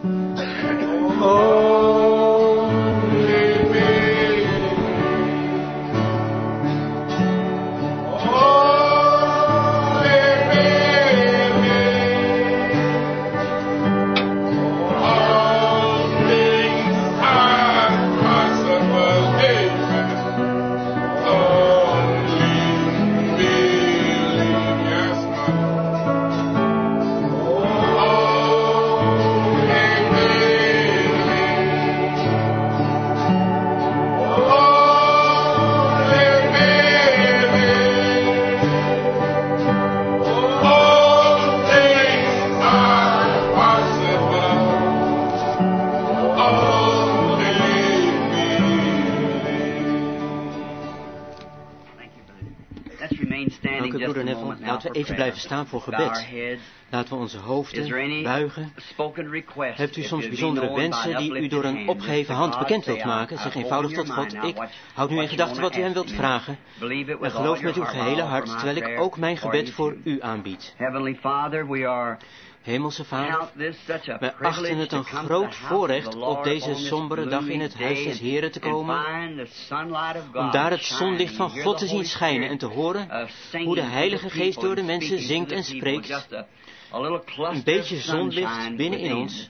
Laten we even blijven staan voor gebed. Laten we onze hoofden buigen. Hebt u soms bijzondere wensen die u door een opgeheven hand bekend wilt maken? Zeg eenvoudig tot God, ik houd nu in gedachten wat u hem wilt vragen. En geloof met uw gehele hart, terwijl ik ook mijn gebed voor u aanbied. Hemelse Vader, wij achten het een groot voorrecht op deze sombere dag in het huis des Heren te komen, om daar het zonlicht van God te zien schijnen en te horen hoe de Heilige Geest door de mensen zingt en spreekt. Een beetje zonlicht binnen in ons.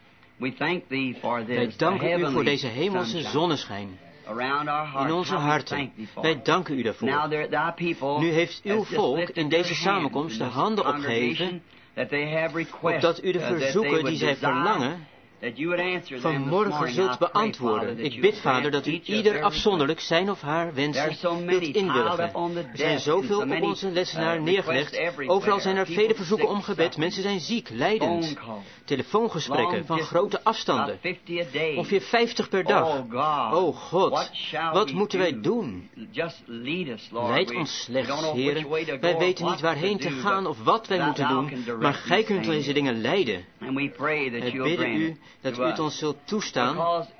Wij danken u voor deze hemelse zonneschijn in onze harten. Wij danken u daarvoor. Nu heeft uw volk in deze samenkomst de handen opgeheven, opdat u de verzoeken die zij verlangen vanmorgen zult beantwoorden. Ik bid, Vader, dat u ieder afzonderlijk zijn of haar wensen wilt inwilligen. Er zijn zoveel op onze lessenaar neergelegd. Overal zijn er vele verzoeken om gebed. Mensen zijn ziek, lijdend. Telefoongesprekken van grote afstanden. Ongeveer 50 per dag. O God, wat moeten wij doen? Leid ons slechts, Heere. Wij weten niet waarheen te gaan of wat wij moeten doen, maar gij kunt deze dingen leiden. Wij bidden u dat u het ons zult toestaan,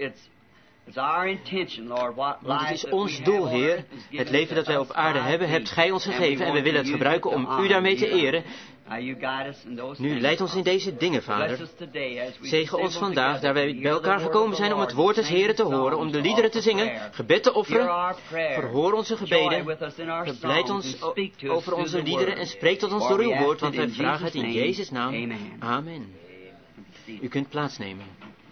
want het is ons doel, Heer. Het leven dat wij op aarde hebben, hebt gij ons gegeven en we willen het gebruiken om u daarmee te eren. Nu leid ons in deze dingen, Vader. Zegen ons vandaag, daar wij bij elkaar gekomen zijn om het woord des Heren te horen, om de liederen te zingen, gebed te offeren. Verhoor onze gebeden. Verblijd ons over onze liederen en spreek tot ons door uw woord, want wij vragen het in Jezus' naam. Amen. U kunt plaatsnemen.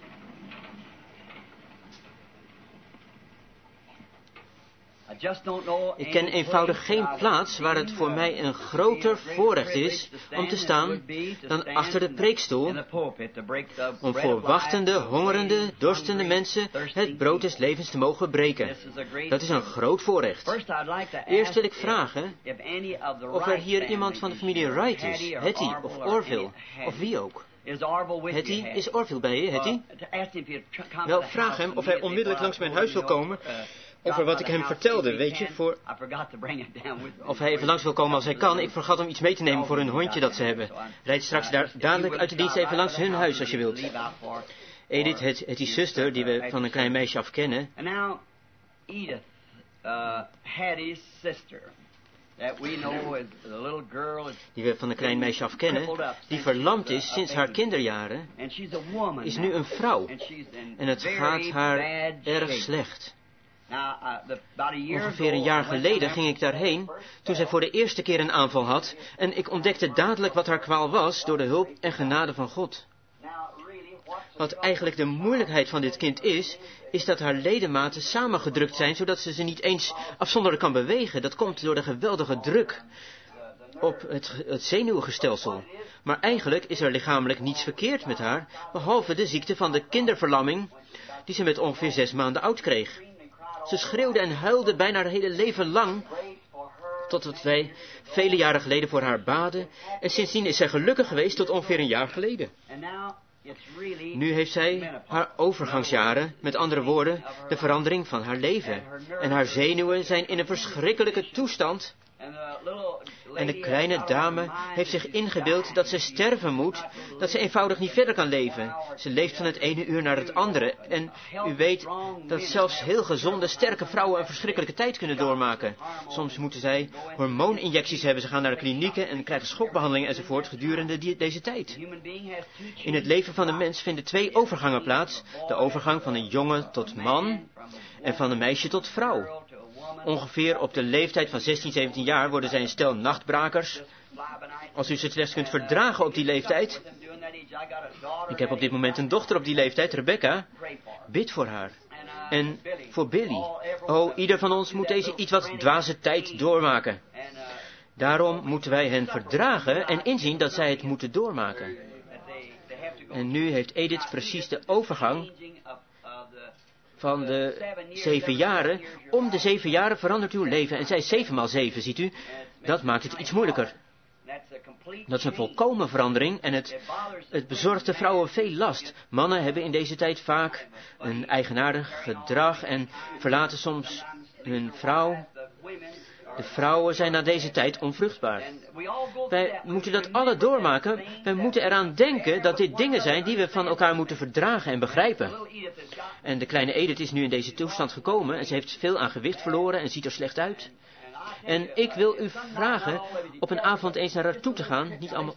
Ik ken eenvoudig geen plaats waar het voor mij een groter voorrecht is om te staan dan achter de preekstoel, om voor wachtende, hongerende, dorstende mensen het brood des levens te mogen breken. Dat is een groot voorrecht. Eerst wil ik vragen of er hier iemand van de familie Wright is, Hetty of Orville, of wie ook. Hetty, is Orville bij je, Hetty? Wel, vraag hem of hij onmiddellijk langs mijn huis wil komen over wat ik hem vertelde, weet je, of hij even langs wil komen als hij kan. Ik vergat om iets mee te nemen voor hun hondje dat ze hebben. Rijd straks dadelijk uit de dienst even langs hun huis als je wilt. Edith, Hetty's zuster, die we van een klein meisje af kennen. Edith, Hattie's sister. Die we van een klein meisje af kennen, die verlamd is sinds haar kinderjaren, is nu een vrouw. En het gaat haar erg slecht. Ongeveer een jaar geleden ging ik daarheen, toen zij voor de eerste keer een aanval had, en ik ontdekte dadelijk wat haar kwaal was door de hulp en genade van God. Wat eigenlijk de moeilijkheid van dit kind is dat haar ledematen samengedrukt zijn, zodat ze niet eens afzonderlijk kan bewegen. Dat komt door de geweldige druk op het zenuwstelsel. Maar eigenlijk is er lichamelijk niets verkeerd met haar, behalve de ziekte van de kinderverlamming, die ze met ongeveer 6 maanden oud kreeg. Ze schreeuwde en huilde bijna haar hele leven lang, totdat wij vele jaren geleden voor haar baden, en sindsdien is zij gelukkig geweest tot ongeveer een jaar geleden. Nu heeft zij haar overgangsjaren, met andere woorden, de verandering van haar leven. En haar zenuwen zijn in een verschrikkelijke toestand. En de kleine dame heeft zich ingebeeld dat ze sterven moet, dat ze eenvoudig niet verder kan leven. Ze leeft van het ene uur naar het andere. En u weet dat zelfs heel gezonde, sterke vrouwen een verschrikkelijke tijd kunnen doormaken. Soms moeten zij hormooninjecties hebben, ze gaan naar de klinieken en krijgen schokbehandelingen enzovoort gedurende deze tijd. In het leven van de mens vinden 2 overgangen plaats. De overgang van een jongen tot man en van een meisje tot vrouw. Ongeveer op de leeftijd van 16, 17 jaar worden zij een stel nachtbrakers. Als u ze slechts kunt verdragen op die leeftijd. Ik heb op dit moment een dochter op die leeftijd, Rebecca. Bid voor haar. En voor Billy. Oh, ieder van ons moet deze iets wat dwaze tijd doormaken. Daarom moeten wij hen verdragen en inzien dat zij het moeten doormaken. En nu heeft Edith precies de overgang van de 7 jaren. Om de 7 jaren verandert uw leven. En zij is 7 maal 7, ziet u. Dat maakt het iets moeilijker. Dat is een volkomen verandering en het bezorgt de vrouwen veel last. Mannen hebben in deze tijd vaak een eigenaardig gedrag en verlaten soms hun vrouw. De vrouwen zijn na deze tijd onvruchtbaar. Wij moeten dat alle doormaken. Wij moeten eraan denken dat dit dingen zijn die we van elkaar moeten verdragen en begrijpen. En de kleine Edith is nu in deze toestand gekomen en ze heeft veel aan gewicht verloren en ziet er slecht uit. En ik wil u vragen op een avond eens naar haar toe te gaan. Niet allemaal.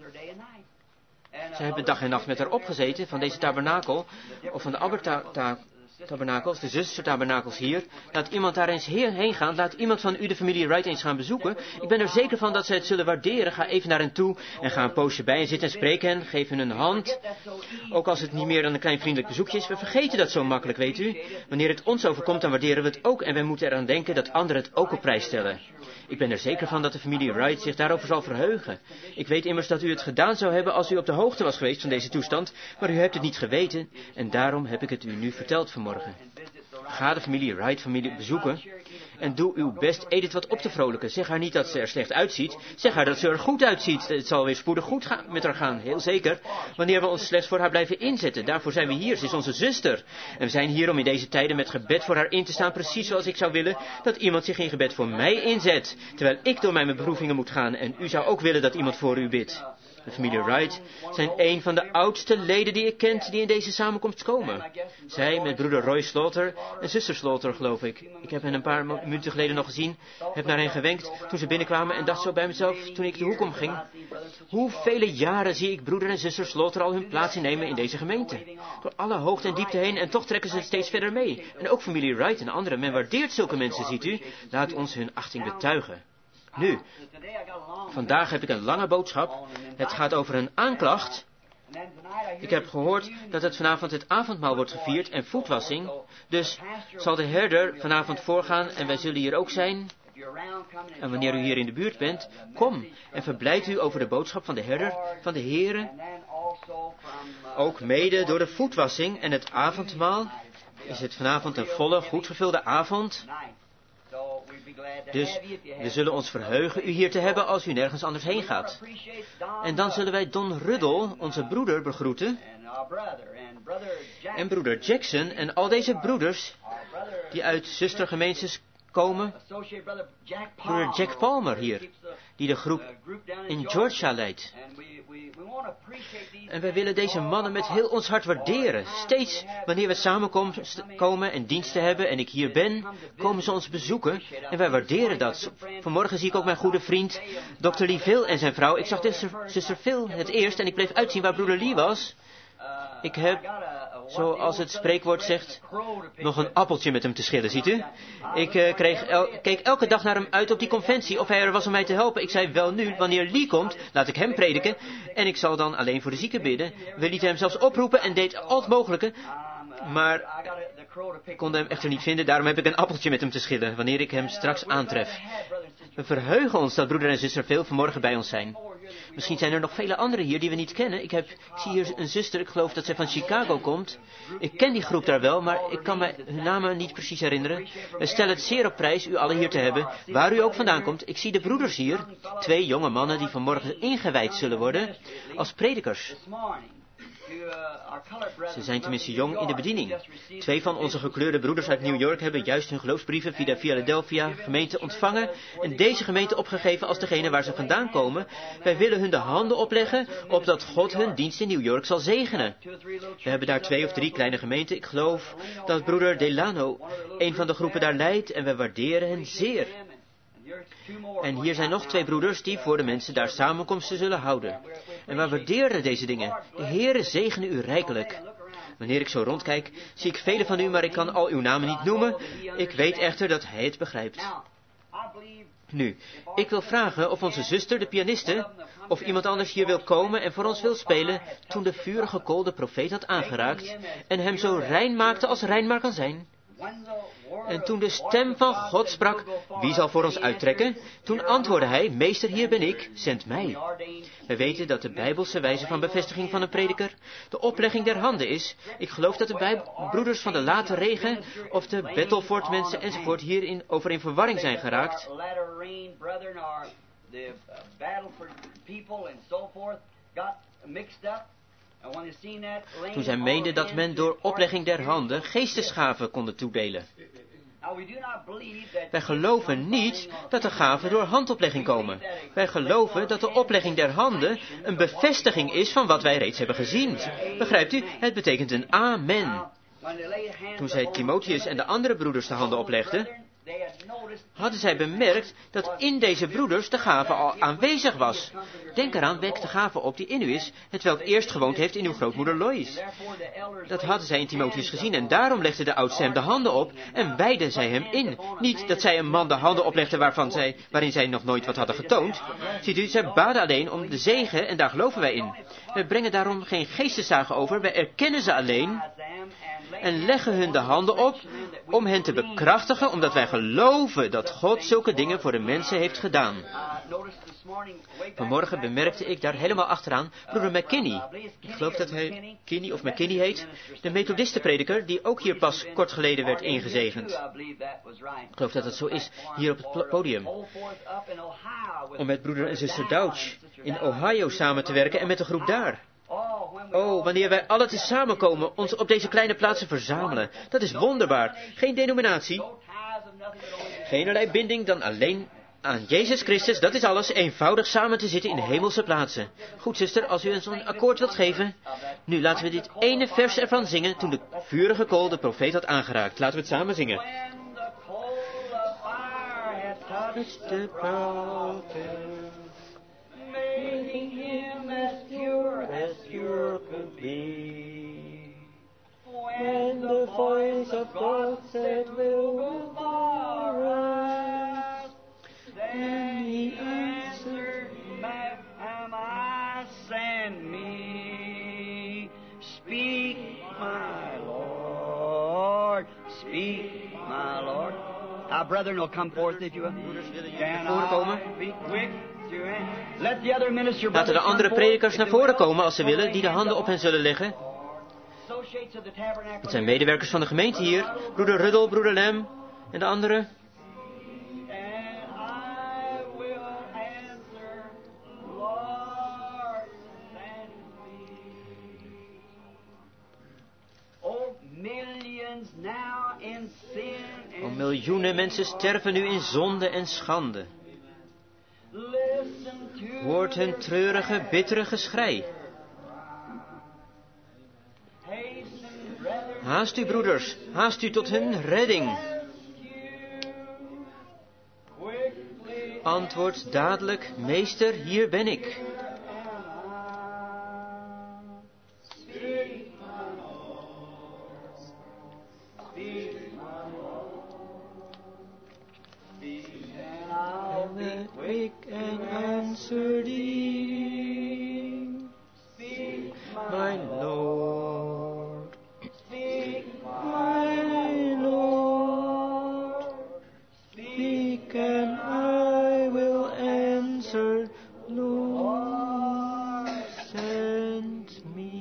Ze hebben dag en nacht met haar opgezeten van deze tabernakel, of van de Albert-tabernakels, de zustertabernakels hier. Laat iemand daar eens heen gaan. Laat iemand van u de familie Wright eens gaan bezoeken. Ik ben er zeker van dat zij het zullen waarderen. Ga even naar hen toe en ga een poosje bij hen zitten en spreek hen. Geef hen een hand. Ook als het niet meer dan een klein vriendelijk bezoekje is. We vergeten dat zo makkelijk, weet u. Wanneer het ons overkomt, dan waarderen we het ook. En wij moeten eraan denken dat anderen het ook op prijs stellen. Ik ben er zeker van dat de familie Wright zich daarover zal verheugen. Ik weet immers dat u het gedaan zou hebben als u op de hoogte was geweest van deze toestand. Maar u hebt het niet geweten. En daarom heb ik het u nu verteld vanmorgen. Ga de familie Wright bezoeken en doe uw best Edith wat op te vrolijken. Zeg haar niet dat ze er slecht uitziet. Zeg haar dat ze er goed uitziet. Het zal weer spoedig goed met haar gaan, heel zeker. Wanneer we ons slechts voor haar blijven inzetten. Daarvoor zijn we hier. Ze is onze zuster. En we zijn hier om in deze tijden met gebed voor haar in te staan. Precies zoals ik zou willen dat iemand zich in gebed voor mij inzet. Terwijl ik door mijn beproevingen moet gaan. En u zou ook willen dat iemand voor u bidt. De familie Wright zijn een van de oudste leden die ik kent die in deze samenkomst komen. Zij met broeder Roy Slaughter en zuster Slaughter, geloof ik. Ik heb hen een paar minuten geleden nog gezien, heb naar hen gewenkt toen ze binnenkwamen en dacht zo bij mezelf toen ik de hoek omging. Hoevele jaren zie ik broeder en zuster Slaughter al hun plaats innemen in deze gemeente. Door alle hoogte en diepte heen en toch trekken ze steeds verder mee. En ook familie Wright en anderen. Men waardeert zulke mensen, ziet u. Laat ons hun achting betuigen. Nu, vandaag heb ik een lange boodschap. Het gaat over een aanklacht. Ik heb gehoord dat het vanavond het avondmaal wordt gevierd en voetwassing. Dus zal de herder vanavond voorgaan en wij zullen hier ook zijn. En wanneer u hier in de buurt bent, kom en verblijd u over de boodschap van de herder, van de Here. Ook mede door de voetwassing en het avondmaal is het vanavond een volle, goed gevulde avond. Dus we zullen ons verheugen u hier te hebben als u nergens anders heen gaat. En dan zullen wij Don Ruddle, onze broeder, begroeten. En broeder Jackson en al deze broeders die uit zustergemeentes komen. Broeder Jack Palmer hier, die de groep in Georgia leidt. En wij willen deze mannen met heel ons hart waarderen. Steeds wanneer we samenkomen en diensten hebben en ik hier ben, komen ze ons bezoeken. En wij waarderen dat. Vanmorgen zie ik ook mijn goede vriend, Dr. Lee Phil en zijn vrouw. Ik zag zuster Phil het eerst en ik bleef uitzien waar broeder Lee was. Ik heb, zoals het spreekwoord zegt, nog een appeltje met hem te schillen, ziet u? Ik keek elke dag naar hem uit op die conventie of hij er was om mij te helpen. Ik zei, wel nu, wanneer Lee komt, laat ik hem prediken en ik zal dan alleen voor de zieken bidden. We lieten hem zelfs oproepen en deed al het mogelijke, maar ik kon hem echter niet vinden. Daarom heb ik een appeltje met hem te schillen, wanneer ik hem straks aantref. We verheugen ons dat broeder en zuster Phil vanmorgen bij ons zijn. Misschien zijn er nog vele anderen hier die we niet kennen. Ik zie hier een zuster, ik geloof dat zij van Chicago komt. Ik ken die groep daar wel, maar ik kan me hun namen niet precies herinneren. We stellen het zeer op prijs u allen hier te hebben, waar u ook vandaan komt. Ik zie de broeders hier, 2 jonge mannen die vanmorgen ingewijd zullen worden als predikers. Ze zijn tenminste jong in de bediening. 2 van onze gekleurde broeders uit New York hebben juist hun geloofsbrieven via de Philadelphia gemeente ontvangen en deze gemeente opgegeven als degene waar ze vandaan komen. Wij willen hun de handen opleggen, opdat God hun dienst in New York zal zegenen. We hebben daar 2 of 3 kleine gemeenten. Ik geloof dat broeder Delano een van de groepen daar leidt en wij waarderen hen zeer. En hier zijn nog 2 broeders die voor de mensen daar samenkomsten zullen houden. En wij waarderen deze dingen. De Heere zegene u rijkelijk. Wanneer ik zo rondkijk, zie ik velen van u, maar ik kan al uw namen niet noemen. Ik weet echter dat hij het begrijpt. Nu, ik wil vragen of onze zuster, de pianiste, of iemand anders hier wil komen en voor ons wil spelen, toen de vurige kool de profeet had aangeraakt en hem zo rein maakte als rein maar kan zijn. En toen de stem van God sprak, wie zal voor ons uittrekken? Toen antwoordde hij, meester, hier ben ik, zend mij. We weten dat de Bijbelse wijze van bevestiging van een prediker de oplegging der handen is. Ik geloof dat de broeders van de late regen of de Battleford mensen enzovoort hierin over in verwarring zijn geraakt. Toen zij meenden dat men door oplegging der handen geestesgaven konden toedelen. Wij geloven niet dat de gaven door handoplegging komen. Wij geloven dat de oplegging der handen een bevestiging is van wat wij reeds hebben gezien. Begrijpt u? Het betekent een amen. Toen zij Timotheus en de andere broeders de handen oplegden, hadden zij bemerkt dat in deze broeders de gave al aanwezig was. Denk eraan, wek de gave op die in u is, hetwelk eerst gewoond heeft in uw grootmoeder Lois. Dat hadden zij in Timotheus gezien en daarom legde de oudste hem de handen op en wijden zij hem in. Niet dat zij een man de handen oplegden waarin zij nog nooit wat hadden getoond. Ziet u, zij baden alleen om de zegen en daar geloven wij in. Wij brengen daarom geen geesteszagen over, wij erkennen ze alleen en leggen hun de handen op om hen te bekrachtigen, omdat wij geloven dat God zulke dingen voor de mensen heeft gedaan. Vanmorgen bemerkte ik daar helemaal achteraan broeder McKinney. Ik geloof dat hij Kinney of McKinney heet. De methodistenprediker die ook hier pas kort geleden werd ingezegend. Ik geloof dat het zo is, hier op het podium. Om met broeder en zuster Douch in Ohio samen te werken en met de groep daar. Oh, wanneer wij alle te samenkomen, ons op deze kleine plaatsen verzamelen. Dat is wonderbaar. Geen denominatie. Geenerlei binding dan alleen aan Jezus Christus. Dat is alles. Eenvoudig samen te zitten in de hemelse plaatsen. Goed, zuster, als u ons een akkoord wilt geven. Nu, laten we dit ene vers ervan zingen toen de vurige kool de profeet had aangeraakt. Laten we het samen zingen. The prophet, making him as pure could be. When the voice of God said, will arise, then he answered, am I, send me. Speak, my Lord, speak, my Lord. Our brethren will come forth if you will. Voorkomen. Laten de andere predikers naar voren komen als ze willen, die de handen op hen zullen leggen. Het zijn medewerkers van de gemeente hier. Broeder Ruddel, broeder Lem en de anderen. Miljoenen mensen sterven nu in zonde en schande. Hoort hun treurige, bittere geschrei. Haast u, broeders, haast u tot hun redding. Antwoord dadelijk, meester, hier ben ik. Quick and answer thee. Speak, my Lord. Speak, my Lord. Speak and I will answer, Lord, send me.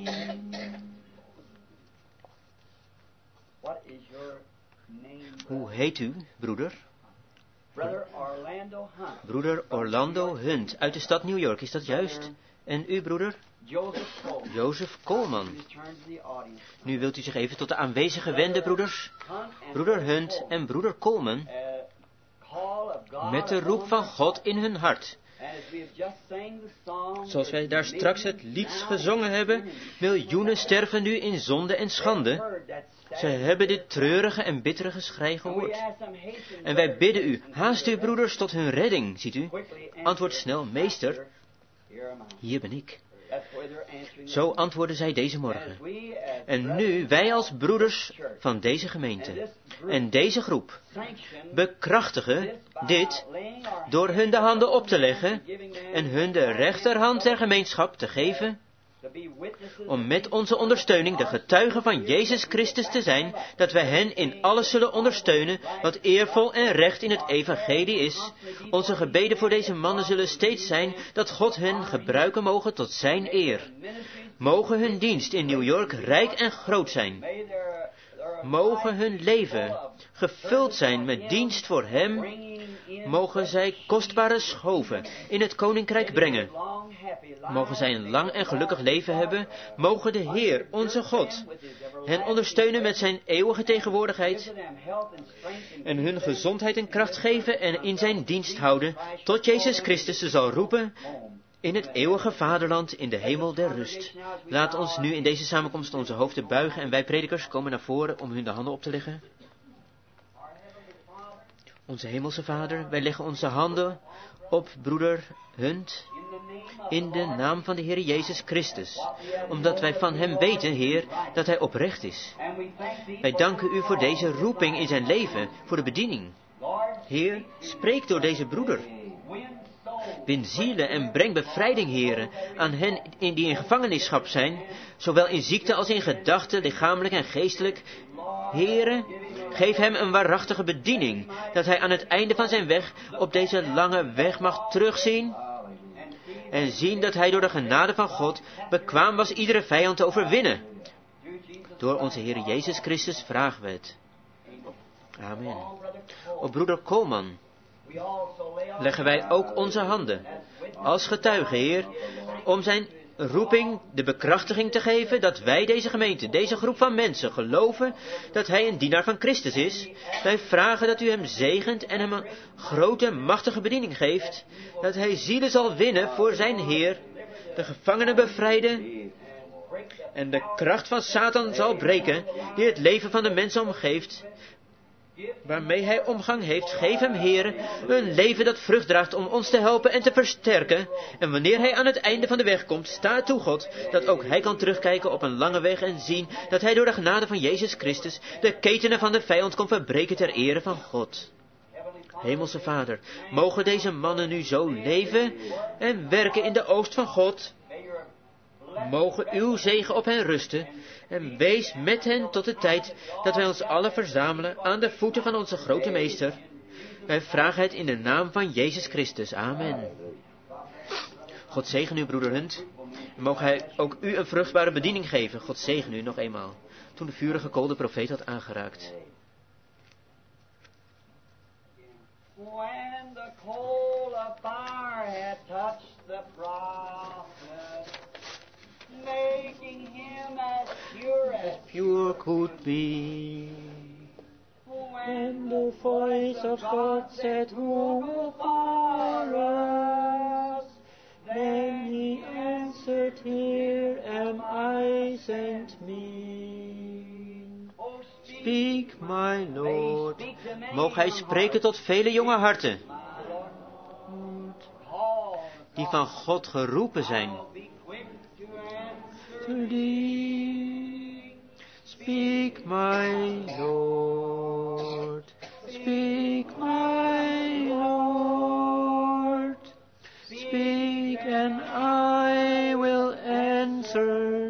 What is your name? Hoe heet u, broeder? Broeder Orlando Hunt uit de stad New York, is dat juist? En u, broeder? Joseph Coleman. Nu wilt u zich even tot de aanwezigen wenden, broeders. Broeder Hunt en broeder Coleman. Met de roep van God in hun hart. Zoals wij daar straks het lied gezongen hebben. Miljoenen sterven nu in zonde en schande. Ze hebben dit treurige en bittere geschrei gehoord. En wij bidden u, haast uw broeders tot hun redding, ziet u. Antwoord snel, meester, hier ben ik. Zo antwoordden zij deze morgen. En nu, wij als broeders van deze gemeente en deze groep bekrachtigen dit door hun de handen op te leggen en hun de rechterhand der gemeenschap te geven, om met onze ondersteuning de getuigen van Jezus Christus te zijn, dat wij hen in alles zullen ondersteunen, wat eervol en recht in het evangelie is. Onze gebeden voor deze mannen zullen steeds zijn, dat God hen gebruiken mogen tot zijn eer. Mogen hun dienst in New York rijk en groot zijn. Mogen hun leven gevuld zijn met dienst voor hem. Mogen zij kostbare schoven in het koninkrijk brengen. Mogen zij een lang en gelukkig leven hebben. Mogen de Heer, onze God, hen ondersteunen met zijn eeuwige tegenwoordigheid. En hun gezondheid en kracht geven en in zijn dienst houden, tot Jezus Christus ze zal roepen in het eeuwige vaderland in de hemel der rust. Laat ons nu in deze samenkomst onze hoofden buigen en wij predikers komen naar voren om hun de handen op te leggen. Onze hemelse Vader, wij leggen onze handen op broeder Hunt in de naam van de Heer Jezus Christus, omdat wij van hem weten, Heer, dat hij oprecht is. Wij danken u voor deze roeping in zijn leven, voor de bediening. Heer, spreek door deze broeder. Win zielen en breng bevrijding, Heere, aan hen die in gevangenschap zijn, zowel in ziekte als in gedachten, lichamelijk en geestelijk. Heere, geef hem een waarachtige bediening, dat hij aan het einde van zijn weg op deze lange weg mag terugzien en zien dat hij door de genade van God bekwaam was iedere vijand te overwinnen. Door onze Heer Jezus Christus vragen we het. Amen. Op broeder Coleman leggen wij ook onze handen als getuige, Heer, om zijn roeping de bekrachtiging te geven dat wij deze gemeente, deze groep van mensen geloven dat hij een dienaar van Christus is. Wij vragen dat u hem zegent en hem een grote, machtige bediening geeft, dat hij zielen zal winnen voor zijn Heer, de gevangenen bevrijden en de kracht van Satan zal breken, die het leven van de mensen omgeeft, waarmee hij omgang heeft. Geef hem, Heere, een leven dat vrucht draagt om ons te helpen en te versterken. En wanneer hij aan het einde van de weg komt, sta toe, God, dat ook hij kan terugkijken op een lange weg en zien dat hij door de genade van Jezus Christus de ketenen van de vijand kon verbreken ter ere van God. Hemelse Vader, mogen deze mannen nu zo leven en werken in de oost van God. Mogen uw zegen op hen rusten en wees met hen tot de tijd dat wij ons allen verzamelen aan de voeten van onze grote meester. Wij vragen het in de naam van Jezus Christus. Amen. God zegen u, broeder Hunt. En mogen hij ook u een vruchtbare bediening geven. God zegen u nog eenmaal. Toen de vurige kool de profeet had aangeraakt. When the coal of fire had touched the prophet, making him as pure could be. When the voice of God said, "Who will fire us?" Then he answered, "Here am I, send me." Speak, my Lord. Mocht hij spreken tot vele jonge harten, die van God geroepen zijn. Speak, my Lord. Speak, my Lord. Speak, and I will answer.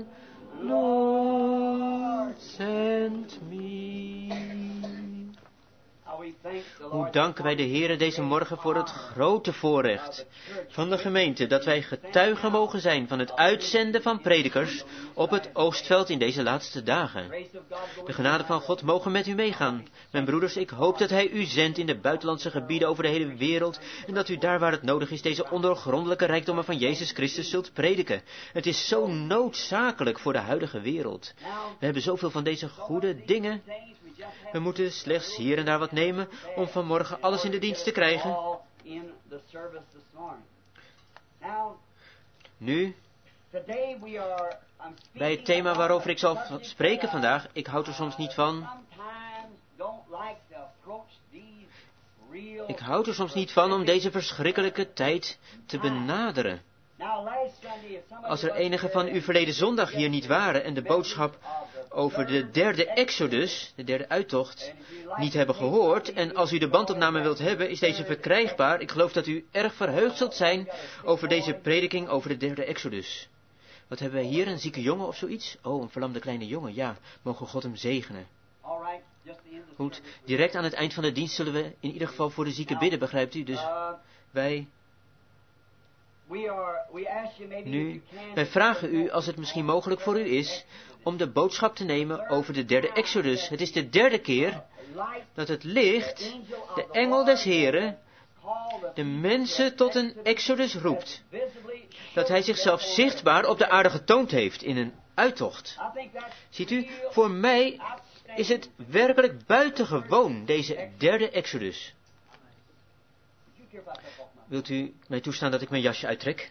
Lord, send me. Hoe danken wij de Heere deze morgen voor het grote voorrecht van de gemeente, dat wij getuigen mogen zijn van het uitzenden van predikers op het Oostveld in deze laatste dagen. De genade van God mogen met u meegaan. Mijn broeders, ik hoop dat Hij u zendt in de buitenlandse gebieden over de hele wereld en dat u daar waar het nodig is deze ondoorgrondelijke rijkdommen van Jezus Christus zult prediken. Het is zo noodzakelijk voor de huidige wereld. We hebben zoveel van deze goede dingen. We moeten slechts hier en daar wat nemen om vanmorgen alles in de dienst te krijgen. Nu, bij het thema waarover ik zal spreken vandaag, ik houd er soms niet van. Ik houd er soms niet van om deze verschrikkelijke tijd te benaderen. Als er enigen van u verleden zondag hier niet waren en de boodschap over de derde Exodus, de derde uittocht, niet hebben gehoord, en als u de bandopname wilt hebben, is deze verkrijgbaar. Ik geloof dat u erg verheugd zult zijn over deze prediking over de derde Exodus. Wat hebben wij hier, een zieke jongen of zoiets? Oh, een verlamde kleine jongen, ja, mogen God hem zegenen. Goed, direct aan het eind van de dienst zullen we in ieder geval voor de zieke bidden, begrijpt u? Dus wij vragen u, als het misschien mogelijk voor u is, om de boodschap te nemen over de derde Exodus. Het is de derde keer dat het licht, de engel des Heren, de mensen tot een Exodus roept. Dat hij zichzelf zichtbaar op de aarde getoond heeft in een uittocht. Ziet u, voor mij is het werkelijk buitengewoon, deze derde Exodus. Wilt u mij toestaan dat ik mijn jasje uittrek?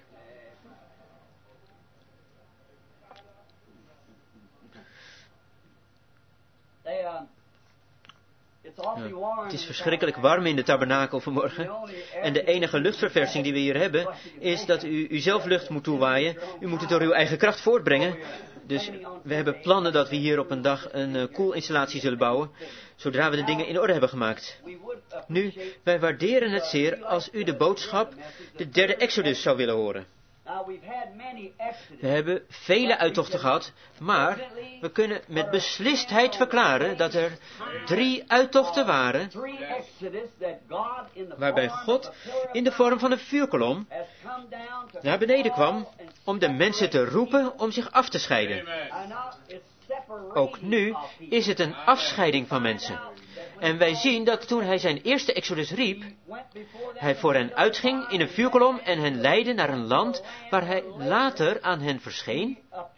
Het is verschrikkelijk warm in de tabernakel vanmorgen. En de enige luchtverversing die we hier hebben, is dat u uzelf lucht moet toewaaien. U moet het door uw eigen kracht voortbrengen. Dus we hebben plannen dat we hier op een dag een koelinstallatie zullen bouwen, zodra we de dingen in orde hebben gemaakt. Nu, wij waarderen het zeer als u de boodschap, de derde Exodus, zou willen horen. We hebben vele uittochten gehad, maar we kunnen met beslistheid verklaren dat er 3 uittochten waren, waarbij God in de vorm van een vuurkolom naar beneden kwam om de mensen te roepen om zich af te scheiden. Ook nu is het een afscheiding van mensen. En wij zien dat toen hij zijn eerste Exodus riep, hij voor hen uitging in een vuurkolom en hen leidde naar een land waar hij later aan hen verscheen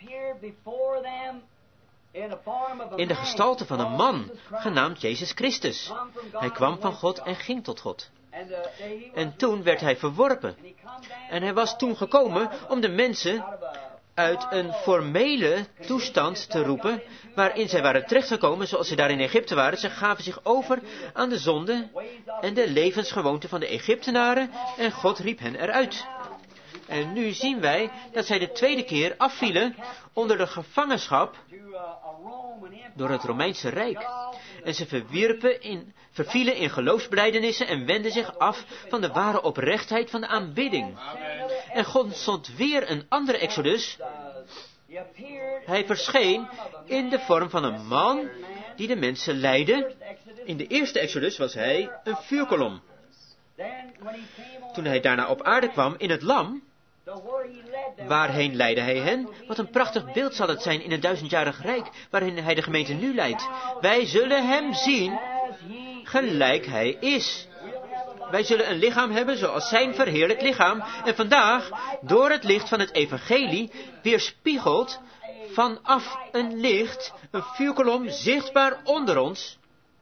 in de gestalte van een man, genaamd Jezus Christus. Hij kwam van God en ging tot God. En toen werd hij verworpen. En hij was toen gekomen om de mensen uit een formele toestand te roepen, waarin zij waren terechtgekomen zoals ze daar in Egypte waren. Ze gaven zich over aan de zonde en de levensgewoonten van de Egyptenaren en God riep hen eruit. En nu zien wij dat zij de tweede keer afvielen onder de gevangenschap door het Romeinse Rijk. En ze vervielen in geloofsbelijdenissen en wenden zich af van de ware oprechtheid van de aanbidding. En God zond weer een andere Exodus. Hij verscheen in de vorm van een man die de mensen leidde. In de eerste Exodus was hij een vuurkolom. Toen hij daarna op aarde kwam in het lam, waarheen leidde hij hen? Wat een prachtig beeld zal het zijn in een 1000-jarig rijk, waarin hij de gemeente nu leidt. Wij zullen hem zien gelijk hij is. Wij zullen een lichaam hebben zoals zijn verheerlijk lichaam. En vandaag, door het licht van het evangelie, weerspiegelt vanaf een licht, een vuurkolom, zichtbaar onder ons.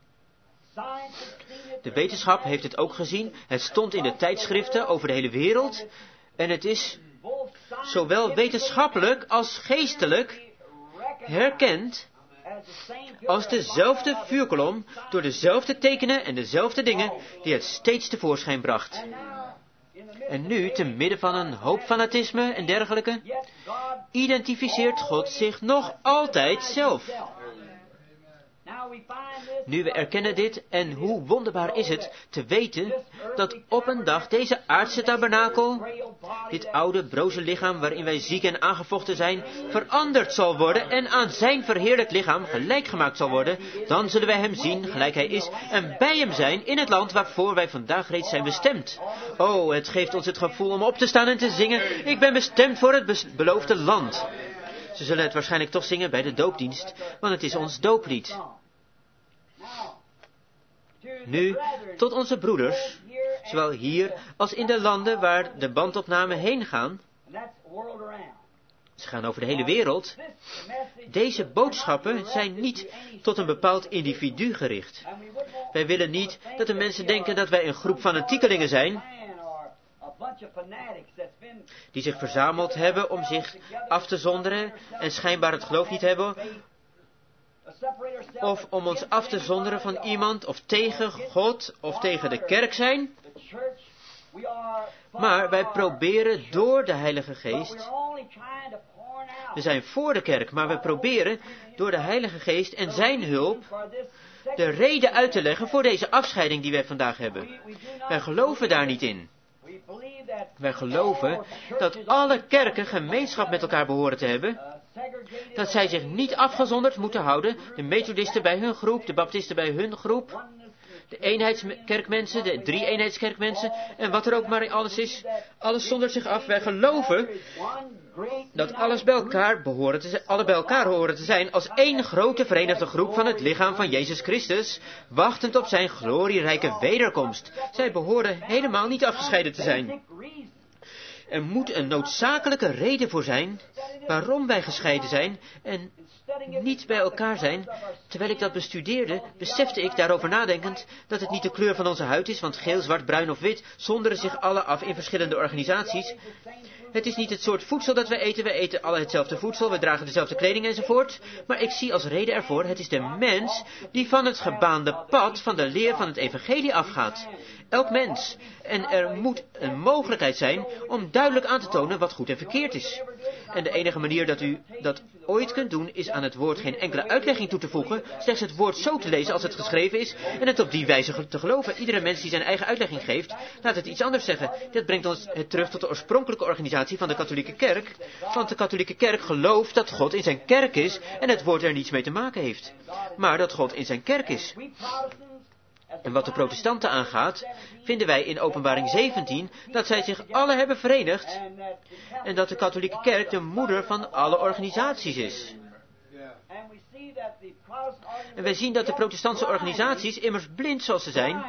De wetenschap heeft het ook gezien. Het stond in de tijdschriften over de hele wereld. En het is zowel wetenschappelijk als geestelijk herkend als dezelfde vuurkolom door dezelfde tekenen en dezelfde dingen die het steeds tevoorschijn bracht. En nu, te midden van een hoop fanatisme en dergelijke, identificeert God zich nog altijd zelf. Nu we erkennen dit, en hoe wonderbaar is het te weten dat op een dag deze aardse tabernakel, dit oude, broze lichaam waarin wij ziek en aangevochten zijn, veranderd zal worden en aan zijn verheerlijkt lichaam gelijk gemaakt zal worden. Dan zullen wij hem zien gelijk hij is en bij hem zijn in het land waarvoor wij vandaag reeds zijn bestemd. Oh, het geeft ons het gevoel om op te staan en te zingen. Ik ben bestemd voor het beloofde land. Ze zullen het waarschijnlijk toch zingen bij de doopdienst, want het is ons dooplied. Nu, tot onze broeders, zowel hier als in de landen waar de bandopnamen heen gaan. Ze gaan over de hele wereld. Deze boodschappen zijn niet tot een bepaald individu gericht. Wij willen niet dat de mensen denken dat wij een groep fanatiekelingen zijn, die zich verzameld hebben om zich af te zonderen en schijnbaar het geloof niet hebben, of om ons af te zonderen van iemand of tegen God of tegen de kerk zijn. Maar wij proberen door de Heilige Geest, we zijn voor de kerk, maar we proberen door de Heilige Geest en zijn hulp de reden uit te leggen voor deze afscheiding die wij vandaag hebben. Wij geloven daar niet in. Wij geloven dat alle kerken gemeenschap met elkaar behoren te hebben, dat zij zich niet afgezonderd moeten houden, de methodisten bij hun groep, de baptisten bij hun groep, de eenheidskerkmensen, de drie-eenheidskerkmensen en wat er ook maar in alles is, alles zondert zich af. Wij geloven dat alles bij elkaar alle bij elkaar horen te zijn als één grote verenigde groep van het lichaam van Jezus Christus, wachtend op zijn glorierijke wederkomst. Zij behoren helemaal niet afgescheiden te zijn. Er moet een noodzakelijke reden voor zijn waarom wij gescheiden zijn en niet bij elkaar zijn. Terwijl ik dat bestudeerde, besefte ik daarover nadenkend dat het niet de kleur van onze huid is, want geel, zwart, bruin of wit zonderen zich alle af in verschillende organisaties. Het is niet het soort voedsel dat wij eten alle hetzelfde voedsel, we dragen dezelfde kleding enzovoort. Maar ik zie als reden ervoor, het is de mens die van het gebaande pad van de leer van het evangelie afgaat. Elk mens. En er moet een mogelijkheid zijn om duidelijk aan te tonen wat goed en verkeerd is. En de enige manier dat u dat ooit kunt doen, is aan het woord geen enkele uitlegging toe te voegen, slechts het woord zo te lezen als het geschreven is, en het op die wijze te geloven. Iedere mens die zijn eigen uitlegging geeft, laat het iets anders zeggen. Dit brengt ons terug tot de oorspronkelijke organisatie van de katholieke kerk, want de katholieke kerk gelooft dat God in zijn kerk is, en het woord er niets mee te maken heeft, maar dat God in zijn kerk is. En wat de protestanten aangaat, vinden wij in Openbaring 17 dat zij zich alle hebben verenigd en dat de katholieke kerk de moeder van alle organisaties is. En wij zien dat de protestantse organisaties immers blind zoals ze zijn,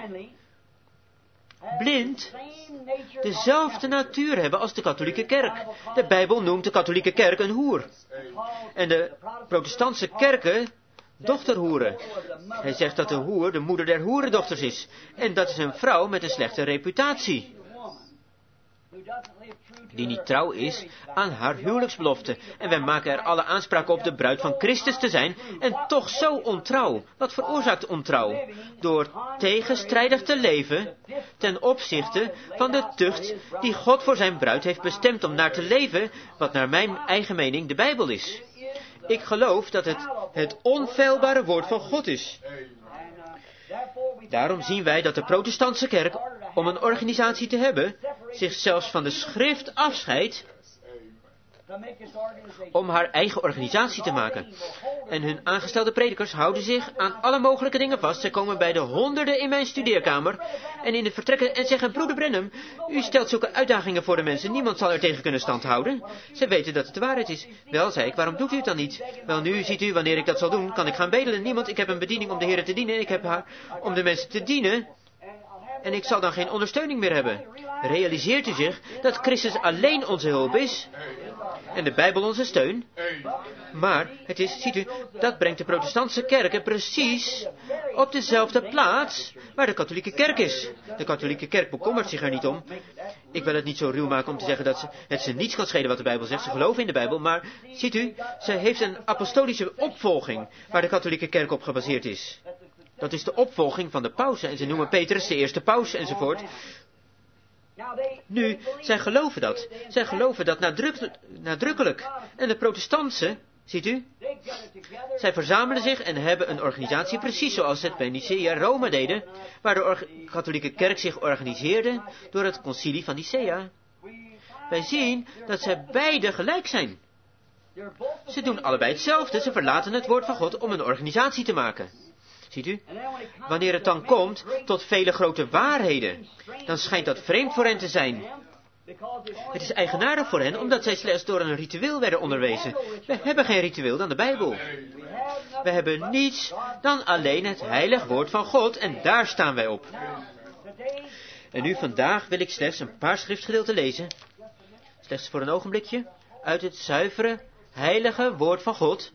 blind dezelfde natuur hebben als de katholieke kerk. De Bijbel noemt de katholieke kerk een hoer. En de protestantse kerken dochterhoeren. Hij zegt dat de hoer de moeder der hoerendochters is. En dat is een vrouw met een slechte reputatie, die niet trouw is aan haar huwelijksbelofte. En wij maken er alle aanspraak op de bruid van Christus te zijn, en toch zo ontrouw. Wat veroorzaakt ontrouw? Door tegenstrijdig te leven ten opzichte van de tucht die God voor zijn bruid heeft bestemd om naar te leven, wat naar mijn eigen mening de Bijbel is. Ik geloof dat het onfeilbare woord van God is. Daarom zien wij dat de protestantse kerk, om een organisatie te hebben, zich zelfs van de schrift afscheidt om haar eigen organisatie te maken. En hun aangestelde predikers houden zich aan alle mogelijke dingen vast. Zij komen bij de honderden in mijn studeerkamer en in het vertrekken en zeggen: broeder Branham, u stelt zulke uitdagingen voor de mensen. Niemand zal er tegen kunnen standhouden. Ze weten dat het de waarheid is. Wel, zei ik, waarom doet u het dan niet? Wel, nu ziet u, wanneer ik dat zal doen, kan ik gaan bedelen. Ik heb een bediening om de Heer te dienen. Ik heb haar om de mensen te dienen. En ik zal dan geen ondersteuning meer hebben. Realiseert u zich dat Christus alleen onze hulp is en de Bijbel onze steun? Maar het is, ziet u, dat brengt de protestantse kerken precies op dezelfde plaats waar de katholieke kerk is. De katholieke kerk bekommert zich er niet om. Ik wil het niet zo ruw maken om te zeggen dat het ze niets kan schelen wat de Bijbel zegt. Ze geloven in de Bijbel, maar ziet u, ze heeft een apostolische opvolging waar de katholieke kerk op gebaseerd is. Dat is de opvolging van de pausen. En ze noemen Petrus de eerste paus enzovoort. Nu, zij geloven dat. Zij geloven dat nadrukkelijk. En de protestanten Ziet u? Zij verzamelen zich en hebben een organisatie precies zoals het bij Nicea Rome deden, waar de katholieke kerk zich organiseerde door het concilie van Nicea. Wij zien dat zij beide gelijk zijn. Ze doen allebei hetzelfde, ze verlaten het woord van God om een organisatie te maken. Ziet u? Wanneer het dan komt tot vele grote waarheden, dan schijnt dat vreemd voor hen te zijn. Het is eigenaardig voor hen, omdat zij slechts door een ritueel werden onderwezen. We hebben geen ritueel dan de Bijbel. We hebben niets dan alleen het heilig woord van God en daar staan wij op. En nu vandaag wil ik slechts een paar schriftgedeelten lezen, slechts voor een ogenblikje, uit het zuivere, heilige woord van God,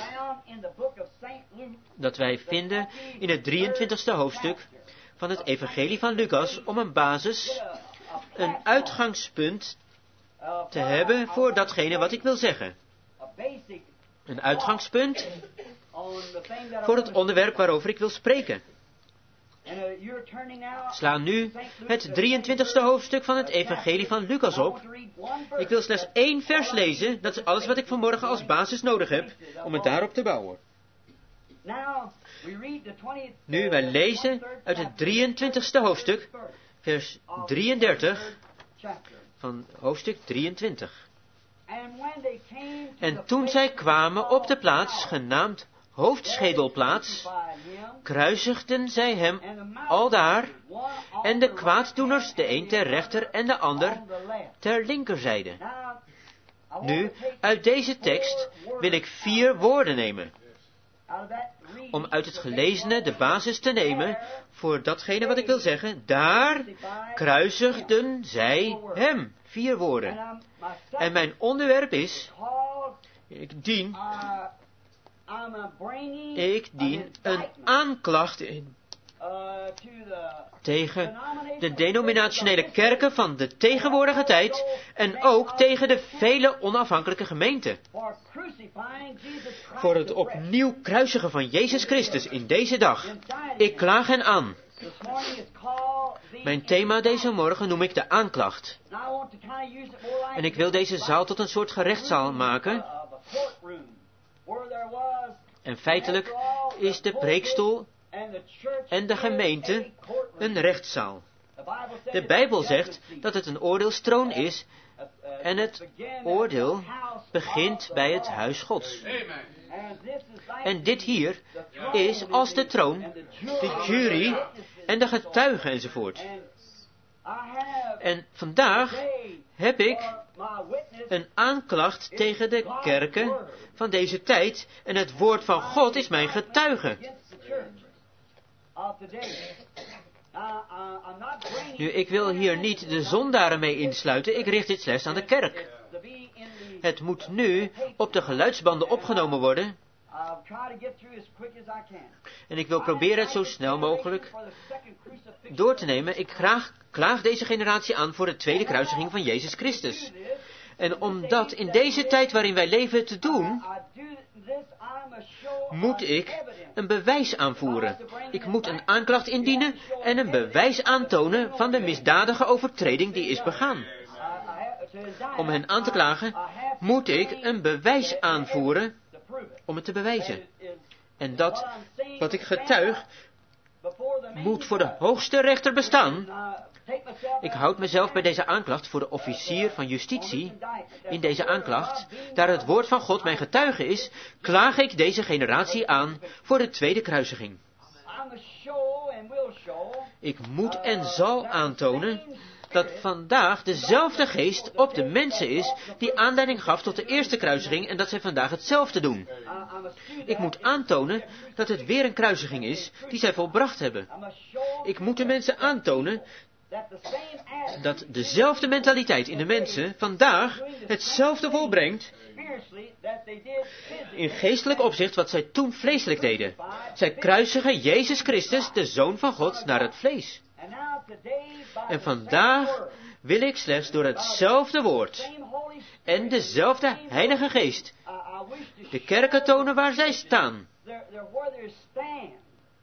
dat wij vinden in het 23e hoofdstuk van het evangelie van Lucas, om een basis, een uitgangspunt te hebben voor datgene wat ik wil zeggen. Een uitgangspunt voor het onderwerp waarover ik wil spreken. Sla nu het 23e hoofdstuk van het evangelie van Lucas op. Ik wil slechts 1 vers lezen, dat is alles wat ik vanmorgen als basis nodig heb, om het daarop te bouwen. Nu, wij lezen uit het 23e hoofdstuk, vers 33 van hoofdstuk 23. En toen zij kwamen op de plaats, genaamd hoofdschedelplaats, kruisigden zij hem aldaar, en de kwaaddoeners, de een ter rechter en de ander ter linkerzijde. Nu, uit deze tekst wil ik 4 woorden nemen, om uit het gelezene de basis te nemen voor datgene wat ik wil zeggen. Daar kruisigden zij hem. 4 woorden. En mijn onderwerp is, ik dien een aanklacht in tegen de denominationele kerken van de tegenwoordige tijd en ook tegen de vele onafhankelijke gemeenten. Voor het opnieuw kruisigen van Jezus Christus in deze dag. Ik klaag hen aan. Mijn thema deze morgen noem ik de aanklacht. En ik wil deze zaal tot een soort gerechtszaal maken. En feitelijk is de preekstoel en de gemeente een rechtszaal. De Bijbel zegt dat het een oordeelstroon is en het oordeel begint bij het huis Gods. En dit hier is als de troon, de jury en de getuigen enzovoort. En vandaag heb ik een aanklacht tegen de kerken van deze tijd en het woord van God is mijn getuige. Nu, ik wil hier niet de zondaren mee insluiten, ik richt dit slechts aan de kerk. Het moet nu op de geluidsbanden opgenomen worden. En ik wil proberen het zo snel mogelijk door te nemen. Ik klaag deze generatie aan voor de tweede kruisiging van Jezus Christus. En om dat in deze tijd waarin wij leven te doen, moet ik een bewijs aanvoeren. Ik moet een aanklacht indienen en een bewijs aantonen van de misdadige overtreding die is begaan. Om hen aan te klagen, moet ik een bewijs aanvoeren om het te bewijzen. En dat wat ik getuig, moet voor de hoogste rechter bestaan. Ik houd mezelf bij deze aanklacht voor de officier van justitie. In deze aanklacht, daar het woord van God mijn getuige is, klaag ik deze generatie aan voor de tweede kruisiging. Ik moet en zal aantonen dat vandaag dezelfde geest op de mensen is die aanleiding gaf tot de eerste kruisiging en dat zij vandaag hetzelfde doen. Ik moet aantonen dat het weer een kruisiging is die zij volbracht hebben. Ik moet de mensen aantonen dat dezelfde mentaliteit in de mensen vandaag hetzelfde volbrengt in geestelijk opzicht wat zij toen vleeselijk deden. Zij kruisigen Jezus Christus, de Zoon van God, naar het vlees. En vandaag wil ik slechts door hetzelfde woord en dezelfde Heilige Geest de kerken tonen waar zij staan.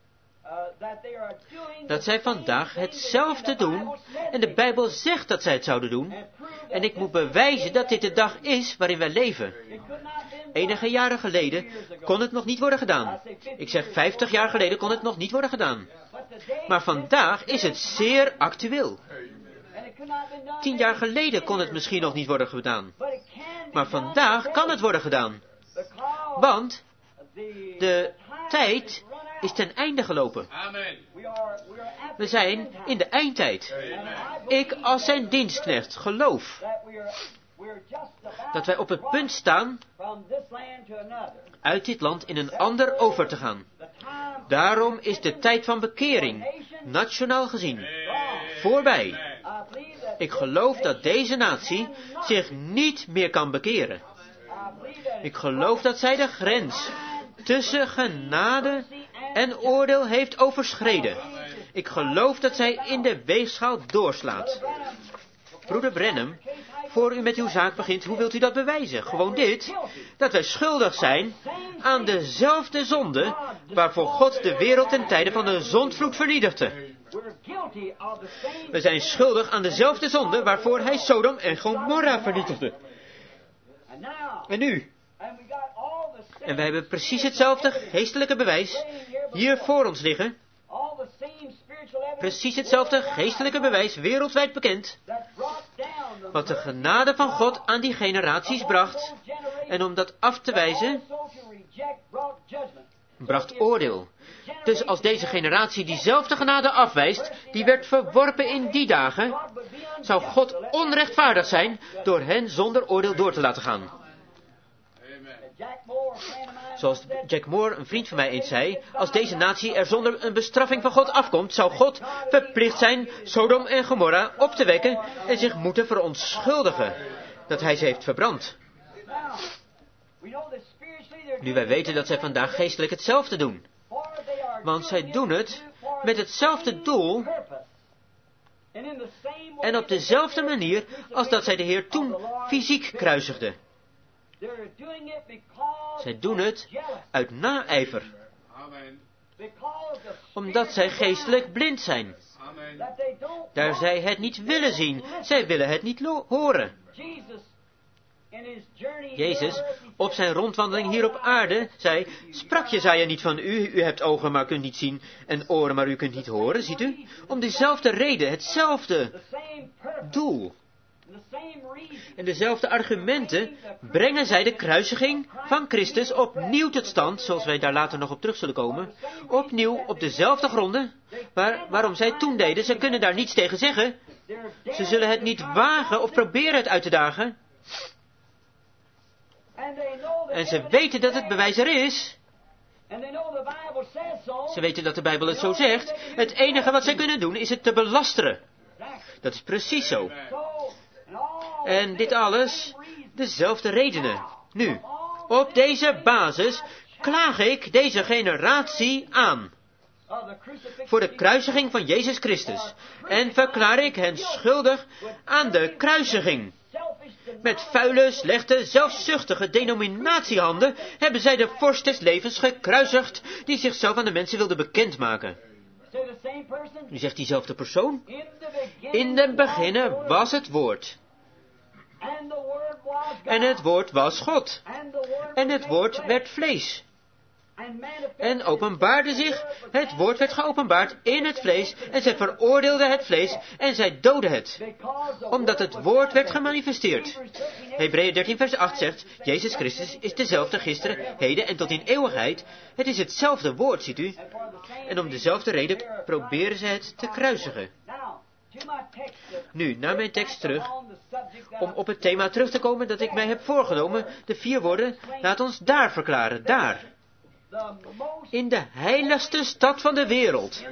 dat zij vandaag hetzelfde doen en de Bijbel zegt dat zij het zouden doen. En ik moet bewijzen dat dit de dag is waarin wij leven. Enige jaren geleden kon het nog niet worden gedaan. Ik zeg 50 jaar geleden kon het nog niet worden gedaan. Maar vandaag is het zeer actueel. 10 jaar geleden kon het misschien nog niet worden gedaan. Maar vandaag kan het worden gedaan. Want de tijd is ten einde gelopen. We zijn in de eindtijd. Ik als zijn dienstknecht geloof dat wij op het punt staan uit dit land in een ander over te gaan. Daarom is de tijd van bekering, nationaal gezien, voorbij. Ik geloof dat deze natie zich niet meer kan bekeren. Ik geloof dat zij de grens tussen genade en oordeel heeft overschreden. Ik geloof dat zij in de weegschaal doorslaat. Broeder Branham, voor u met uw zaak begint, hoe wilt u dat bewijzen? Gewoon dit, dat wij schuldig zijn aan dezelfde zonde waarvoor God de wereld ten tijde van de zondvloed vernietigde. We zijn schuldig aan dezelfde zonde waarvoor hij Sodom en Gomorra vernietigde. En nu? En wij hebben precies hetzelfde geestelijke bewijs hier voor ons liggen. Precies hetzelfde geestelijke bewijs, wereldwijd bekend. Wat de genade van God aan die generaties bracht. En om dat af te wijzen, bracht oordeel. Dus als deze generatie diezelfde genade afwijst, die werd verworpen in die dagen, zou God onrechtvaardig zijn door hen zonder oordeel door te laten gaan. Zoals Jack Moore, een vriend van mij, eens zei, als deze natie er zonder een bestraffing van God afkomt, zou God verplicht zijn Sodom en Gomorra op te wekken en zich moeten verontschuldigen dat hij ze heeft verbrand. Nu wij weten dat zij vandaag geestelijk hetzelfde doen. Want zij doen het met hetzelfde doel en op dezelfde manier als dat zij de Heer toen fysiek kruisigde. Zij doen het uit naijver. Omdat zij geestelijk blind zijn. Daar zij het niet willen zien. Zij willen het niet horen. Jezus, op zijn rondwandeling hier op aarde, zei, sprak Jesaja niet van u hebt ogen maar kunt niet zien en oren maar u kunt niet horen, ziet u? Om dezelfde reden, hetzelfde doel. En dezelfde argumenten brengen zij de kruisiging van Christus opnieuw tot stand, zoals wij daar later nog op terug zullen komen, opnieuw op dezelfde gronden, waarom zij toen deden. Ze kunnen daar niets tegen zeggen. Ze zullen het niet wagen of proberen het uit te dagen. En ze weten dat het bewijs er is. Ze weten dat de Bijbel het zo zegt. Het enige wat zij kunnen doen is het te belasteren. Dat is precies zo. En dit alles, dezelfde redenen. Nu, op deze basis klaag ik deze generatie aan. Voor de kruisiging van Jezus Christus. En verklaar ik hen schuldig aan de kruisiging. Met vuile, slechte, zelfzuchtige denominatiehanden hebben zij de vorst des levens gekruisigd, die zichzelf aan de mensen wilde bekendmaken. Nu zegt diezelfde persoon, in den beginne was het woord. En het woord was God. En het woord werd vlees. En openbaarde zich, het woord werd geopenbaard in het vlees, en zij veroordeelden het vlees, en zij doodden het, omdat het woord werd gemanifesteerd. Hebreeën 13 vers 8 zegt, Jezus Christus is dezelfde gisteren, heden en tot in eeuwigheid. Het is hetzelfde woord, ziet u. En om dezelfde reden proberen ze het te kruisigen. Nu, naar mijn tekst terug, om op het thema terug te komen dat ik mij heb voorgenomen, de 4 woorden, laat ons daar verklaren, daar. In de heiligste stad van de wereld.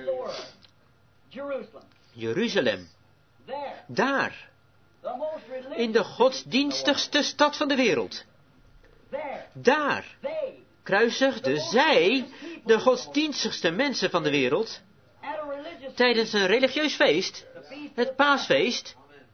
Jeruzalem. Daar. In de godsdienstigste stad van de wereld. Daar kruisigden zij, de godsdienstigste mensen van de wereld, tijdens een religieus feest, het paasfeest,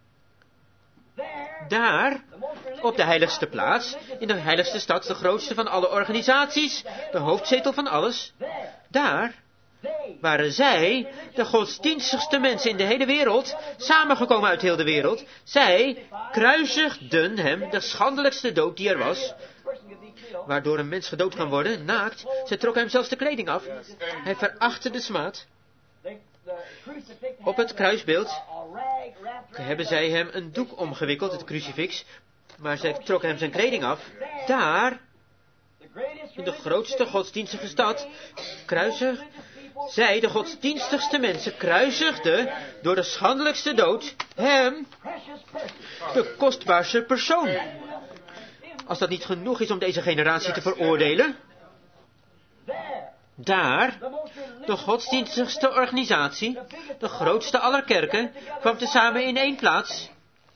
daar, op de heiligste plaats, in de heiligste stad, de grootste van alle organisaties, de hoofdzetel van alles, daar waren zij, de godsdienstigste mensen in de hele wereld, samengekomen uit heel de wereld. Zij kruisigden hem, de schandelijkste dood die er was, waardoor een mens gedood kan worden, naakt. Zij trokken hem zelfs de kleding af. Hij verachtte de smaad. Op het kruisbeeld hebben zij hem een doek omgewikkeld, het crucifix, maar zij trokken hem zijn kleding af. Daar, in de grootste godsdienstige stad, zij, de godsdienstigste mensen, kruisigden door de schandelijkste dood hem, de kostbaarste persoon. Als dat niet genoeg is om deze generatie te veroordelen, daar, de godsdienstigste organisatie, de grootste aller kerken, kwam tezamen in één plaats.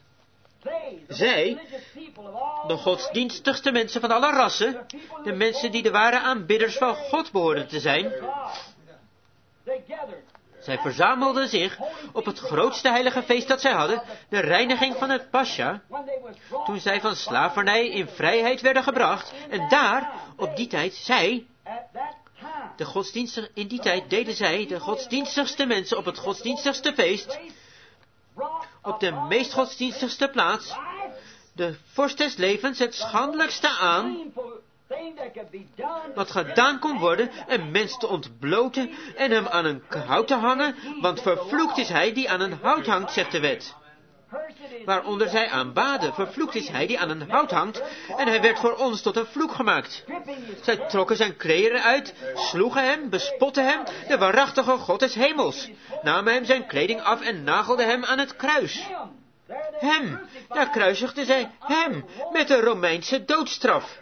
Zij, de godsdienstigste mensen van alle rassen, de mensen die de ware aanbidders van God behoorden te zijn, zij verzamelden zich op het grootste heilige feest dat zij hadden, de reiniging van het Pascha, toen zij van slavernij in vrijheid werden gebracht. En daar, op die tijd, in die tijd deden zij, de godsdienstigste mensen, op het godsdienstigste feest, op de meest godsdienstigste plaats, de vorst des levens, het schandelijkste aan wat gedaan kon worden, een mens te ontbloten en hem aan een hout te hangen, want vervloekt is hij die aan een hout hangt, zegt de wet. Waaronder zij aanbaden, vervloekt is hij die aan een hout hangt, en hij werd voor ons tot een vloek gemaakt. Zij trokken zijn kleren uit, sloegen hem, bespotten hem, de waarachtige God des hemels, namen hem zijn kleding af en nagelden hem aan het kruis. Hem, daar kruisigden zij hem, met de Romeinse doodstraf.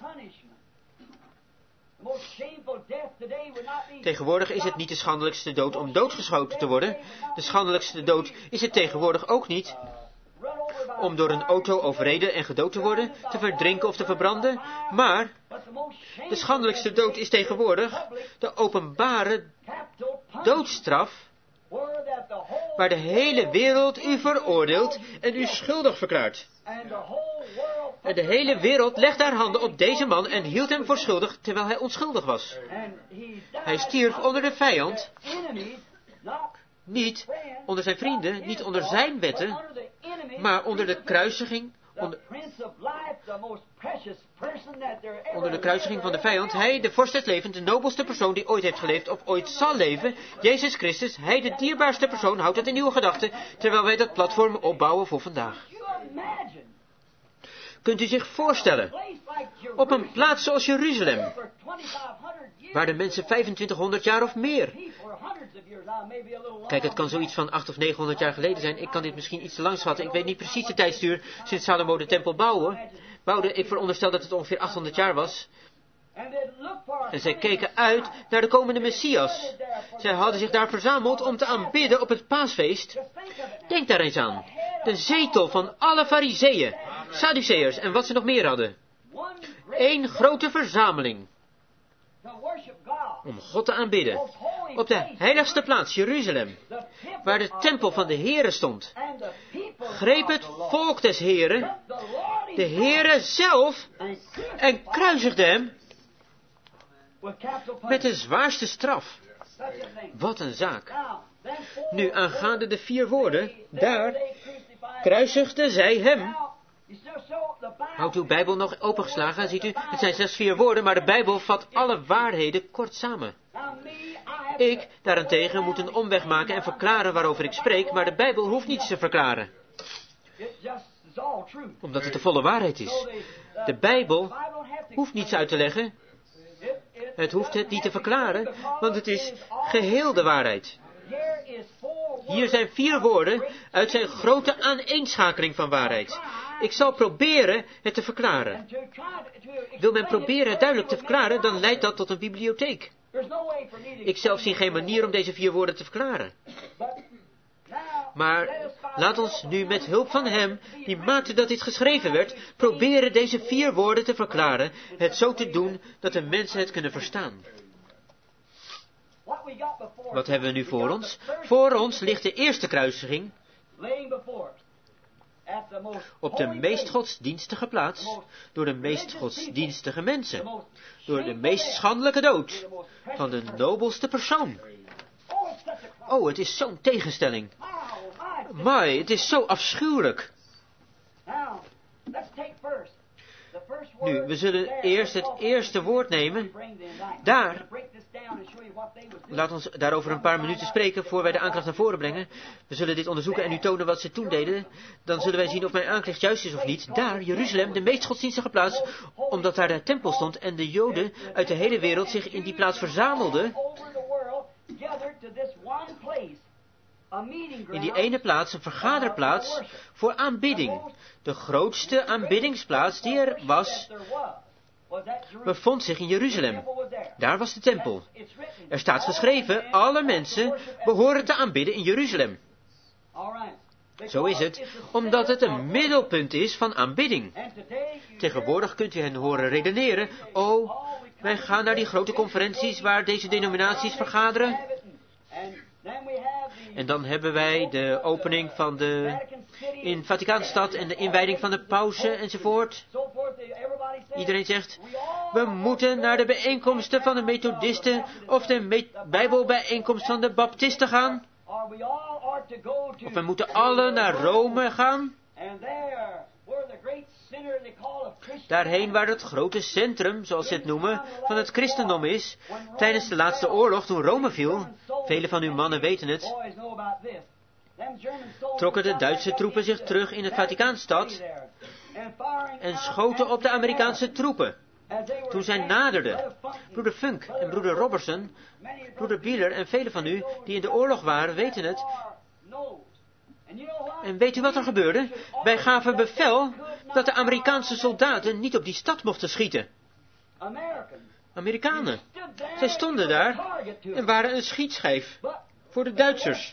Tegenwoordig is het niet de schandelijkste dood om doodgeschoten te worden. De schandelijkste dood is het tegenwoordig ook niet om door een auto overreden en gedood te worden, te verdrinken of te verbranden. Maar de schandelijkste dood is tegenwoordig de openbare doodstraf, waar de hele wereld u veroordeelt en u schuldig verklaart. En de hele wereld legt haar handen op deze man en hield hem voor schuldig, terwijl hij onschuldig was. Hij stierf onder de vijand, niet onder zijn vrienden, niet onder zijn wetten, maar onder de kruisiging, onder de kruisiging van de vijand. Hij, de vorst des levens, de nobelste persoon die ooit heeft geleefd of ooit zal leven, Jezus Christus, hij de dierbaarste persoon, houdt het in uw gedachten, terwijl wij dat platform opbouwen voor vandaag. Kunt u zich voorstellen, op een plaats zoals Jeruzalem, waar de mensen 2500 jaar of meer. Kijk, het kan zoiets van 800 of 900 jaar geleden zijn. Ik kan dit misschien iets te lang schatten. Ik weet niet precies de tijdstuur sinds Salomo de tempel bouwde. Ik veronderstel dat het ongeveer 800 jaar was. En zij keken uit naar de komende Messias. Zij hadden zich daar verzameld om te aanbidden op het paasfeest. Denk daar eens aan. De zetel van alle fariseeën, Sadduceërs en wat ze nog meer hadden. Eén grote verzameling. Om God te aanbidden. Op de heiligste plaats, Jeruzalem, waar de tempel van de Heere stond, greep het volk des Heeren, de Heere zelf, en kruisigde hem met de zwaarste straf. Wat een zaak. Nu, aangaande de 4 woorden, daar kruisigden zij hem. Houdt uw Bijbel nog opengeslagen, ziet u? Het zijn slechts 4 woorden, maar de Bijbel vat alle waarheden kort samen. Ik, daarentegen, moet een omweg maken en verklaren waarover ik spreek, maar de Bijbel hoeft niets te verklaren. Omdat het de volle waarheid is. De Bijbel hoeft niets uit te leggen. Het hoeft het niet te verklaren, want het is geheel de waarheid. Hier zijn 4 woorden uit zijn grote aaneenschakeling van waarheid. Ik zal proberen het te verklaren. Wil men proberen het duidelijk te verklaren, dan leidt dat tot een bibliotheek. Ik zelf zie geen manier om deze 4 woorden te verklaren. Maar laat ons nu met hulp van hem, die maakte dat dit geschreven werd, proberen deze 4 woorden te verklaren, het zo te doen dat de mensen het kunnen verstaan. Wat hebben we nu voor ons? Voor ons ligt de eerste kruisiging Op de meest godsdienstige plaats, door de meest godsdienstige mensen, door de meest schandelijke dood van de nobelste persoon. Oh, het is zo'n tegenstelling. Maar het is zo afschuwelijk. Nu, we zullen eerst het eerste woord nemen. Laat ons daarover een paar minuten spreken, voor wij de aanklacht naar voren brengen. We zullen dit onderzoeken en u tonen wat ze toen deden. Dan zullen wij zien of mijn aanklacht juist is of niet. Daar, Jeruzalem, de meest godsdienstige plaats, omdat daar de tempel stond en de Joden uit de hele wereld zich in die plaats verzamelden. In die ene plaats, een vergaderplaats voor aanbidding. De grootste aanbiddingsplaats die er was, bevond zich in Jeruzalem. Daar was de tempel. Er staat geschreven, alle mensen behoren te aanbidden in Jeruzalem. Zo is het, omdat het een middelpunt is van aanbidding. Tegenwoordig kunt u hen horen redeneren, oh, wij gaan naar die grote conferenties waar deze denominaties vergaderen. En dan hebben wij de opening van in Vaticaanstad en de inwijding van de pauze enzovoort. Iedereen zegt, we moeten naar de bijeenkomsten van de methodisten of de bijbelbijeenkomst van de baptisten gaan. Of we moeten alle naar Rome gaan. Daarheen waar het grote centrum, zoals ze het noemen, van het christendom is. Tijdens de laatste oorlog, toen Rome viel, vele van uw mannen weten het, trokken de Duitse troepen zich terug in het Vaticaanstad en schoten op de Amerikaanse troepen. Toen zij naderden, broeder Funk en broeder Robertson, broeder Bieler en velen van u die in de oorlog waren, weten het. En weet u wat er gebeurde? Wij gaven bevel dat de Amerikaanse soldaten niet op die stad mochten schieten. Amerikanen. Zij stonden daar en waren een schietschijf voor de Duitsers.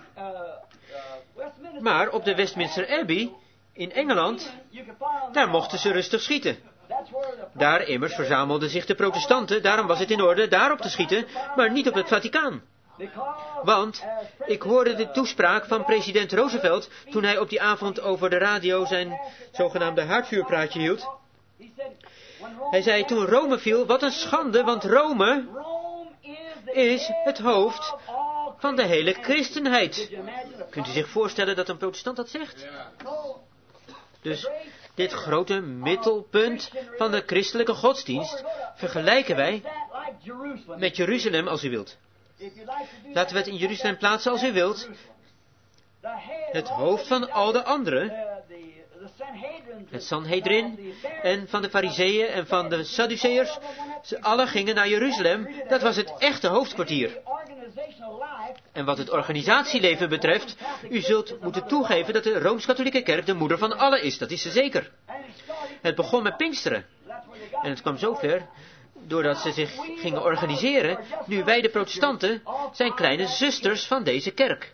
Maar op de Westminster Abbey in Engeland, daar mochten ze rustig schieten. Daar immers verzamelden zich de protestanten, daarom was het in orde daarop te schieten, maar niet op het Vaticaan. Want ik hoorde de toespraak van president Roosevelt toen hij op die avond over de radio zijn zogenaamde haardvuurpraatje hield. Hij zei toen Rome viel, wat een schande, want Rome is het hoofd van de hele christenheid. Kunt u zich voorstellen dat een protestant dat zegt? Dus dit grote middelpunt van de christelijke godsdienst vergelijken wij met Jeruzalem als u wilt. Laten we het in Jeruzalem plaatsen als u wilt. Het hoofd van al de anderen, het Sanhedrin en van de Farizeeën en van de Sadduceërs, ze alle gingen naar Jeruzalem. Dat was het echte hoofdkwartier. En wat het organisatieleven betreft, u zult moeten toegeven dat de Rooms-Katholieke Kerk de moeder van allen is. Dat is ze zeker. Het begon met Pinksteren. En het kwam zover, doordat ze zich gingen organiseren, nu wij de protestanten zijn kleine zusters van deze kerk.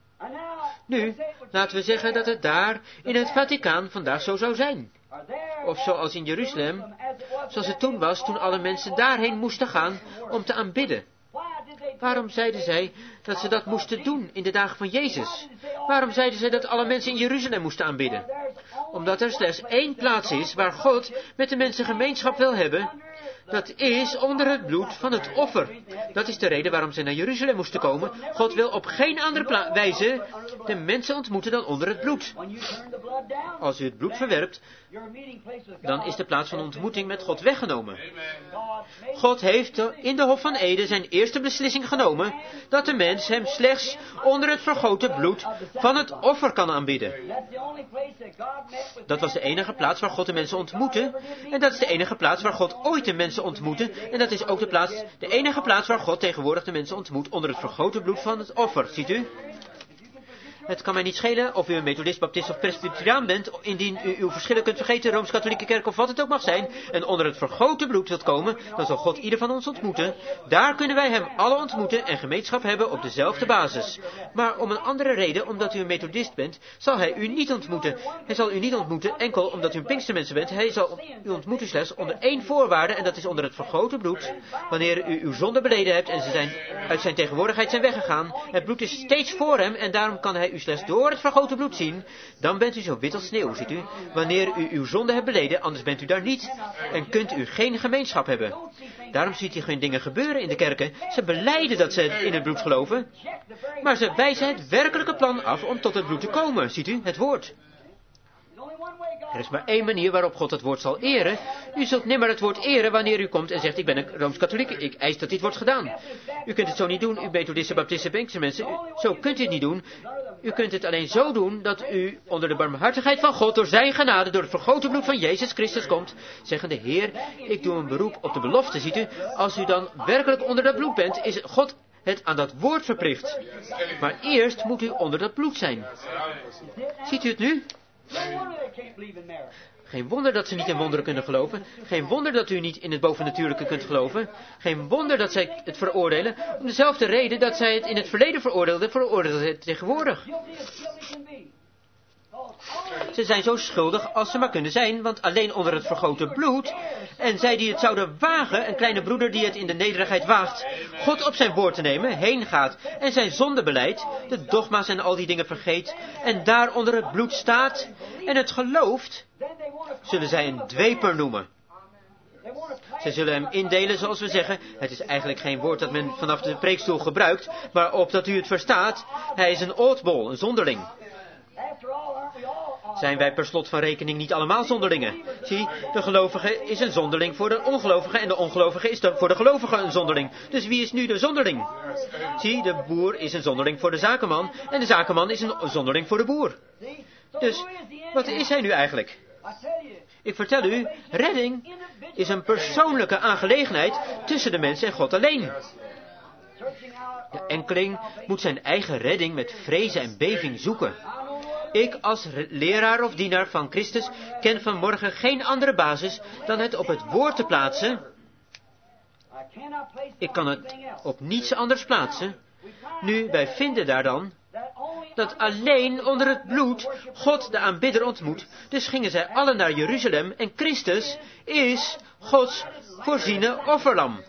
Nu, laten we zeggen dat het daar in het Vaticaan vandaag zo zou zijn. Of zoals in Jeruzalem, zoals het toen was, toen alle mensen daarheen moesten gaan om te aanbidden. Waarom zeiden zij dat ze dat moesten doen in de dagen van Jezus? Waarom zeiden zij dat alle mensen in Jeruzalem moesten aanbidden? Omdat er slechts één plaats is waar God met de mensen gemeenschap wil hebben. Dat is onder het bloed van het offer. Dat is de reden waarom ze naar Jeruzalem moesten komen. God wil op geen andere wijze de mensen ontmoeten dan onder het bloed. Als u het bloed verwerpt, dan is de plaats van ontmoeting met God weggenomen. God heeft in de Hof van Eden zijn eerste beslissing genomen dat de mens hem slechts onder het vergoten bloed van het offer kan aanbidden. Dat was de enige plaats waar God de mensen ontmoette. En dat is de enige plaats waar God ooit de mensen ontmoette. En dat is ook de enige plaats waar God tegenwoordig de mensen ontmoet onder het vergoten bloed van het offer. Ziet u? Het kan mij niet schelen of u een methodist, baptist of presbyteriaan bent, indien u uw verschillen kunt vergeten, Rooms-Katholieke Kerk of wat het ook mag zijn, en onder het vergoten bloed wilt komen, dan zal God ieder van ons ontmoeten. Daar kunnen wij hem alle ontmoeten en gemeenschap hebben op dezelfde basis. Maar om een andere reden, omdat u een methodist bent, zal hij u niet ontmoeten. Hij zal u niet ontmoeten enkel omdat u een pinkstermensen bent. Hij zal u ontmoeten slechts onder één voorwaarde, en dat is onder het vergoten bloed. Wanneer u uw zonde beleden hebt en ze uit zijn tegenwoordigheid zijn weggegaan, het bloed is steeds voor hem en daarom kan hij u u slechts door het vergoten bloed zien, dan bent u zo wit als sneeuw, ziet u. Wanneer u uw zonde hebt beleden, anders bent u daar niet en kunt u geen gemeenschap hebben. Daarom ziet u geen dingen gebeuren in de kerken. Ze belijden dat ze in het bloed geloven, maar ze wijzen het werkelijke plan af om tot het bloed te komen, ziet u, het woord. Er is maar één manier waarop God het woord zal eren. U zult nimmer het woord eren wanneer u komt en zegt, ik ben een Rooms-Katholiek, ik eis dat dit wordt gedaan. U kunt het zo niet doen, u Methodisten, Baptisten, Pinkster mensen, zo kunt u het niet doen. U kunt het alleen zo doen dat u onder de barmhartigheid van God, door zijn genade, door het vergoten bloed van Jezus Christus komt, zeggende, Heer, ik doe een beroep op de belofte, ziet u. Als u dan werkelijk onder dat bloed bent, is God het aan dat woord verplicht. Maar eerst moet u onder dat bloed zijn. Ziet u het nu? Geen wonder dat ze niet in wonderen kunnen geloven. Geen wonder dat u niet in het bovennatuurlijke kunt geloven. Geen wonder dat zij het veroordelen. Om dezelfde reden dat zij het in het verleden veroordeelden, veroordelen ze het tegenwoordig. Ze zijn zo schuldig als ze maar kunnen zijn, want alleen onder het vergoten bloed, en zij die het zouden wagen, een kleine broeder die het in de nederigheid waagt, God op zijn woord te nemen, heen gaat en zijn zonde beleidt, de dogma's en al die dingen vergeet, en daar onder het bloed staat, en het gelooft, zullen zij een dweper noemen. Zij zullen hem indelen zoals we zeggen. Het is eigenlijk geen woord dat men vanaf de preekstoel gebruikt, maar opdat u het verstaat, hij is een oddbol, een zonderling. Zijn wij per slot van rekening niet allemaal zonderlingen? Zie, de gelovige is een zonderling voor de ongelovige en de ongelovige is voor de gelovige een zonderling. Dus wie is nu de zonderling? Zie, de boer is een zonderling voor de zakenman en de zakenman is een zonderling voor de boer. Dus, wat is hij nu eigenlijk? Ik vertel u, redding is een persoonlijke aangelegenheid tussen de mens en God alleen. De enkeling moet zijn eigen redding met vrezen en beving zoeken. Ik als leraar of dienaar van Christus ken vanmorgen geen andere basis dan het op het woord te plaatsen. Ik kan het op niets anders plaatsen. Nu, wij vinden daar dan dat alleen onder het bloed God de aanbidder ontmoet. Dus gingen zij allen naar Jeruzalem en Christus is Gods voorziene offerlam.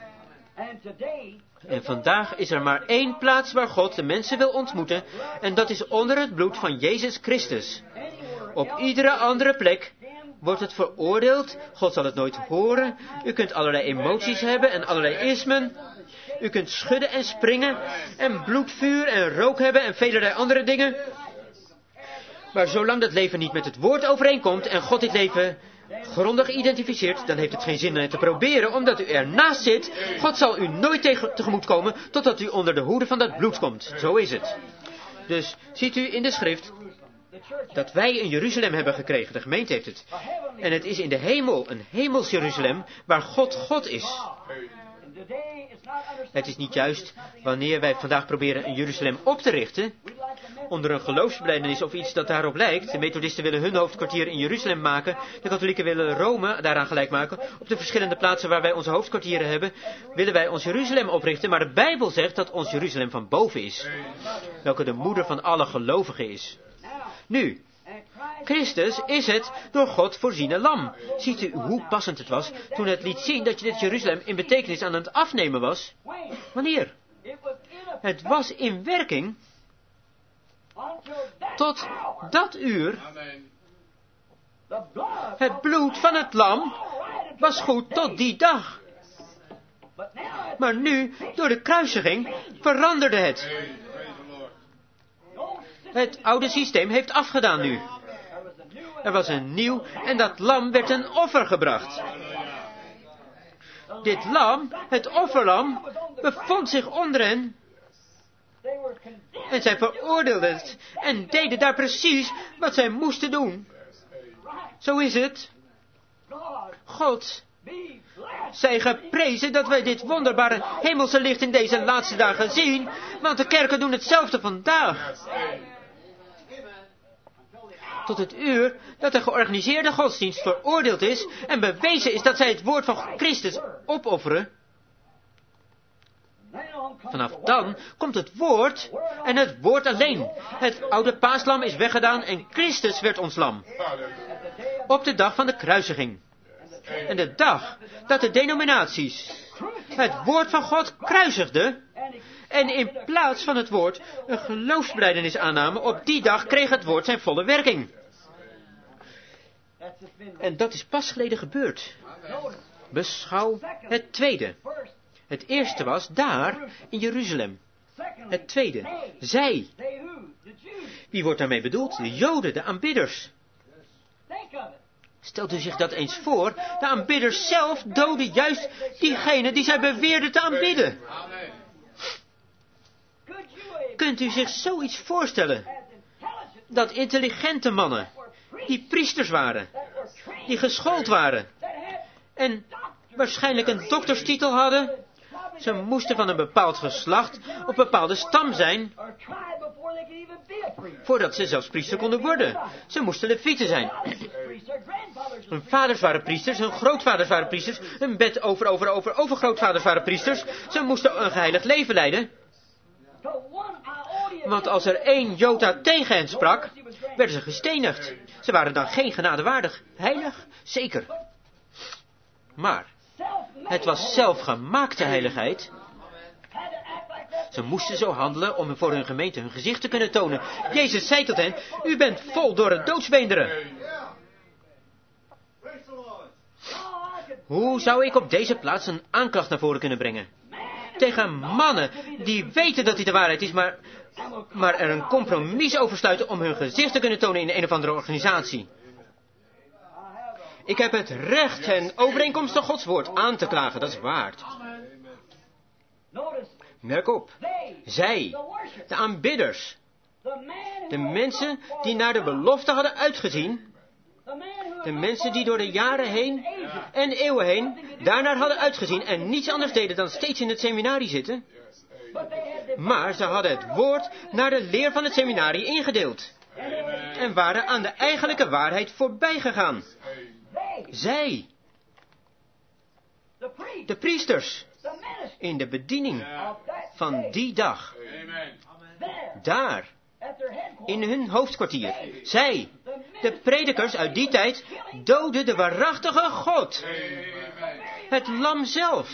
En vandaag is er maar één plaats waar God de mensen wil ontmoeten, en dat is onder het bloed van Jezus Christus. Op iedere andere plek wordt het veroordeeld, God zal het nooit horen, u kunt allerlei emoties hebben en allerlei ismen, u kunt schudden en springen, en bloedvuur en rook hebben en velerlei andere dingen. Maar zolang dat leven niet met het woord overeenkomt en God dit leven grondig identificeert, dan heeft het geen zin om het te proberen, omdat u ernaast zit. God zal u nooit tegemoet komen, totdat u onder de hoede van dat bloed komt. Zo is het. Dus ziet u in de schrift dat wij een Jeruzalem hebben gekregen. De gemeente heeft het. En het is in de hemel, een hemels Jeruzalem, waar God is. Het is niet juist wanneer wij vandaag proberen een Jeruzalem op te richten, onder een geloofsbelijdenis of iets dat daarop lijkt. De Methodisten willen hun hoofdkwartier in Jeruzalem maken, de katholieken willen Rome daaraan gelijk maken. Op de verschillende plaatsen waar wij onze hoofdkwartieren hebben, willen wij ons Jeruzalem oprichten, maar de Bijbel zegt dat ons Jeruzalem van boven is, welke de moeder van alle gelovigen is. Nu, Christus is het door God voorziene lam. Ziet u hoe passend het was toen het liet zien dat je dit Jeruzalem in betekenis aan het afnemen was? Wanneer? Het was in werking tot dat uur. Het bloed van het lam was goed tot die dag. Maar nu, door de kruisiging, veranderde het. Het oude systeem heeft afgedaan nu. Er was een nieuw en dat lam werd een offer gebracht. Dit lam, het offerlam, bevond zich onder hen. En zij veroordeelden het en deden daar precies wat zij moesten doen. Zo is het. God, zij geprezen dat wij dit wonderbare hemelse licht in deze laatste dagen zien, want de kerken doen hetzelfde vandaag. Tot het uur dat de georganiseerde godsdienst veroordeeld is en bewezen is dat zij het woord van Christus opofferen. Vanaf dan komt het woord en het woord alleen. Het oude paaslam is weggedaan en Christus werd ons lam. Op de dag van de kruisiging. En de dag dat de denominaties het woord van God kruisigden En in plaats van het woord een geloofsbelijdenis aannamen, op die dag kreeg het woord zijn volle werking. En dat is pas geleden gebeurd. Beschouw het tweede. Het eerste was daar in Jeruzalem. Het tweede, zij. Wie wordt daarmee bedoeld? De Joden, de aanbidders. Stelt u zich dat eens voor, de aanbidders zelf doden juist diegene die zij beweerden te aanbidden. Kunt u zich zoiets voorstellen? Dat intelligente mannen, die priesters waren, die geschoold waren en waarschijnlijk een dokterstitel hadden. Ze moesten van een bepaald geslacht of een bepaalde stam zijn, voordat ze zelfs priester konden worden. Ze moesten levieten zijn. Hun vaders waren priesters, hun grootvaders waren priesters, hun overgrootvaders waren priesters. Ze moesten een geheiligd leven leiden. Want als er 1 Jota tegen hen sprak, werden ze gestenigd. Ze waren dan geen genade waardig. Heilig? Zeker. Maar het was zelfgemaakte heiligheid. Ze moesten zo handelen om voor hun gemeente hun gezicht te kunnen tonen. Jezus zei tot hen, u bent vol door het doodsbeenderen. Hoe zou ik op deze plaats een aanklacht naar voren kunnen brengen? Tegen mannen die weten dat dit de waarheid is, maar er een compromis over sluiten om hun gezicht te kunnen tonen in een of andere organisatie. Ik heb het recht hen overeenkomstig Gods woord aan te klagen, dat is waard. Merk op, zij, de aanbidders, de mensen die naar de belofte hadden uitgezien, de mensen die door de jaren heen en eeuwen heen daarnaar hadden uitgezien en niets anders deden dan steeds in het seminarie zitten. Maar ze hadden het woord naar de leer van het seminarie ingedeeld en waren aan de eigenlijke waarheid voorbij gegaan. Zij, de priesters, in de bediening van die dag, daar, in hun hoofdkwartier, zij, de predikers uit die tijd, doden de waarachtige God, het lam zelf.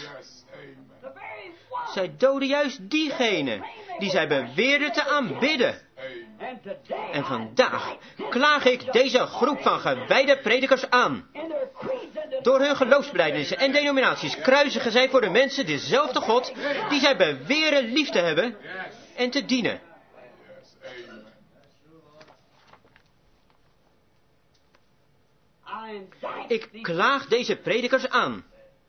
Zij doden juist diegene die zij beweerden te aanbidden. En vandaag klaag ik deze groep van gewijde predikers aan. Door hun geloofsbelijdenissen en denominaties kruisigen zij voor de mensen dezelfde God die zij beweren lief te hebben en te dienen. Ik klaag deze predikers aan.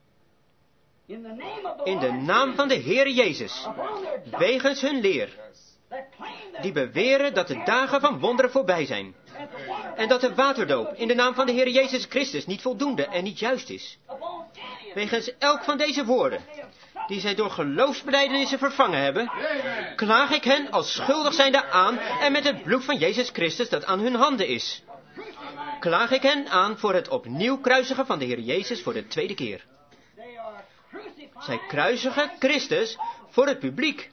In de naam van de Heer Jezus, wegens hun leer, die beweren dat de dagen van wonderen voorbij zijn. En dat de waterdoop in de naam van de Heer Jezus Christus niet voldoende en niet juist is. Wegens elk van deze woorden, die zij door geloofsbelijdenissen vervangen hebben, klaag ik hen als schuldig zijnde aan en met het bloed van Jezus Christus dat aan hun handen is. Klaag ik hen aan voor het opnieuw kruisigen van de Heer Jezus voor de tweede keer. Zij kruisigen Christus voor het publiek.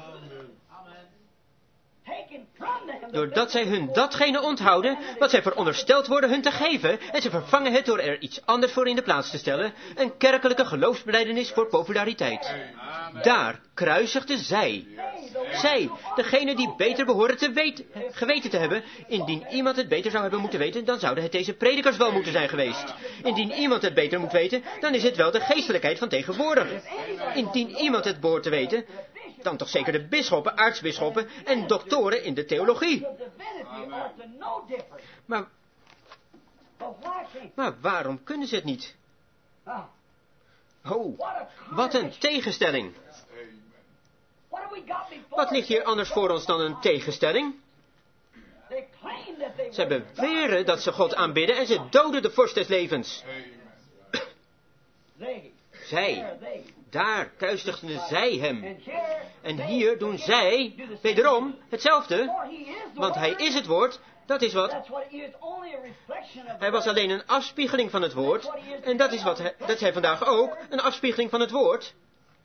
Doordat zij hun datgene onthouden wat zij verondersteld worden hun te geven, en ze vervangen het door er iets anders voor in de plaats te stellen, een kerkelijke geloofsbelijdenis voor populariteit. Daar kruisigden zij. Zij, degene die beter behoren geweten te hebben. Indien iemand het beter zou hebben moeten weten, dan zouden het deze predikers wel moeten zijn geweest. Indien iemand het beter moet weten, dan is het wel de geestelijkheid van tegenwoordig. Indien iemand het behoort te weten, dan toch zeker de bisschoppen, aartsbisschoppen en doktoren in de theologie. Maar waarom kunnen ze het niet? Oh, wat een tegenstelling. Wat ligt hier anders voor ons dan een tegenstelling? Zij beweren dat ze God aanbidden en ze doden de vorst des levens. Zij, daar kruisigden zij hem. En hier doen zij wederom hetzelfde, want hij is het woord, dat is wat. Hij was alleen een afspiegeling van het woord, en dat is hij vandaag ook, een afspiegeling van het woord.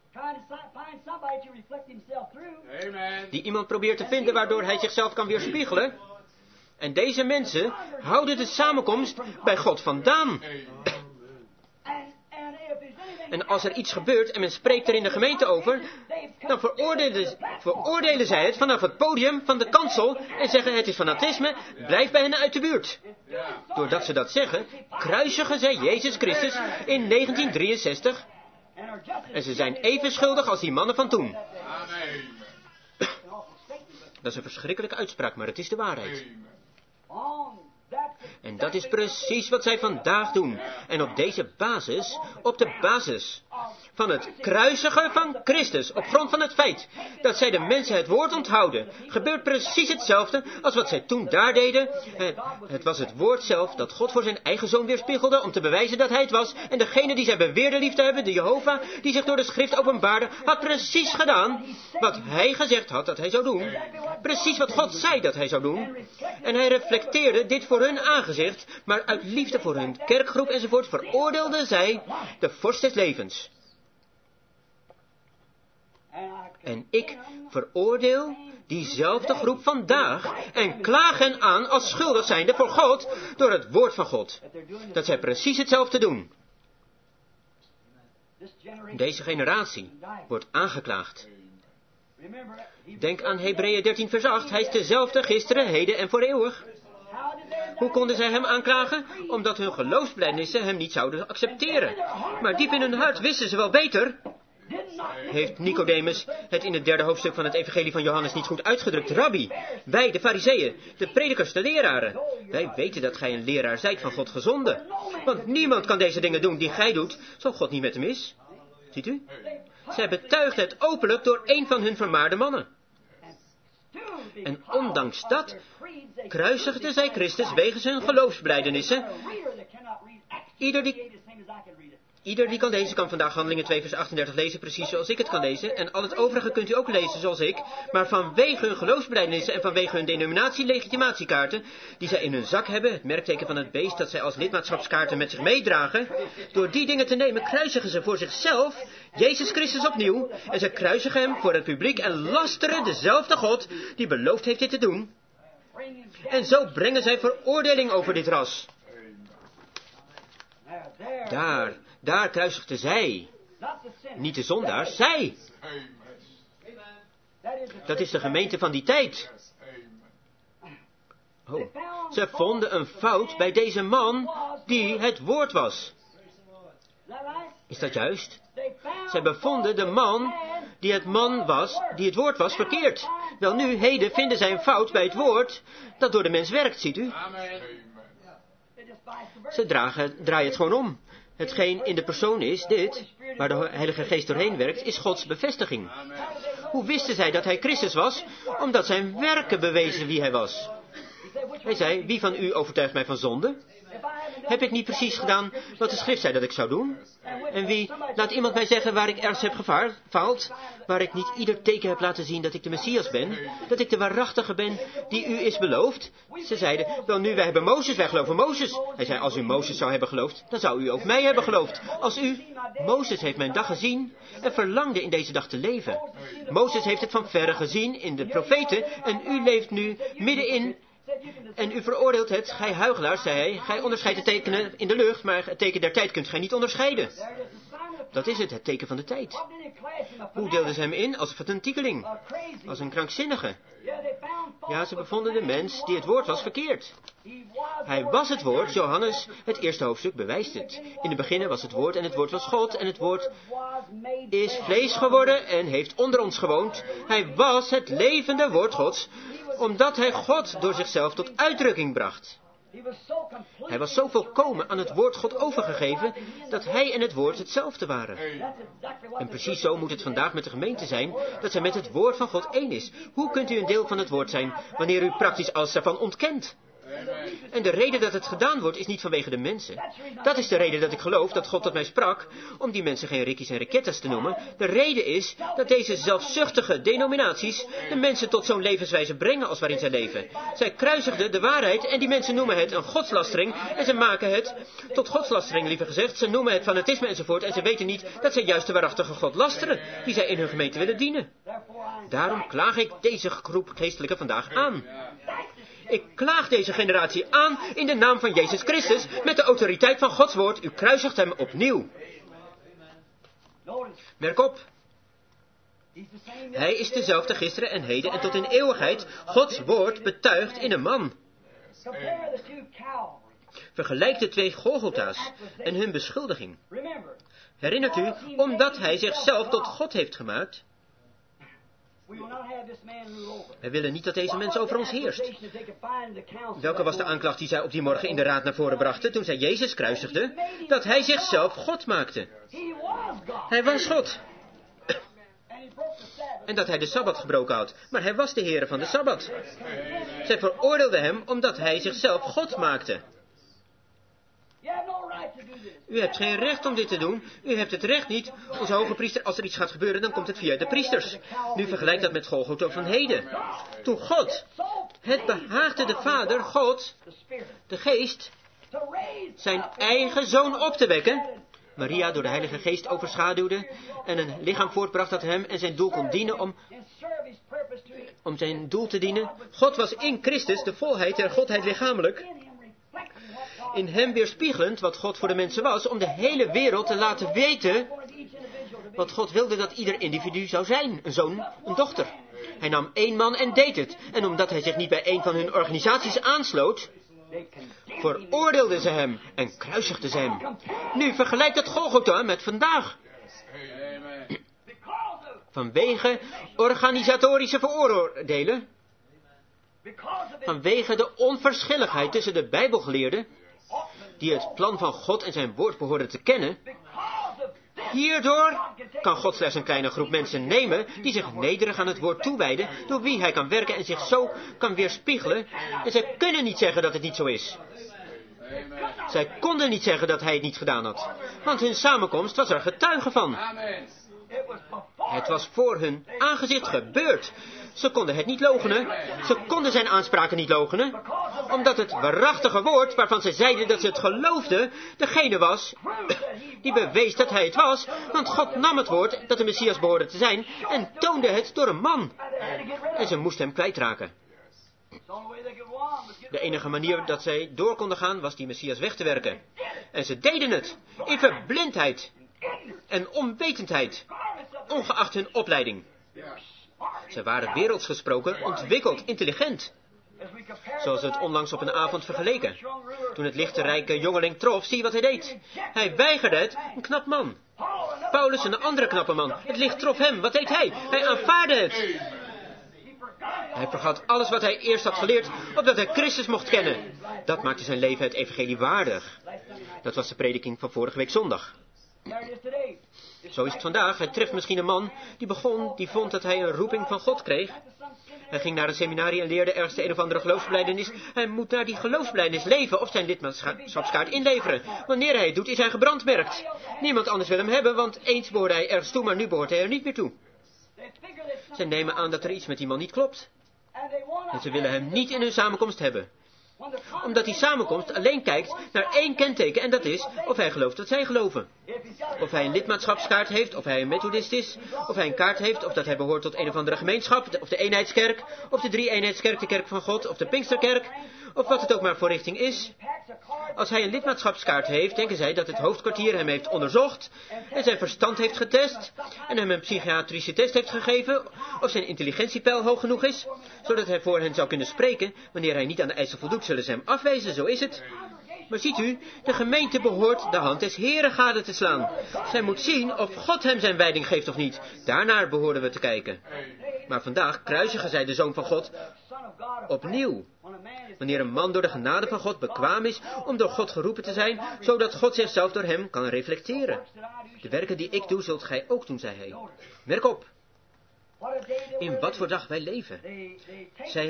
Die iemand probeert te vinden waardoor hij zichzelf kan weerspiegelen. En deze mensen houden de samenkomst bij God vandaan. En als er iets gebeurt en men spreekt er in de gemeente over, dan veroordelen zij het vanaf het podium van de kansel en zeggen het is fanatisme, blijf bij hen uit de buurt. Doordat ze dat zeggen, kruisigen zij Jezus Christus in 1963 en ze zijn even schuldig als die mannen van toen. Dat is een verschrikkelijke uitspraak, maar het is de waarheid. En dat is precies wat zij vandaag doen. En op deze basis, op de basis van het kruisigen van Christus, op grond van het feit dat zij de mensen het woord onthouden, gebeurt precies hetzelfde als wat zij toen daar deden. Het was het woord zelf dat God voor zijn eigen zoon weerspiegelde om te bewijzen dat hij het was. En degene die zij beweerde lief te hebben, de Jehovah, die zich door de schrift openbaarde, had precies gedaan wat hij gezegd had dat hij zou doen. Precies wat God zei dat hij zou doen. En hij reflecteerde dit voor hun aangezicht, maar uit liefde voor hun kerkgroep enzovoort veroordeelde zij de vorst des levens. En ik veroordeel diezelfde groep vandaag en klaag hen aan als schuldig zijnde voor God door het woord van God. Dat zij precies hetzelfde doen. Deze generatie wordt aangeklaagd. Denk aan Hebreeën 13 vers 8. Hij is dezelfde gisteren, heden en voor eeuwig. Hoe konden zij hem aanklagen? Omdat hun geloofsbelijfnissen hem niet zouden accepteren. Maar diep in hun hart wisten ze wel beter. Heeft Nicodemus het in het 3e hoofdstuk van het evangelie van Johannes niet goed uitgedrukt? Rabbi, wij de fariseeën, de predikers, de leraren. Wij weten dat gij een leraar zijt van God gezonden. Want niemand kan deze dingen doen die gij doet, zo God niet met hem is. Ziet u? Zij betuigden het openlijk door een van hun vermaarde mannen. En ondanks dat kruisigden zij Christus wegens hun geloofsbelijdenissen. Ieder die kan lezen, kan vandaag Handelingen 2 vers 38 lezen, precies zoals ik het kan lezen. En al het overige kunt u ook lezen zoals ik. Maar vanwege hun geloofsbelijdenissen en vanwege hun denominatie-legitimatiekaarten, die zij in hun zak hebben, het merkteken van het beest dat zij als lidmaatschapskaarten met zich meedragen, door die dingen te nemen, kruisigen ze voor zichzelf Jezus Christus opnieuw. En ze kruisigen hem voor het publiek en lasteren dezelfde God die beloofd heeft dit te doen. En zo brengen zij veroordeling over dit ras. Daar kruisigden zij. Niet de zondaars, zij. Dat is de gemeente van die tijd. Oh. Ze vonden een fout bij deze man die het woord was. Is dat juist? Zij bevonden de man die het woord was verkeerd. Wel nu, heden vinden zij een fout bij het woord dat door de mens werkt, ziet u? Ze draaien het gewoon om. Hetgeen in de persoon is, dit, waar de Heilige Geest doorheen werkt, is Gods bevestiging. Hoe wisten zij dat hij Christus was? Omdat zijn werken bewezen wie hij was. Hij zei, wie van u overtuigt mij van zonde? Heb ik niet precies gedaan wat de schrift zei dat ik zou doen? En wie, laat iemand mij zeggen waar ik ergens heb gefaald, waar ik niet ieder teken heb laten zien dat ik de Messias ben, dat ik de waarachtige ben die u is beloofd? Ze zeiden, wel nu, wij hebben Mozes, wij geloven Mozes. Hij zei, als u Mozes zou hebben geloofd, dan zou u ook mij hebben geloofd. Mozes heeft mijn dag gezien en verlangde in deze dag te leven. Mozes heeft het van verre gezien in de profeten en u leeft nu middenin. En u veroordeelt het, gij huichelaars, zei hij. Gij onderscheidt de tekenen in de lucht, maar het teken der tijd kunt gij niet onderscheiden. Dat is het teken van de tijd. Hoe deelden ze hem in? Als een tiekeling. Als een krankzinnige. Ja, ze bevonden de mens die het woord was verkeerd. Hij was het woord, Johannes, het 1e hoofdstuk bewijst het. In het begin was het woord en het woord was God en het woord is vlees geworden en heeft onder ons gewoond. Hij was het levende woord Gods, omdat hij God door zichzelf tot uitdrukking bracht. Hij was zo volkomen aan het woord God overgegeven, dat hij en het woord hetzelfde waren. En precies zo moet het vandaag met de gemeente zijn, dat zij met het woord van God één is. Hoe kunt u een deel van het woord zijn, wanneer u praktisch alles daarvan ontkent? En de reden dat het gedaan wordt, is niet vanwege de mensen. Dat is de reden dat ik geloof dat God tot mij sprak, om die mensen geen rikkies en rikettas te noemen. De reden is dat deze zelfzuchtige denominaties de mensen tot zo'n levenswijze brengen als waarin zij leven. Zij kruisigden de waarheid en die mensen noemen het een godslastering. En ze maken het tot godslastering, liever gezegd. Ze noemen het fanatisme enzovoort. En ze weten niet dat zij juist de waarachtige God lasteren, die zij in hun gemeente willen dienen. Daarom klaag ik deze groep geestelijken vandaag aan. Ik klaag deze generatie aan in de naam van Jezus Christus met de autoriteit van Gods woord. U kruisigt hem opnieuw. Merk op. Hij is dezelfde gisteren en heden en tot in eeuwigheid, Gods woord betuigd in een man. Vergelijk de 2 Golgotha's en hun beschuldiging. Herinnert u, omdat hij zichzelf tot God heeft gemaakt. Wij willen niet dat deze mens over ons heerst. Welke was de aanklacht die zij op die morgen in de raad naar voren brachten toen zij Jezus kruisigde? Dat hij zichzelf God maakte. Hij was God. En dat hij de Sabbat gebroken had. Maar hij was de Heere van de Sabbat. Zij veroordeelden hem omdat hij zichzelf God maakte. U hebt geen recht om dit te doen. U hebt het recht niet. Onze hoge priester, als er iets gaat gebeuren, dan komt het via de priesters. Nu vergelijk dat met Golgotha van heden. Toen God, het behaagde de Vader, God, de Geest, zijn eigen zoon op te wekken. Maria door de Heilige Geest overschaduwde en een lichaam voortbracht dat hem en zijn doel kon dienen om zijn doel te dienen. God was in Christus, de volheid der Godheid lichamelijk. In hem weerspiegelend wat God voor de mensen was, om de hele wereld te laten weten wat God wilde dat ieder individu zou zijn, een zoon, een dochter. Hij nam 1 man en deed het. En omdat hij zich niet bij een van hun organisaties aansloot, veroordeelden ze hem en kruisigden ze hem. Nu vergelijk het Golgotha met vandaag. Vanwege organisatorische vooroordelen, vanwege de onverschilligheid tussen de Bijbelgeleerden, die het plan van God en zijn woord behoren te kennen, hierdoor kan God slechts een kleine groep mensen nemen die zich nederig aan het woord toewijden, door wie hij kan werken en zich zo kan weerspiegelen. En zij kunnen niet zeggen dat het niet zo is. Zij konden niet zeggen dat hij het niet gedaan had, want hun samenkomst was er getuige van. Het was voor hun aangezicht gebeurd. Ze konden het niet loochenen. Ze konden zijn aanspraken niet loochenen. Omdat het waarachtige woord, waarvan ze zeiden dat ze het geloofden, degene was die bewees dat hij het was. Want God nam het woord dat de Messias behoorde te zijn en toonde het door een man. En ze moesten hem kwijtraken. De enige manier dat zij door konden gaan was die Messias weg te werken. En ze deden het in verblindheid en onwetendheid, ongeacht hun opleiding. Ze waren werelds gesproken, ontwikkeld, intelligent. Zoals we het onlangs op een avond vergeleken. Toen het lichte rijke jongeling trof, zie wat hij deed. Hij weigerde het, een knap man. Paulus, een andere knappe man. Het licht trof hem, wat deed hij? Hij aanvaarde het. Hij vergat alles wat hij eerst had geleerd, opdat hij Christus mocht kennen. Dat maakte zijn leven het evangelie waardig. Dat was de prediking van vorige week zondag. Zo is het vandaag. Het treft misschien een man die vond dat hij een roeping van God kreeg. Hij ging naar een seminarie en leerde ergens de een of andere geloofsbelijdenis. Hij moet naar die geloofsbelijdenis leven of zijn lidmaatschapskaart inleveren. Wanneer hij het doet, is hij gebrandmerkt. Niemand anders wil hem hebben, want eens behoorde hij ergens toe, maar nu behoort hij er niet meer toe. Ze nemen aan dat er iets met die man niet klopt. En ze willen hem niet in hun samenkomst hebben. Omdat die samenkomst alleen kijkt naar 1 kenteken en dat is of hij gelooft wat zij geloven. Of hij een lidmaatschapskaart heeft, of hij een methodist is, of hij een kaart heeft, of dat hij behoort tot een of andere gemeenschap, of de eenheidskerk, of de 3-eenheidskerk, de kerk van God, of de Pinksterkerk, of wat het ook maar voor richting is. Als hij een lidmaatschapskaart heeft, denken zij dat het hoofdkwartier hem heeft onderzocht en zijn verstand heeft getest en hem een psychiatrische test heeft gegeven of zijn intelligentiepeil hoog genoeg is, zodat hij voor hen zou kunnen spreken. Wanneer hij niet aan de eisen voldoet, zullen ze hem afwijzen, zo is het. Maar ziet u, de gemeente behoort de hand des Heren gade te slaan. Zij moet zien of God hem zijn wijding geeft of niet. Daarnaar behoorden we te kijken. Maar vandaag kruisigen zij de Zoon van God opnieuw. Wanneer een man door de genade van God bekwaam is om door God geroepen te zijn, zodat God zichzelf door hem kan reflecteren. De werken die ik doe, zult gij ook doen, zei hij. Merk op. In wat voor dag wij leven. Zij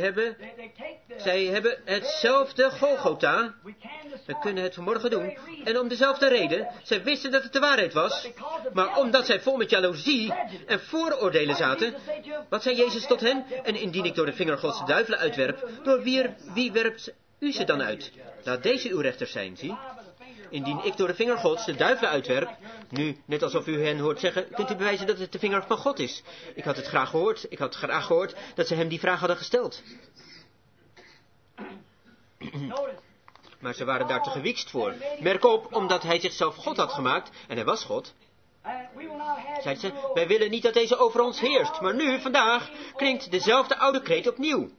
hebben hetzelfde Golgotha. We kunnen het vanmorgen doen. En om dezelfde reden. Zij wisten dat het de waarheid was. Maar omdat zij vol met jaloezie en vooroordelen zaten. Wat zei Jezus tot hen? En indien ik door de vinger Gods de duivelen uitwerp. Door wie werpt u ze dan uit? Laat deze uw rechters zijn, zie. Indien ik door de vinger Gods de duivelen uitwerp, nu, net alsof u hen hoort zeggen, kunt u bewijzen dat het de vinger van God is. Ik had graag gehoord dat ze hem die vraag hadden gesteld. Maar ze waren daar te gewiekst voor. Merk op, omdat hij zichzelf God had gemaakt, en hij was God. Zeiden ze, wij willen niet dat deze over ons heerst. Maar nu, vandaag, klinkt dezelfde oude kreet opnieuw.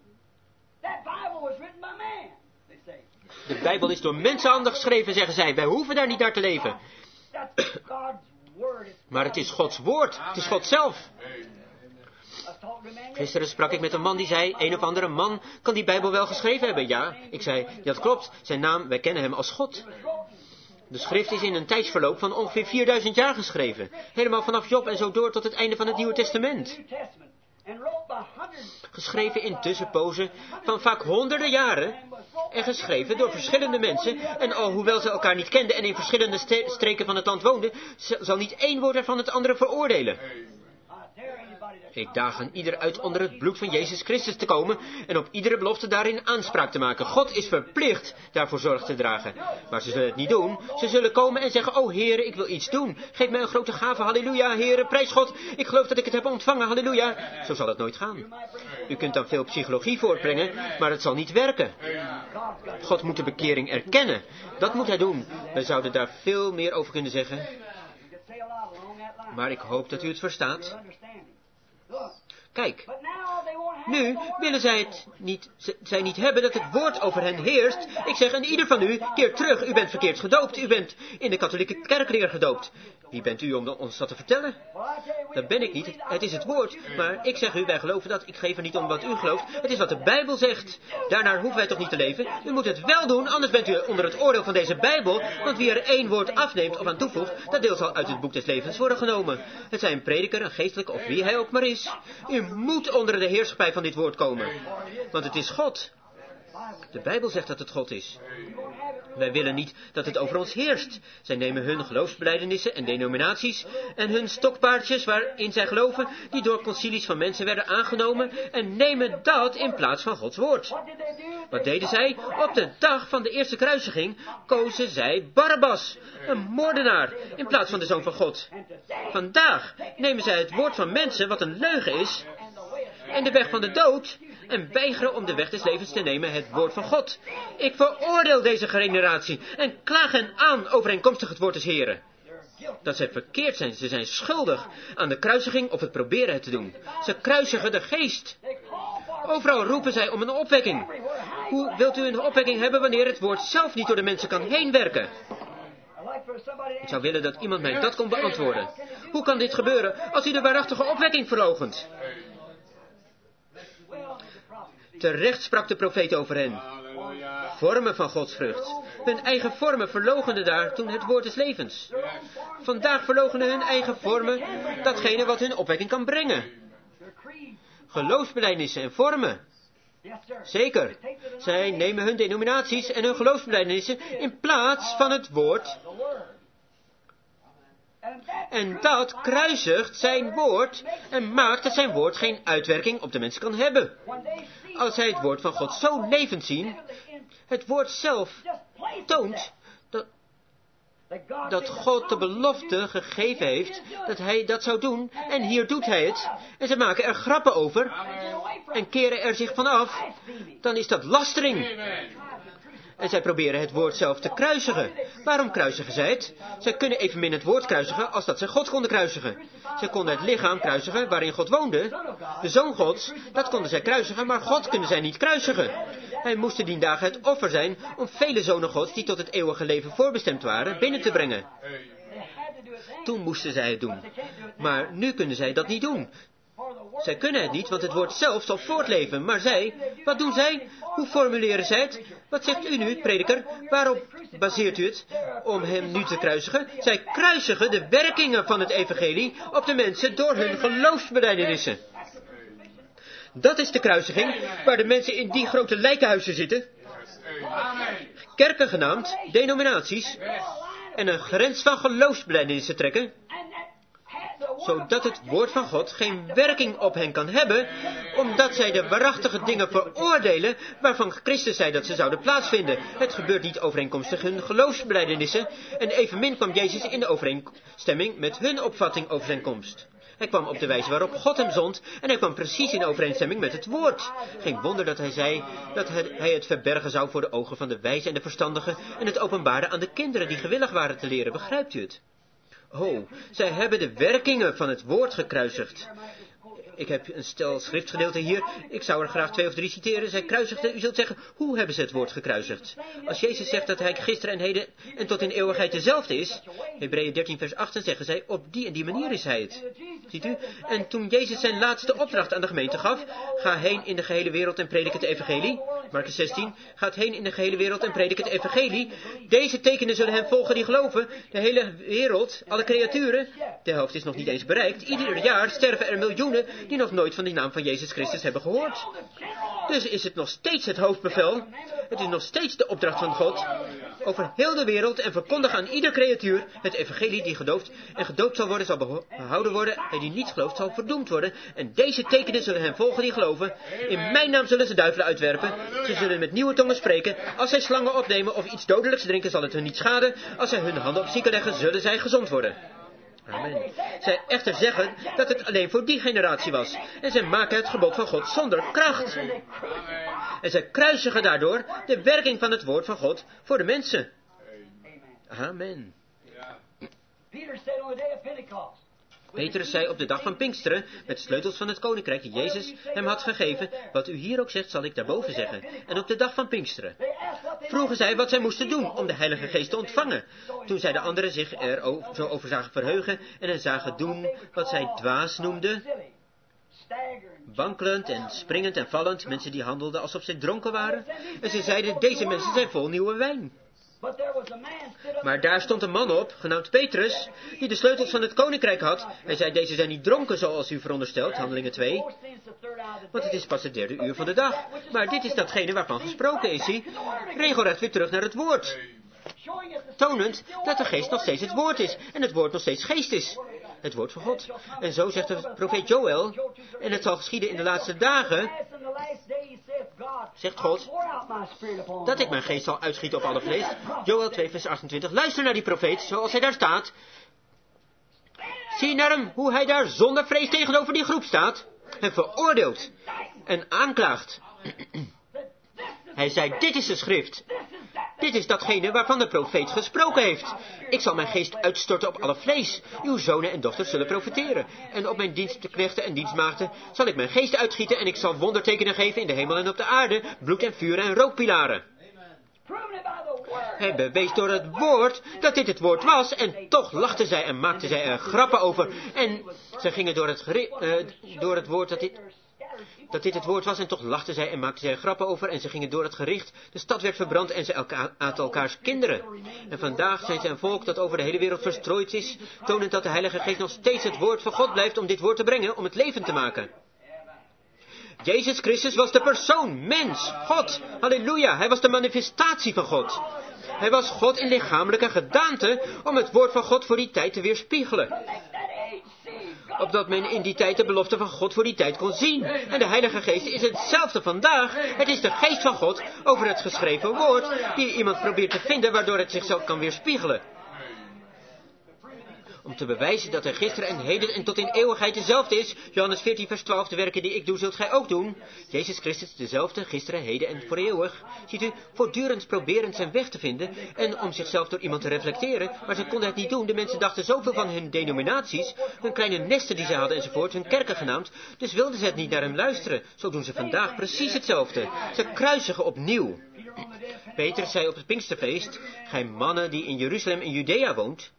De Bijbel is door mensenhanden geschreven, zeggen zij. Wij hoeven daar niet naar te leven. Maar het is Gods woord. Het is God zelf. Gisteren sprak ik met een man die zei, een of andere man kan die Bijbel wel geschreven hebben. Ja, ik zei, dat klopt. Zijn naam, wij kennen hem als God. De schrift is in een tijdsverloop van ongeveer 4000 jaar geschreven. Helemaal vanaf Job en zo door tot het einde van het Nieuwe Testament. Geschreven in tussenpozen van vaak honderden jaren. En geschreven door verschillende mensen. En alhoewel ze elkaar niet kenden en in verschillende streken van het land woonden, zal niet één woord ervan het andere veroordelen. Ik daag aan ieder uit onder het bloed van Jezus Christus te komen en op iedere belofte daarin aanspraak te maken. God is verplicht daarvoor zorg te dragen. Maar ze zullen het niet doen. Ze zullen komen en zeggen, o Heere, ik wil iets doen. Geef mij een grote gave, halleluja, Heere, prijs God. Ik geloof dat ik het heb ontvangen, halleluja. Zo zal het nooit gaan. U kunt dan veel psychologie voortbrengen, maar het zal niet werken. God moet de bekering erkennen. Dat moet hij doen. Wij zouden daar veel meer over kunnen zeggen. Maar ik hoop dat u het verstaat. Kijk, nu willen zij niet hebben dat het woord over hen heerst. Ik zeg, en ieder van u keert terug. U bent verkeerd gedoopt. U bent in de katholieke kerkleer gedoopt. Wie bent u om ons dat te vertellen? Dat ben ik niet. Het is het woord. Maar ik zeg u, wij geloven dat. Ik geef er niet om wat u gelooft. Het is wat de Bijbel zegt. Daarnaar hoeven wij toch niet te leven. U moet het wel doen, anders bent u onder het oordeel van deze Bijbel. Want wie er één woord afneemt of aan toevoegt, dat deel zal uit het boek des levens worden genomen. Het zij een prediker, een geestelijke of wie hij ook maar is. U moet onder de heerschappij van dit woord komen. Want het is God. De Bijbel zegt dat het God is. Wij willen niet dat het over ons heerst. Zij nemen hun geloofsbelijdenissen en denominaties en hun stokpaardjes waarin zij geloven, die door concilies van mensen werden aangenomen, en nemen dat in plaats van Gods woord. Wat deden zij? Op de dag van de eerste kruisiging kozen zij Barabbas, een moordenaar, in plaats van de Zoon van God. Vandaag nemen zij het woord van mensen, wat een leugen is, en de weg van de dood, en weigeren om de weg des levens te nemen, het woord van God. Ik veroordeel deze generatie en klaag hen aan overeenkomstig het woord des Heren. Dat zij verkeerd zijn, ze zijn schuldig aan de kruisiging of het proberen het te doen. Ze kruisigen de geest. Overal roepen zij om een opwekking. Hoe wilt u een opwekking hebben wanneer het woord zelf niet door de mensen kan heen werken? Ik zou willen dat iemand mij dat kon beantwoorden. Hoe kan dit gebeuren als u de waarachtige opwekking verloochent? Terecht sprak de profeet over hen. Vormen van Gods vrucht. Hun eigen vormen verloochenden daar toen het woord des levens. Vandaag verloochenen hun eigen vormen datgene wat hun opwekking kan brengen. Geloofsbelijdenissen en vormen. Zeker. Zij nemen hun denominaties en hun geloofsbelijdenissen in plaats van het woord. En dat kruisigt zijn woord en maakt dat zijn woord geen uitwerking op de mensen kan hebben. Als zij het woord van God zo levend zien, het woord zelf toont dat God de belofte gegeven heeft dat hij dat zou doen, en hier doet hij het, en ze maken er grappen over en keren er zich van af, dan is dat lastering. En zij proberen het woord zelf te kruisigen. Waarom kruisigen zij het? Zij kunnen evenmin het woord kruisigen als dat zij God konden kruisigen. Zij konden het lichaam kruisigen waarin God woonde. De Zoon Gods, dat konden zij kruisigen, maar God kunnen zij niet kruisigen. Hij moest die dagen het offer zijn om vele zonen Gods die tot het eeuwige leven voorbestemd waren binnen te brengen. Toen moesten zij het doen. Maar nu kunnen zij dat niet doen. Zij kunnen het niet, want het woord zelf zal voortleven. Maar zij, wat doen zij? Hoe formuleren zij het? Wat zegt u nu, prediker? Waarop baseert u het om hem nu te kruisigen? Zij kruisigen de werkingen van het evangelie op de mensen door hun geloofsbelijdenissen. Dat is de kruisiging waar de mensen in die grote lijkenhuizen zitten. Kerken genaamd, denominaties, en een grens van geloofsbelijdenissen trekken, zodat het woord van God geen werking op hen kan hebben, omdat zij de waarachtige dingen veroordelen waarvan Christus zei dat ze zouden plaatsvinden. Het gebeurt niet overeenkomstig hun geloofsbelijdenissen, en evenmin kwam Jezus in overeenstemming met hun opvatting over zijn komst. Hij kwam op de wijze waarop God hem zond, en hij kwam precies in overeenstemming met het woord. Geen wonder dat hij zei dat hij het verbergen zou voor de ogen van de wijze en de verstandigen, en het openbaren aan de kinderen die gewillig waren te leren. Begrijpt u het? Oh, zij hebben de werkingen van het woord gekruisigd. Ik heb een stel schriftgedeelten hier. Ik zou er graag 2 of 3 citeren. Zij kruisigden. U zult zeggen, hoe hebben ze het woord gekruisigd? Als Jezus zegt dat hij gisteren en heden en tot in eeuwigheid dezelfde is. Hebreeën 13 vers 8, dan zeggen zij, op die en die manier is hij het. Ziet u? En toen Jezus zijn laatste opdracht aan de gemeente gaf, ga heen in de gehele wereld en predik het evangelie. Markus 16, gaat heen in de gehele wereld en predik het evangelie. Deze tekenen zullen hen volgen die geloven. De hele wereld, alle creaturen, de helft is nog niet eens bereikt. Ieder jaar sterven er miljoenen die nog nooit van die naam van Jezus Christus hebben gehoord. Dus is het nog steeds het hoofdbevel. Het is nog steeds de opdracht van God. Over heel de wereld en verkondig aan ieder creatuur het evangelie die gedoofd en gedoopt zal worden, zal behouden worden. En die niet gelooft, zal verdoemd worden. En deze tekenen zullen hen volgen die geloven. In mijn naam zullen ze duivelen uitwerpen. Ze zullen met nieuwe tongen spreken. Als zij slangen opnemen of iets dodelijks drinken, zal het hun niet schaden. Als zij hun handen op zieken leggen, zullen zij gezond worden. Amen. Zij echter zeggen dat het alleen voor die generatie was. En zij maken het gebod van God zonder kracht. En zij kruisigen daardoor de werking van het woord van God voor de mensen. Amen. Petrus zei op de dag van Pinksteren, met de sleutels van het koninkrijk die Jezus hem had gegeven, wat u hier ook zegt, zal ik daarboven zeggen. En op de dag van Pinksteren vroegen zij wat zij moesten doen om de Heilige Geest te ontvangen. Toen zij de anderen zich er zo over zagen verheugen en hen zagen doen wat zij dwaas noemden, wankelend en springend en vallend, mensen die handelden alsof zij dronken waren. En ze zeiden, deze mensen zijn vol nieuwe wijn. Maar daar stond een man op, genaamd Petrus, die de sleutels van het koninkrijk had. Hij zei, deze zijn niet dronken zoals u veronderstelt, Handelingen 2. Want het is pas het 3e uur van de dag. Maar dit is datgene waarvan gesproken is, zie. Regelrecht weer terug naar het woord. Tonend dat de geest nog steeds het woord is. En het woord nog steeds geest is. Het woord van God. En zo zegt de profeet Joël, en het zal geschieden in de laatste dagen, zegt God, dat ik mijn geest zal uitschieten op alle vlees. Joël 2 vers 28. Luister naar die profeet, zoals hij daar staat. Zie naar hem, hoe hij daar zonder vrees tegenover die groep staat. En veroordeelt. En aanklaagt. Hij zei, dit is de schrift. Dit is datgene waarvan de profeet gesproken heeft. Ik zal mijn geest uitstorten op alle vlees. Uw zonen en dochters zullen profeteren. En op mijn dienstknechten en dienstmaagden zal ik mijn geest uitgieten. En ik zal wondertekenen geven in de hemel en op de aarde. Bloed en vuur en rookpilaren. Hij bewees door het woord dat dit het woord was. En toch lachten zij en maakten zij er grappen over. En zij gingen door het woord dat dit het woord was, en toch lachten zij en maakten zij er grappen over, en ze gingen door het gericht. De stad werd verbrand en ze aten elkaars kinderen. En vandaag zijn ze een volk dat over de hele wereld verstrooid is, tonend dat de Heilige Geest nog steeds het woord van God blijft om dit woord te brengen, om het levend te maken. Jezus Christus was de persoon, mens, God. Halleluja, hij was de manifestatie van God. Hij was God in lichamelijke gedaante om het woord van God voor die tijd te weerspiegelen. Opdat men in die tijd de belofte van God voor die tijd kon zien. En de Heilige Geest is hetzelfde vandaag. Het is de geest van God over het geschreven woord die iemand probeert te vinden waardoor het zichzelf kan weerspiegelen. Om te bewijzen dat hij gisteren en heden en tot in eeuwigheid dezelfde is. Johannes 14 vers 12, de werken die ik doe zult gij ook doen. Jezus Christus dezelfde, gisteren, heden en voor eeuwig. Ziet u, voortdurend proberend zijn weg te vinden en om zichzelf door iemand te reflecteren. Maar ze konden het niet doen. De mensen dachten zoveel van hun denominaties, hun kleine nesten die zij hadden enzovoort, hun kerken genaamd. Dus wilden ze het niet naar hem luisteren. Zo doen ze vandaag precies hetzelfde. Ze kruisigen opnieuw. Petrus zei op het Pinksterfeest, gij mannen die in Jeruzalem en Judea woont,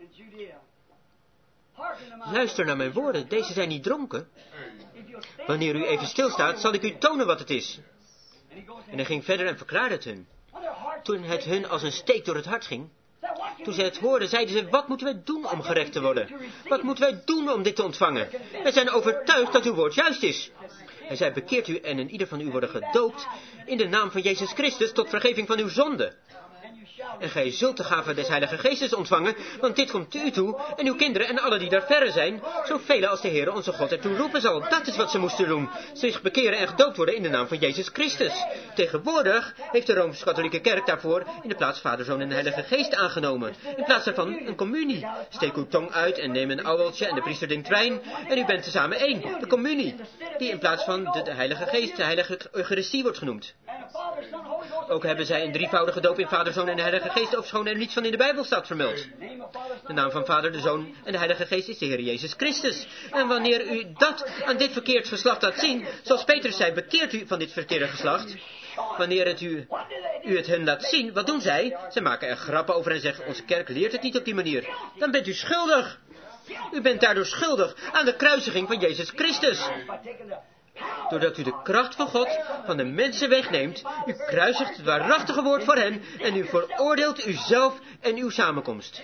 luister naar mijn woorden, deze zijn niet dronken. Wanneer u even stilstaat, zal ik u tonen wat het is. En hij ging verder en verklaarde het hun. Toen het hun als een steek door het hart ging, toen zij het hoorden, zeiden ze, wat moeten wij doen om gerecht te worden? Wat moeten wij doen om dit te ontvangen? Wij zijn overtuigd dat uw woord juist is. Hij zei, bekeert u en een ieder van u worden gedoopt in de naam van Jezus Christus tot vergeving van uw zonde. En gij zult de gave des Heilige Geestes ontvangen, want dit komt u toe, en uw kinderen en alle die daar verre zijn, zoveel als de Heere onze God ertoe roepen zal. Dat is wat ze moesten doen, zich bekeren en gedoopt worden in de naam van Jezus Christus. Tegenwoordig heeft de Rooms-Katholieke Kerk daarvoor in de plaats Vader, Zoon en Heilige Geest aangenomen. In plaats daarvan een communie. Steek uw tong uit en neem een ouweltje en de priester drinkt wijn, en u bent tezamen één, de communie, die in plaats van de Heilige Geest de Heilige Eucharistie wordt genoemd. Ook hebben zij een drievoudige doop in Vader, Zoon en de Heilige Geest, ofschoon er niets van in de Bijbel staat vermeld. De naam van Vader, de Zoon en de Heilige Geest is de Heer Jezus Christus. En wanneer u dat aan dit verkeerd geslacht laat zien, zoals Petrus zei, bekeert u van dit verkeerde geslacht. Wanneer u het hen laat zien, wat doen zij? Ze maken er grappen over en zeggen, onze kerk leert het niet op die manier. Dan bent u schuldig. U bent daardoor schuldig aan de kruisiging van Jezus Christus. Doordat u de kracht van God van de mensen wegneemt, u kruisigt het waarachtige woord voor hen en u veroordeelt uzelf en uw samenkomst.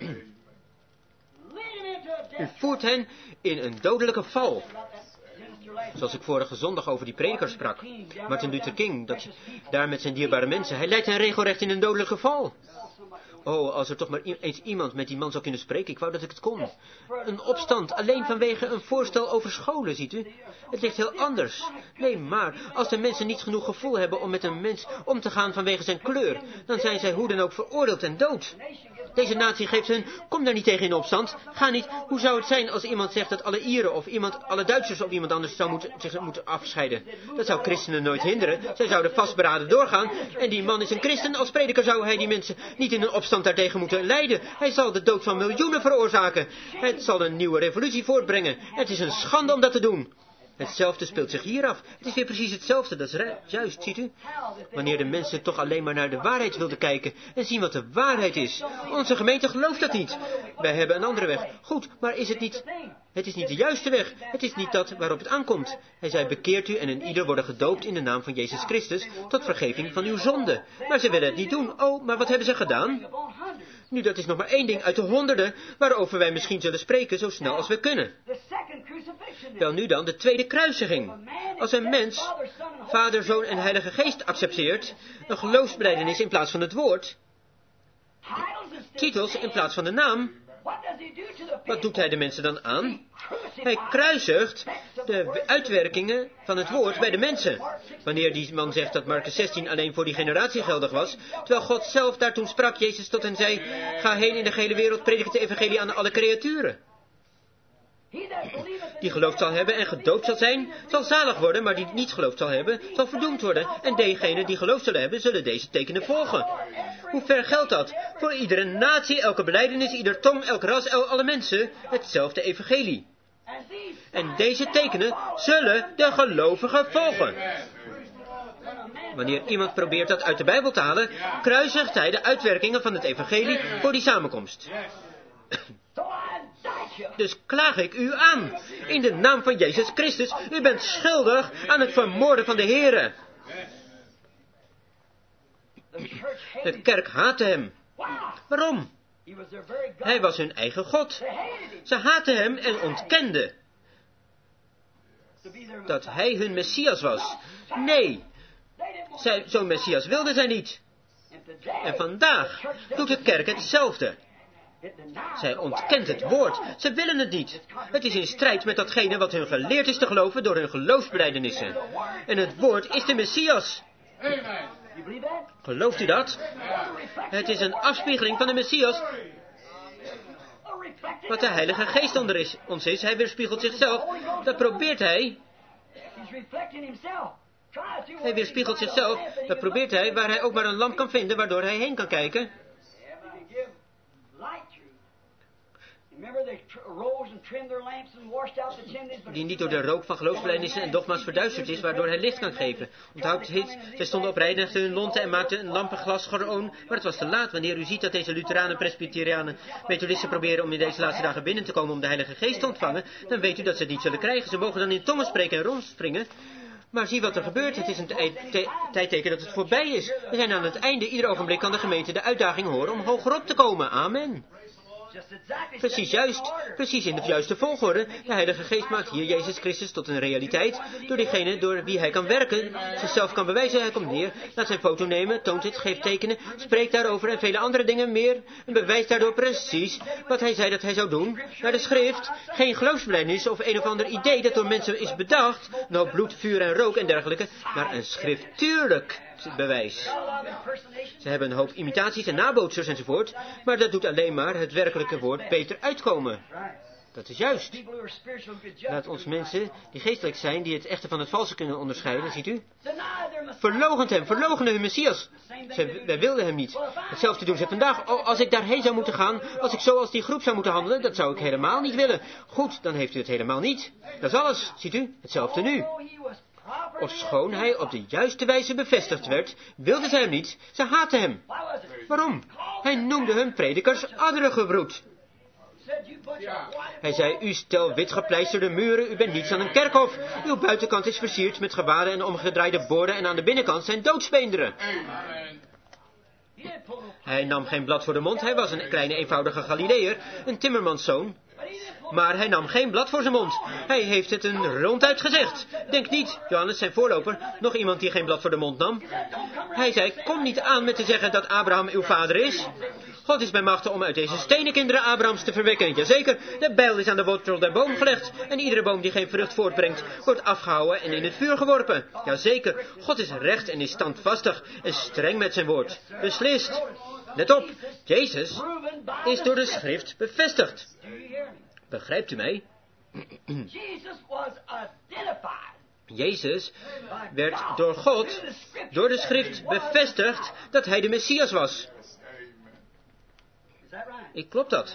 U voert hen in een dodelijke val. Zoals ik vorige zondag over die prediker sprak, Martin Luther King, dat daar met zijn dierbare mensen, hij leidt hen regelrecht in een dodelijke val. Oh, als er toch maar eens iemand met die man zou kunnen spreken, ik wou dat ik het kon. Een opstand, alleen vanwege een voorstel over scholen, ziet u. Het ligt heel anders. Nee, maar als de mensen niet genoeg gevoel hebben om met een mens om te gaan vanwege zijn kleur, dan zijn zij hoe dan ook veroordeeld en dood. Deze natie geeft hun, kom daar niet tegen in opstand, ga niet. Hoe zou het zijn als iemand zegt dat alle Ieren of alle Duitsers of iemand anders zich moeten afscheiden? Dat zou christenen nooit hinderen. Zij zouden vastberaden doorgaan. En die man is een christen. Als prediker zou hij die mensen niet in een opstand daartegen moeten leiden. Hij zal de dood van miljoenen veroorzaken. Het zal een nieuwe revolutie voortbrengen. Het is een schande om dat te doen. Hetzelfde speelt zich hier af. Het is weer precies hetzelfde, dat is juist, ziet u? Wanneer de mensen toch alleen maar naar de waarheid wilden kijken en zien wat de waarheid is. Onze gemeente gelooft dat niet. Wij hebben een andere weg. Goed, maar is het niet... Het is niet de juiste weg. Het is niet dat waarop het aankomt. Hij zei, bekeert u en een ieder worden gedoopt in de naam van Jezus Christus tot vergeving van uw zonde. Maar ze willen het niet doen. Oh, maar wat hebben ze gedaan? Nu, dat is nog maar één ding uit de honderden waarover wij misschien zullen spreken zo snel als we kunnen. Wel nu dan, de tweede kruisiging. Als een mens Vader, Zoon en Heilige Geest accepteert, een geloofsbelijdenis in plaats van het woord, titels in plaats van de naam, wat doet hij de mensen dan aan? Hij kruisigt de uitwerkingen van het woord bij de mensen. Wanneer die man zegt dat Marcus 16 alleen voor die generatie geldig was, terwijl God zelf daar toen sprak, Jezus tot hen zei, ga heen in de gehele wereld, predik het evangelie aan alle creaturen. Die geloofd zal hebben en gedoopt zal zijn, zal zalig worden, maar die niet geloofd zal hebben, zal verdoemd worden. En degenen die geloofd zullen hebben, zullen deze tekenen volgen. Hoe ver geldt dat? Voor iedere natie, elke belijdenis, ieder tong, elk ras, alle mensen, hetzelfde evangelie. En deze tekenen zullen de gelovigen volgen. Wanneer iemand probeert dat uit de Bijbel te halen, kruisigt hij de uitwerkingen van het evangelie voor die samenkomst. Dus klaag ik u aan, in de naam van Jezus Christus, u bent schuldig aan het vermoorden van de Here. De kerk haatte hem. Waarom? Hij was hun eigen God. Ze haatten hem en ontkenden dat hij hun Messias was. Nee, zo'n Messias wilden zij niet. En vandaag doet de kerk hetzelfde. Zij ontkent het woord. Ze willen het niet. Het is in strijd met datgene wat hun geleerd is te geloven door hun geloofsbelijdenissen. En het woord is de Messias. Gelooft u dat? Het is een afspiegeling van de Messias. Wat de Heilige Geest onder ons is. Hij weerspiegelt zichzelf. Dat probeert hij. Hij weerspiegelt zichzelf. Dat probeert hij waar hij ook maar een lamp kan vinden waardoor hij heen kan kijken. Die niet door de rook van geloofsbelijdenissen en dogma's verduisterd is, waardoor hij licht kan geven. Onthoud het, zij stonden op reinigden hun lonten en maakten een lampenglas schoon, maar het was te laat. Wanneer u ziet dat deze Lutheranen, Presbyterianen, Methodisten proberen om in deze laatste dagen binnen te komen om de Heilige Geest te ontvangen, dan weet u dat ze het niet zullen krijgen. Ze mogen dan in tongen spreken en rondspringen. Maar zie wat er gebeurt. Het is een tijdteken dat het voorbij is. We zijn aan het einde. Ieder ogenblik kan de gemeente de uitdaging horen om hogerop te komen. Amen. Precies juist, precies in de juiste volgorde. De Heilige Geest maakt hier Jezus Christus tot een realiteit, door diegene door wie hij kan werken, zichzelf kan bewijzen. Hij komt neer, laat zijn foto nemen, toont het, geeft tekenen, spreekt daarover en vele andere dingen meer, en bewijst daardoor precies wat hij zei dat hij zou doen. Naar de schrift, geen geloofsbelijdenis of een of ander idee dat door mensen is bedacht, nou bloed, vuur en rook en dergelijke, maar een schriftuurlijk bewijs. Ze hebben een hoop imitaties en nabootsers enzovoort, maar dat doet alleen maar het werkelijke woord beter uitkomen. Dat is juist. Laat ons mensen die geestelijk zijn, die het echte van het valse kunnen onderscheiden, ziet u? verloochenen hun Messias. Wij wilden hem niet. Hetzelfde doen ze vandaag. Als ik daarheen zou moeten gaan, als ik zoals die groep zou moeten handelen, dat zou ik helemaal niet willen. Goed, dan heeft u het helemaal niet. Dat is alles, ziet u, hetzelfde nu. Ofschoon hij op de juiste wijze bevestigd werd, wilden ze hem niet. Ze haatten hem. Waarom? Hij noemde hun predikers adderengebroed. Hij zei, u stel witgepleisterde muren, u bent niets dan een kerkhof. Uw buitenkant is versierd met gewaden en omgedraaide borden en aan de binnenkant zijn doodsbeenderen. Hij nam geen blad voor de mond, hij was een kleine eenvoudige Galileër, een timmermanszoon. Maar hij nam geen blad voor zijn mond. Hij heeft het een ronduit gezegd. Denk niet, Johannes zijn voorloper, nog iemand die geen blad voor de mond nam. Hij zei, kom niet aan met te zeggen dat Abraham uw vader is. God is bij machte om uit deze stenen kinderen Abrahams te verwekken. Jazeker, de bijl is aan de wortel der boom gelegd. En iedere boom die geen vrucht voortbrengt, wordt afgehouden en in het vuur geworpen. Jazeker, God is recht en is standvastig en streng met zijn woord. Beslist. Let op, Jezus is door de schrift bevestigd. Begrijpt u mij? Jezus werd door God, door de schrift bevestigd dat hij de Messias was. Klopt dat?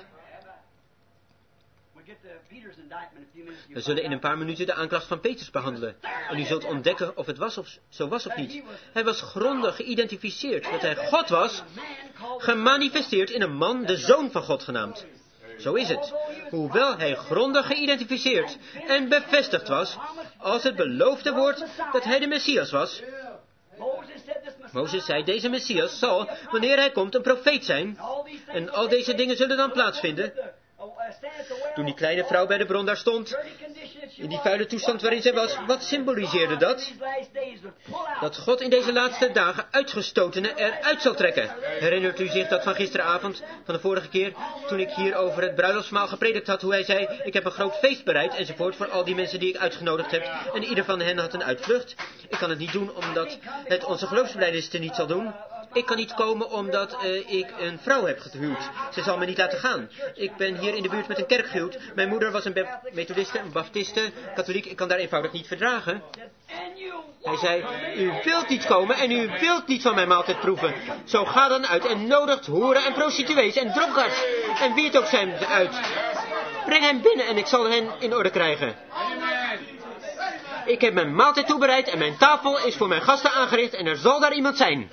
We zullen in een paar minuten de aanklacht van Petrus behandelen. En u zult ontdekken of het zo was of niet. Hij was grondig geïdentificeerd dat hij God was, gemanifesteerd in een man, de Zoon van God genaamd. Zo is het. Hoewel hij grondig geïdentificeerd en bevestigd was als het beloofde woord dat hij de Messias was. Mozes zei, deze Messias zal, wanneer hij komt, een profeet zijn. En al deze dingen zullen dan plaatsvinden. Toen die kleine vrouw bij de bron daar stond, in die vuile toestand waarin zij was, wat symboliseerde dat? Dat God in deze laatste dagen uitgestotenen eruit zal trekken. Herinnert u zich dat van gisteravond, van de vorige keer, toen ik hier over het bruiloftsmaal gepredikt had, hoe hij zei, ik heb een groot feest bereid, enzovoort, voor al die mensen die ik uitgenodigd heb, en ieder van hen had een uitvlucht. Ik kan het niet doen, omdat het onze geloofsbelijdenis niet zal doen. Ik kan niet komen omdat ik een vrouw heb gehuwd. Ze zal me niet laten gaan. Ik ben hier in de buurt met een kerk gehuwd. Mijn moeder was een methodiste, een baptiste, katholiek. Ik kan daar eenvoudig niet verdragen. Hij zei, u wilt niet komen en u wilt niet van mijn maaltijd proeven. Zo ga dan uit en nodigt hoeren en prostituees en dronkaards. En wie het ook zijn uit. Breng hem binnen en ik zal hen in orde krijgen. Ik heb mijn maaltijd toebereid en mijn tafel is voor mijn gasten aangericht en er zal daar iemand zijn.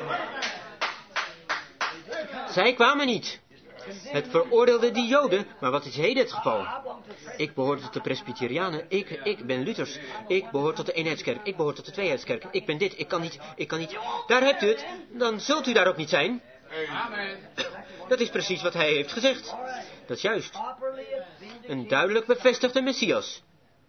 Zij kwamen niet. Het veroordeelde die Joden, maar wat is heden het geval? Ik behoor tot de Presbyterianen, ik ben Luthers, ik behoor tot de Eenheidskerk, ik behoor tot de Tweeheidskerk, ik ben dit, ik kan niet. Daar hebt u het, dan zult u daar ook niet zijn. Dat is precies wat hij heeft gezegd. Dat is juist. Een duidelijk bevestigde Messias.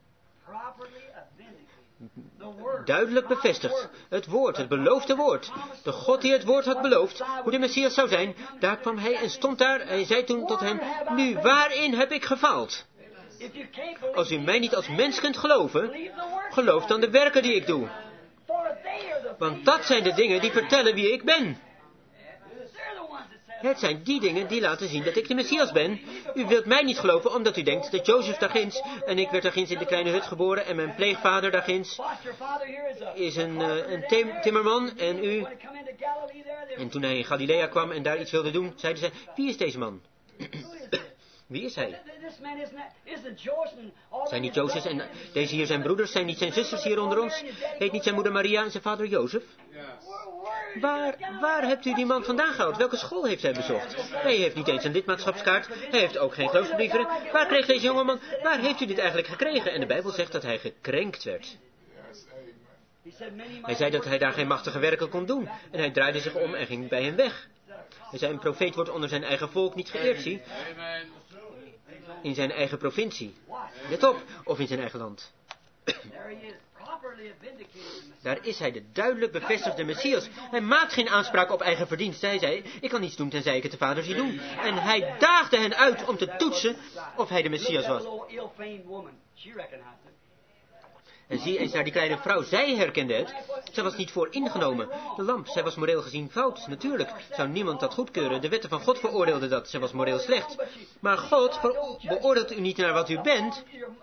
Duidelijk bevestigd. Het woord, het beloofde woord. De God die het woord had beloofd, hoe de Messias zou zijn, daar kwam hij en stond daar en zei toen tot hen, nu waarin heb ik gefaald? Als u mij niet als mens kunt geloven, geloof dan de werken die ik doe. Want dat zijn de dingen die vertellen wie ik ben. Het zijn die dingen die laten zien dat ik de Messias ben. U wilt mij niet geloven omdat u denkt dat Jozef daarginds, en ik werd daarginds in de kleine hut geboren, en mijn pleegvader daarginds is een timmerman, en u... En toen hij in Galilea kwam en daar iets wilde doen, zeiden ze, wie is deze man? Wie is hij? Zijn niet Jozef en deze hier zijn broeders, zijn niet zijn zusters hier onder ons? Heet niet zijn moeder Maria en zijn vader Jozef? Waar hebt u die man vandaan gehaald? Welke school heeft hij bezocht? Hij heeft niet eens een lidmaatschapskaart. Hij heeft ook geen geloofsbrieven. Waar kreeg deze jongeman? Waar heeft u dit eigenlijk gekregen? En de Bijbel zegt dat hij gekrenkt werd. Hij zei dat hij daar geen machtige werken kon doen. En hij draaide zich om en ging bij hen weg. Hij zei, een profeet wordt onder zijn eigen volk niet geëerd, zie. In zijn eigen provincie. Let op, of in zijn eigen land. Daar is hij, de duidelijk bevestigde Messias. Hij maakt geen aanspraak op eigen verdienst. Hij zei, ik kan niets doen tenzij ik het de Vader zie doen. En hij daagde hen uit om te toetsen of hij de Messias was. En zie eens naar die kleine vrouw, zij herkende het. Zij was niet vooringenomen. De lamp, zij was moreel gezien fout. Natuurlijk zou niemand dat goedkeuren. De wetten van God veroordeelden dat. Zij was moreel slecht. Maar God beoordeelt u niet naar wat u bent.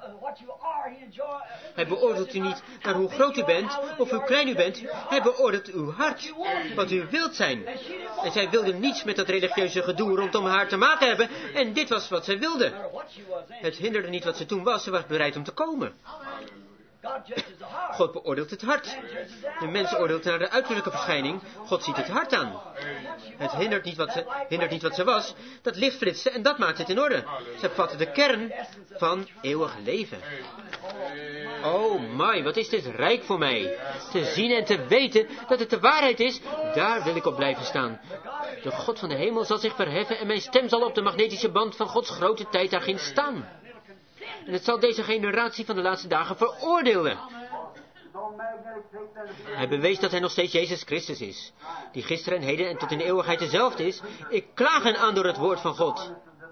Hij beoordeelt u niet naar hoe groot u bent of hoe klein u bent. Hij beoordeelt uw hart, wat u wilt zijn. En zij wilde niets met dat religieuze gedoe rondom haar te maken hebben. En dit was wat zij wilde. Het hinderde niet wat ze toen was. Ze was bereid om te komen. God beoordeelt het hart. De mens oordeelt naar de uiterlijke verschijning. God ziet het hart aan. Het hindert niet wat ze was. Dat licht flitste en dat maakt het in orde. Ze bevatte de kern van eeuwig leven. Oh my, wat is dit rijk voor mij. Te zien en te weten dat het de waarheid is, daar wil ik op blijven staan. De God van de hemel zal zich verheffen en mijn stem zal op de magnetische band van Gods grote tijd daarin staan. En het zal deze generatie van de laatste dagen veroordelen. Hij bewees dat hij nog steeds Jezus Christus is, die gisteren en heden en tot in de eeuwigheid dezelfde is. Ik klaag hen aan door het woord van God.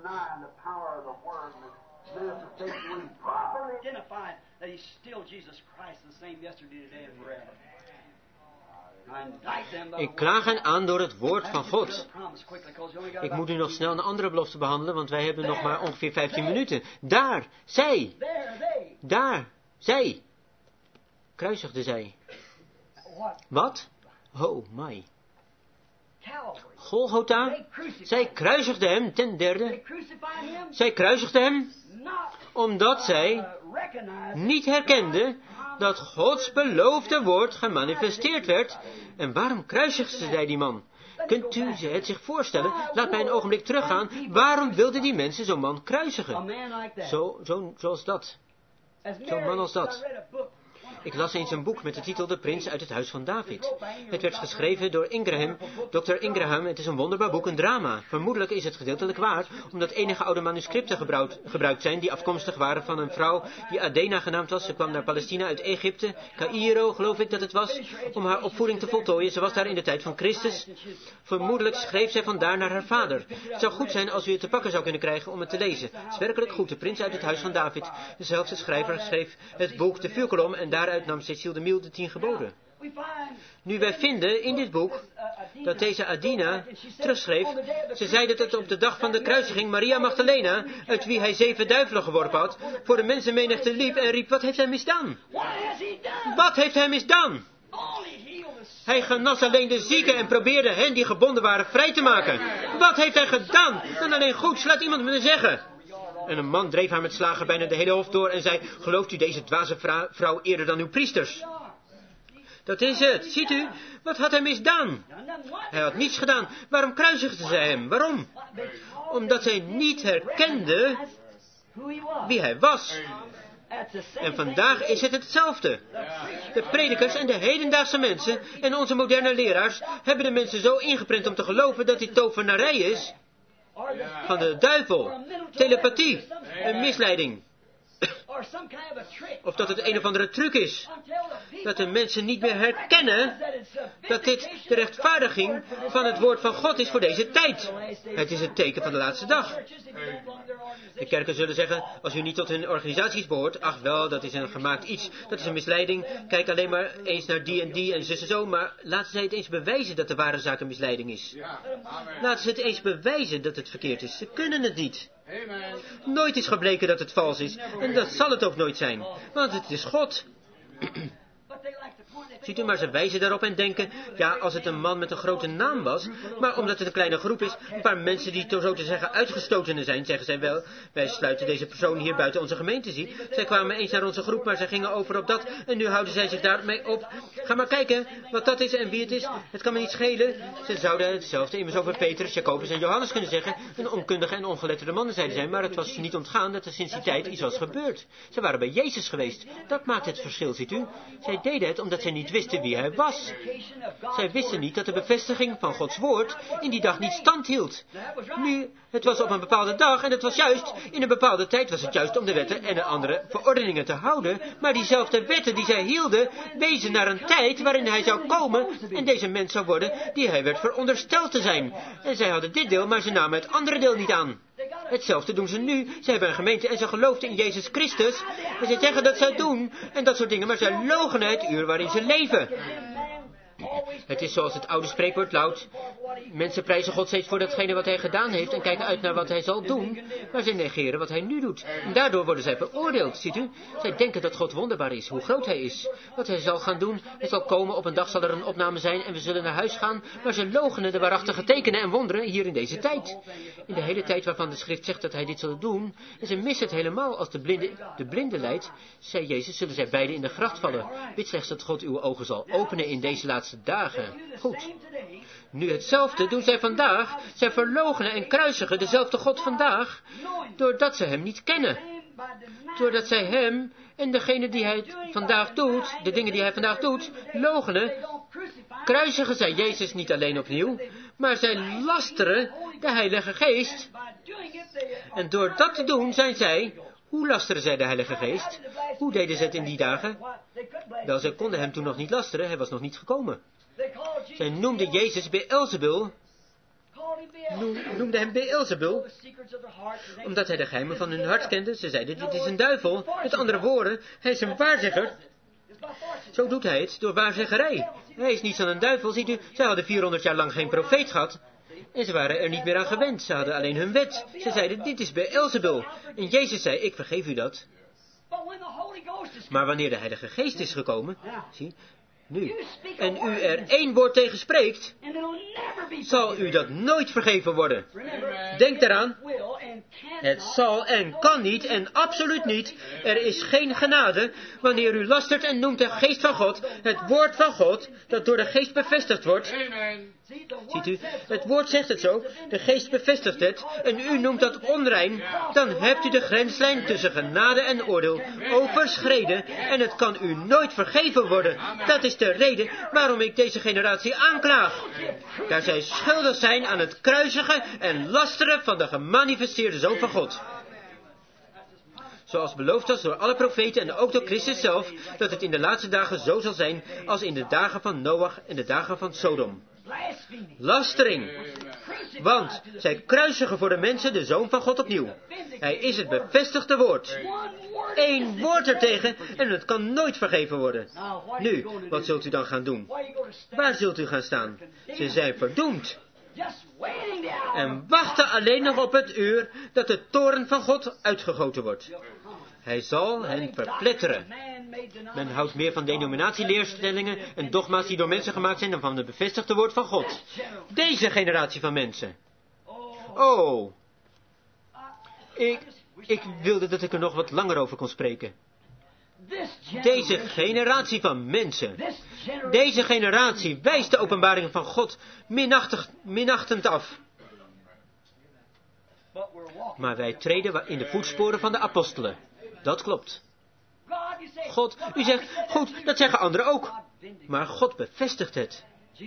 Ik klaag hen aan door het woord van God. Ik moet nu nog snel een andere belofte behandelen, want wij hebben nog maar ongeveer 15 minuten. Daar, zij, kruisigde zij. Wat? Oh my. Golgotha, zij kruisigde hem ten derde. Zij kruisigde hem omdat zij niet herkende dat Gods beloofde woord gemanifesteerd werd. En waarom kruisigde zij die man? Kunt u het zich voorstellen? Laat mij een ogenblik teruggaan. Waarom wilden die mensen zo'n man kruisigen? Zoals dat. Zo'n man als dat. Ik las eens een boek met de titel De Prins uit het Huis van David. Het werd geschreven door Dr. Ingraham. Het is een wonderbaar boek, een drama. Vermoedelijk is het gedeeltelijk waar, omdat enige oude manuscripten gebruikt zijn die afkomstig waren van een vrouw die Adena genaamd was. Ze kwam naar Palestina uit Egypte, Caïro geloof ik dat het was, om haar opvoeding te voltooien. Ze was daar in de tijd van Christus. Vermoedelijk schreef zij vandaar naar haar vader. Het zou goed zijn als u het te pakken zou kunnen krijgen om het te lezen. Het is werkelijk goed, De Prins uit het Huis van David. Dezelfde schrijver schreef het boek De Vuurkolom en daaruit nam Cecile de Mille de 10 geboden. Nu wij vinden in dit boek dat deze Adina terugschreef. Ze zei dat het op de dag van de kruisiging Maria Magdalena, uit wie hij 7 duivelen geworpen had, voor de mensenmenigte liep en riep, wat heeft hij misdaan? Wat heeft hij misdaan? Hij genas alleen de zieken en probeerde hen die gebonden waren vrij te maken. Wat heeft hij gedaan? Dan alleen goed, laat iemand me zeggen. En een man dreef haar met slagen bijna de hele hof door en zei, gelooft u deze dwaze vrouw eerder dan uw priesters? Dat is het, ziet u, wat had hij misdaan? Hij had niets gedaan, waarom kruisigde zij hem? Waarom? Omdat zij niet herkende wie hij was. En vandaag is het hetzelfde. De predikers en de hedendaagse mensen en onze moderne leraars hebben de mensen zo ingeprent om te geloven dat dit tovenarij is van de duivel, telepathie, een misleiding. Of dat het een of andere truc is. Dat de mensen niet meer herkennen dat dit de rechtvaardiging van het woord van God is voor deze tijd. Het is het teken van de laatste dag. De kerken zullen zeggen, als u niet tot hun organisaties behoort, ach wel, dat is een gemaakt iets, dat is een misleiding. Kijk alleen maar eens naar die en zus en zo, maar laten zij het eens bewijzen dat de ware zaak een misleiding is. Laten ze het eens bewijzen dat het verkeerd is. Ze kunnen het niet. Nooit is gebleken dat het vals is. En dat zal het ook nooit zijn. Want het is God. Ziet u maar, ze wijzen daarop en denken, ja, als het een man met een grote naam was, maar omdat het een kleine groep is, een paar mensen die zo te zeggen uitgestotenen zijn, zeggen zij wel, wij sluiten deze persoon hier buiten onze gemeente zien. Zij kwamen eens naar onze groep, maar zij gingen over op dat en nu houden zij zich daarmee op. Ga maar kijken wat dat is en wie het is. Het kan me niet schelen. Ze zouden hetzelfde immers over Petrus, Jacobus en Johannes kunnen zeggen, een onkundige en ongeletterde mannen zeiden zij, maar het was niet ontgaan dat er sinds die tijd iets was gebeurd. Ze waren bij Jezus geweest. Dat maakt het verschil, ziet u. Zij deden het omdat zij niet wisten wie hij was. Zij wisten niet dat de bevestiging van Gods woord in die dag niet stand hield. Nu, het was op een bepaalde dag en het was juist, in een bepaalde tijd was het juist om de wetten en de andere verordeningen te houden, maar diezelfde wetten die zij hielden, wezen naar een tijd waarin hij zou komen en deze mens zou worden die hij werd verondersteld te zijn. En zij hadden dit deel, maar ze namen het andere deel niet aan. Hetzelfde doen ze nu. Ze hebben een gemeente en ze geloofden in Jezus Christus. En ze zeggen dat ze het doen en dat soort dingen, maar zij logen het uur waarin ze leven. Het is zoals het oude spreekwoord luidt. Mensen prijzen God steeds voor datgene wat hij gedaan heeft en kijken uit naar wat hij zal doen, maar zij negeren wat hij nu doet. En daardoor worden zij veroordeeld, ziet u? Zij denken dat God wonderbaar is, hoe groot hij is, wat hij zal gaan doen. Het zal komen, op een dag zal er een opname zijn en we zullen naar huis gaan, maar ze loochenen de waarachtige tekenen en wonderen hier in deze tijd. In de hele tijd waarvan de schrift zegt dat hij dit zal doen, en ze missen het helemaal. Als de blinde leidt, zei Jezus, zullen zij beiden in de gracht vallen. Bid slechts dat God uw ogen zal openen in deze laatste dagen. Goed. Nu hetzelfde doen zij vandaag. Zij verloochenen en kruisigen dezelfde God vandaag, doordat ze hem niet kennen. Doordat zij hem en degene die hij vandaag doet, de dingen die hij vandaag doet, loochenen, kruisigen zij Jezus niet alleen opnieuw, maar zij lasteren de Heilige Geest. En door dat te doen zijn zij, hoe lasteren zij de Heilige Geest? Hoe deden ze het in die dagen? Wel, zij konden hem toen nog niet lasteren, hij was nog niet gekomen. Zij noemden Jezus Beelzebul, noemde hem Beelzebul, omdat hij de geheimen van hun hart kende. Ze zeiden, dit is een duivel. Met andere woorden, hij is een waarzegger. Zo doet hij het, door waarzeggerij. Hij is niets dan een duivel, ziet u. Zij hadden 400 jaar lang geen profeet gehad. En ze waren er niet meer aan gewend. Ze hadden alleen hun wet. Ze zeiden, dit is Beelzebul. En Jezus zei, ik vergeef u dat. Maar wanneer de Heilige Geest is gekomen, zie, nu, en u er 1 woord tegen spreekt, zal u dat nooit vergeven worden. Denk eraan, het zal en kan niet en absoluut niet. Er is geen genade wanneer u lastert en noemt de geest van God, het woord van God, dat door de geest bevestigd wordt. Ziet u, het woord zegt het zo, de geest bevestigt het, en u noemt dat onrein, dan hebt u de grenslijn tussen genade en oordeel overschreden, en het kan u nooit vergeven worden. Dat is de reden waarom ik deze generatie aanklaag. Daar zij schuldig zijn aan het kruisigen en lasteren van de gemanifesteerde Zoon van God. Zoals beloofd was door alle profeten en ook door Christus zelf, dat het in de laatste dagen zo zal zijn als in de dagen van Noach en de dagen van Sodom. Lastering. Want zij kruisigen voor de mensen de Zoon van God opnieuw. Hij is het bevestigde woord. 1 woord ertegen en het kan nooit vergeven worden. Nu, wat zult u dan gaan doen? Waar zult u gaan staan? Ze zijn verdoemd. En wachten alleen nog op het uur dat de toorn van God uitgegoten wordt. Hij zal hen verpletteren. Men houdt meer van denominatieleerstellingen en dogma's die door mensen gemaakt zijn dan van het bevestigde woord van God. Deze generatie van mensen. Oh. Ik wilde dat ik er nog wat langer over kon spreken. Deze generatie van mensen. Deze generatie wijst de openbaringen van God minachtend af. Maar wij treden in de voetsporen van de apostelen. Dat klopt. God, u zegt, goed, dat zeggen anderen ook. Maar God bevestigt het.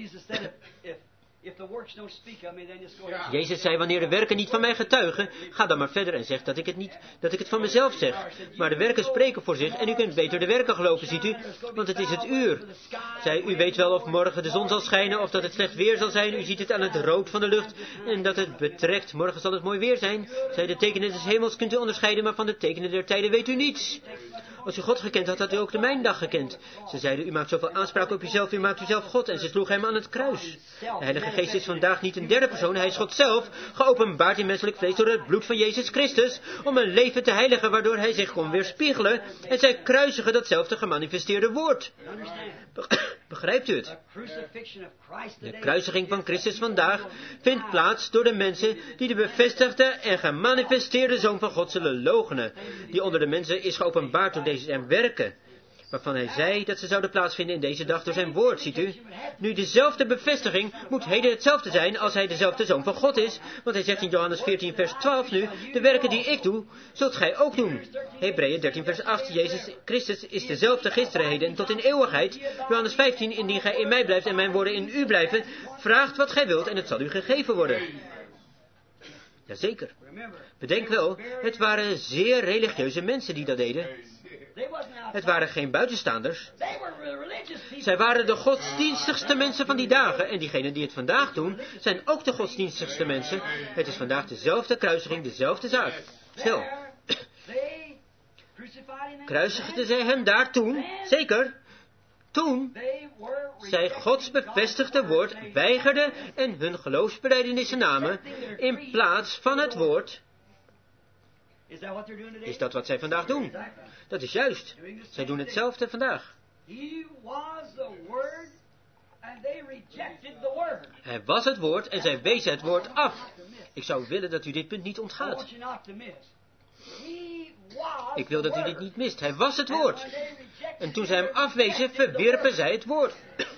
Jezus zei, wanneer de werken niet van mij getuigen, ga dan maar verder en zeg dat ik het van mezelf zeg. Maar de werken spreken voor zich en u kunt beter de werken geloven, ziet u, want het is het uur. Zij, u weet wel of morgen de zon zal schijnen of dat het slecht weer zal zijn. U ziet het aan het rood van de lucht en dat het betrekt. Morgen zal het mooi weer zijn. Zij, de tekenen des hemels kunt u onderscheiden, maar van de tekenen der tijden weet u niets. Als u God gekend had, had u ook de mijndag gekend. Ze zeiden, u maakt zoveel aanspraak op uzelf, u maakt uzelf God. En ze sloegen hem aan het kruis. De Heilige Geest is vandaag niet een derde persoon, hij is God zelf, geopenbaard in menselijk vlees door het bloed van Jezus Christus, om een leven te heiligen waardoor hij zich kon weerspiegelen. En zij kruisigen datzelfde gemanifesteerde woord. Begrijpt u het? De kruisiging van Christus vandaag vindt plaats door de mensen die de bevestigde en gemanifesteerde Zoon van God zullen loochenen. Die onder de mensen is geopenbaard door deze zijn werken, waarvan hij zei dat ze zouden plaatsvinden in deze dag door zijn woord, ziet u. Nu, dezelfde bevestiging moet heden hetzelfde zijn als hij dezelfde Zoon van God is, want hij zegt in Johannes 14 vers 12 nu, de werken die ik doe, zult gij ook doen. Hebreeën 13 vers 8, Jezus Christus is dezelfde gisteren, heden en tot in eeuwigheid. Johannes 15, indien gij in mij blijft en mijn woorden in u blijven, vraagt wat gij wilt en het zal u gegeven worden. Jazeker. Bedenk wel, het waren zeer religieuze mensen die dat deden. Het waren geen buitenstaanders. Zij waren de godsdienstigste mensen van die dagen. En diegenen die het vandaag doen, zijn ook de godsdienstigste mensen. Het is vandaag dezelfde kruisiging, dezelfde zaak. Stel. Kruisigden zij hem daar toen? Zeker. toen zij Gods bevestigde woord weigerden en hun geloofsbelijdenissen namen in plaats van het woord. Is dat wat zij vandaag doen? Dat is juist. Zij doen hetzelfde vandaag. Hij was het woord en zij wezen het woord af. Ik zou willen dat u dit punt niet ontgaat. Ik wil dat u dit niet mist. Hij was het woord. En toen zij hem afwezen, verwierpen zij het woord.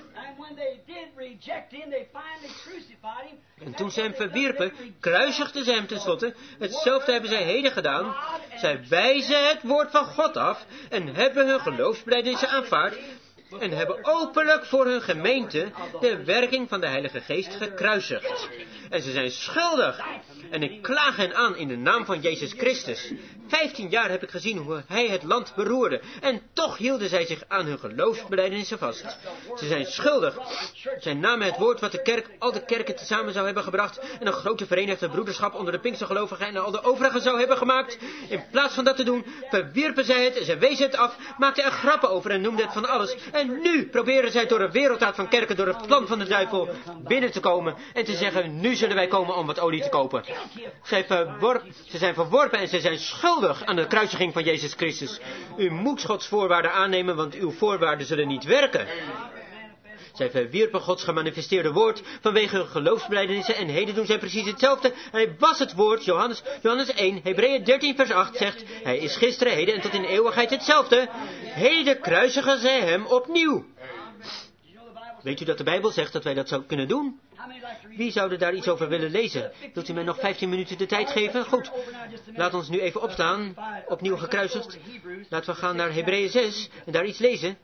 En toen zij hem verwierpen, kruisigden zij hem tenslotte. Hetzelfde hebben zij heden gedaan. Zij wijzen het woord van God af en hebben hun geloofsbelijdenissen aanvaard en hebben openlijk voor hun gemeente de werking van de Heilige Geest gekruisigd. En ze zijn schuldig. En ik klaag hen aan in de naam van Jezus Christus. 15 jaar heb ik gezien hoe hij het land beroerde. En toch hielden zij zich aan hun geloofsbelijdenissen vast. Ze zijn schuldig. Zij namen het woord wat de kerk, al de kerken tezamen zou hebben gebracht. En een grote verenigde broederschap onder de Pinkstergelovigen en al de overigen zou hebben gemaakt. In plaats van dat te doen, verwierpen zij het en zij wezen het af. Maakten er grappen over en noemden het van alles. En nu proberen zij door een wereldraad van kerken, door het plan van de duivel binnen te komen. En te zeggen, nu zullen wij komen om wat olie te kopen. Ze zijn verworpen en ze zijn schuldig aan de kruisiging van Jezus Christus. U moet Gods voorwaarden aannemen, want uw voorwaarden zullen niet werken. Zij verwierpen Gods gemanifesteerde woord vanwege hun geloofsbelijdenissen en heden doen zij precies hetzelfde. Hij was het woord, Johannes 1, Hebreeën 13 vers 8 zegt, hij is gisteren, heden en tot in de eeuwigheid hetzelfde. Heden kruisigen zij hem opnieuw. Weet u dat de Bijbel zegt dat wij dat zouden kunnen doen? Wie zou daar iets over willen lezen? Wilt u mij nog 15 minuten de tijd geven? Goed. Laat ons nu even opstaan. Opnieuw gekruisigd. Laten we gaan naar Hebreeën 6 en daar iets lezen.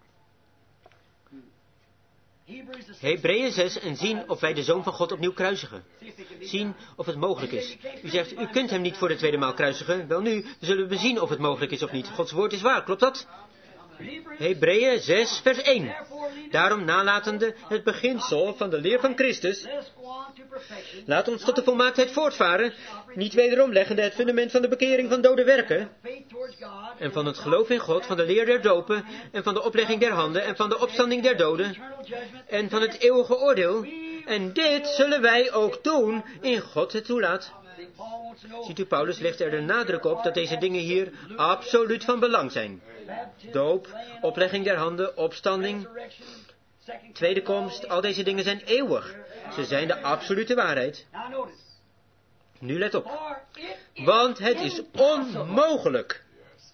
Hebreeën 6 en zien of wij de Zoon van God opnieuw kruisigen. Zien of het mogelijk is. U zegt, u kunt hem niet voor de tweede maal kruisigen. Wel nu, zullen we zien of het mogelijk is of niet. Gods woord is waar, klopt dat? Hebreeën 6 vers 1. Daarom nalatende het beginsel van de leer van Christus, laat ons tot de volmaaktheid voortvaren, niet wederom leggende het fundament van de bekering van dode werken, en van het geloof in God, van de leer der dopen, en van de oplegging der handen, en van de opstanding der doden, en van het eeuwige oordeel. En dit zullen wij ook doen, in God het toelaat. Ziet u, Paulus legt er de nadruk op dat deze dingen hier absoluut van belang zijn. Doop, oplegging der handen, opstanding, tweede komst, al deze dingen zijn eeuwig. Ze zijn de absolute waarheid. Nu let op. Want het is onmogelijk.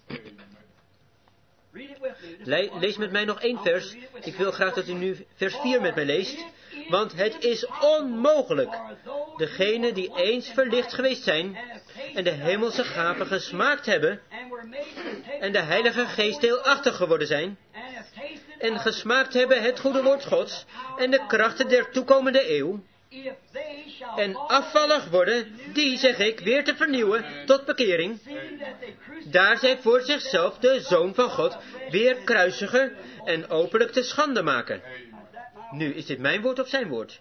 Lees met mij nog 1 vers. Ik wil graag dat u nu vers 4 met mij leest. Want het is onmogelijk. Degenen die eens verlicht geweest zijn en de hemelse gaven gesmaakt hebben en de Heilige Geest deelachtig geworden zijn en gesmaakt hebben het goede woord Gods en de krachten der toekomende eeuw en afvallig worden, die, zeg ik, weer te vernieuwen tot bekering, daar zij voor zichzelf de Zoon van God weer kruisigen en openlijk te schande maken. Nu, is dit mijn woord of zijn woord?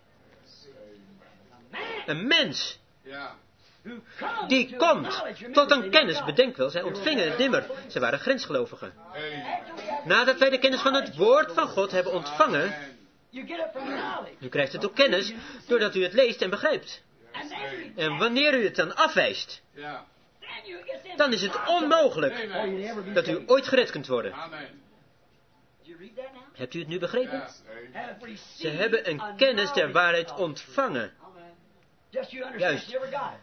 Een mens die komt tot een kennis, bedenk wel, zij ontvingen het nimmer. Ze waren grensgelovigen. Nadat wij de kennis van het woord van God hebben ontvangen, u krijgt het ook kennis doordat u het leest en begrijpt. En wanneer u het dan afwijst, dan is het onmogelijk dat u ooit gered kunt worden. Hebt u het nu begrepen? Ze hebben een kennis der waarheid ontvangen. Juist.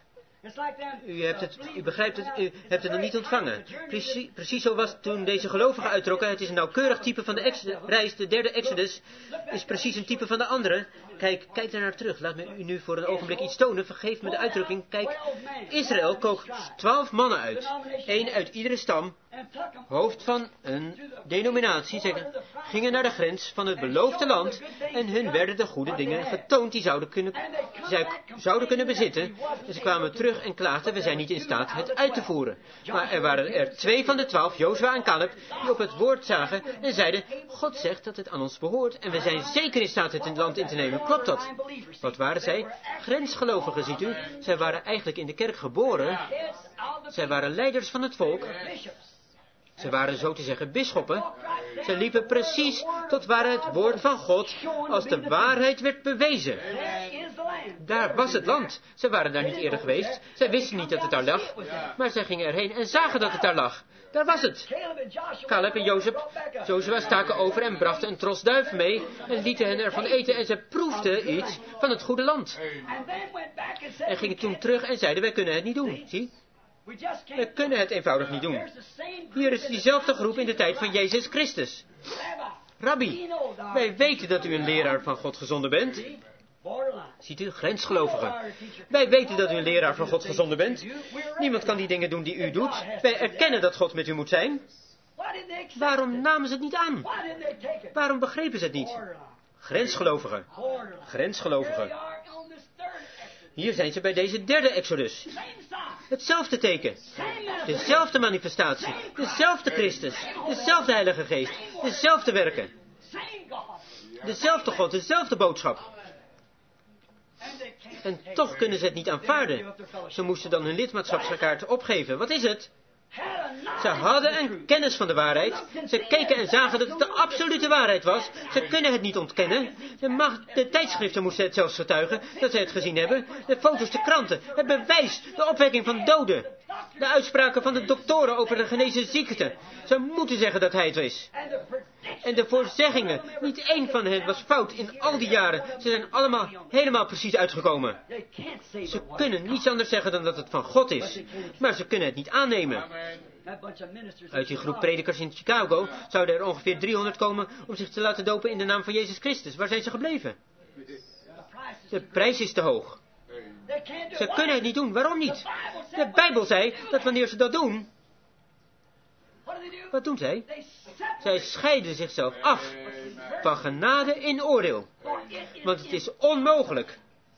U begrijpt het, u hebt het nog niet ontvangen. Precies zo was toen deze gelovigen uittrokken. Het is een nauwkeurig type van de reis. De derde Exodus is precies een type van de andere. Kijk daar naar terug. Laat me u nu voor een ogenblik iets tonen. Vergeef me de uitdrukking. Kijk, Israël kook 12 mannen uit. 1 uit iedere stam. Hoofd van een denominatie, gingen naar de grens van het beloofde land en hun werden de goede dingen getoond die zij zouden kunnen bezitten. En ze kwamen terug en klaagden, we zijn niet in staat het uit te voeren. Maar er waren er 2 van de 12, Jozua en Caleb, die op het woord zagen en zeiden, God zegt dat het aan ons behoort en we zijn zeker in staat het land in te nemen. Klopt dat? Wat waren zij? Grensgelovigen, ziet u. Zij waren eigenlijk in de kerk geboren. Zij waren leiders van het volk. Ze waren zo te zeggen bisschoppen. Ze liepen precies tot waar het woord van God als de waarheid werd bewezen. Daar was het land. Ze waren daar niet eerder geweest. Zij wisten niet dat het daar lag. Maar zij gingen erheen en zagen dat het daar lag. Daar was het. Caleb en Jozua staken over en brachten een tros duif mee en lieten hen ervan eten en ze proefden iets van het goede land. En gingen toen terug en zeiden, wij kunnen het niet doen. Zie? We kunnen het eenvoudig niet doen. Hier is diezelfde groep in de tijd van Jezus Christus. Rabbi, wij weten dat u een leraar van God gezonden bent. Ziet u, grensgelovigen. Wij weten dat u een leraar van God gezonden bent. Niemand kan die dingen doen die u doet. Wij erkennen dat God met u moet zijn. Waarom namen ze het niet aan? Waarom begrepen ze het niet? Grensgelovigen. Grensgelovigen. Hier zijn ze bij deze derde Exodus. Hetzelfde teken. Dezelfde manifestatie. Dezelfde Christus. Dezelfde Heilige Geest. Dezelfde werken. Dezelfde God. Dezelfde boodschap. En toch kunnen ze het niet aanvaarden. Ze moesten dan hun lidmaatschapskaart opgeven. Wat is het? Ze hadden een kennis van de waarheid. Ze keken en zagen dat het de absolute waarheid was. Ze kunnen het niet ontkennen. De tijdschriften moesten het zelfs getuigen dat ze het gezien hebben. De foto's, de kranten, het bewijs, de opwekking van doden. De uitspraken van de doktoren over de genezen ziekte. Ze moeten zeggen dat hij het is. En de voorzeggingen, niet één van hen was fout in al die jaren. Ze zijn allemaal helemaal precies uitgekomen. Ze kunnen niets anders zeggen dan dat het van God is. Maar ze kunnen het niet aannemen. Uit die groep predikers in Chicago zouden er ongeveer 300 komen om zich te laten dopen in de naam van Jezus Christus. Waar zijn ze gebleven? De prijs is te hoog. Ze kunnen het niet doen. Waarom niet? De Bijbel zei dat wanneer ze dat doen... Wat doen zij? Zij scheiden zichzelf af van genade in oordeel. Want het is onmogelijk.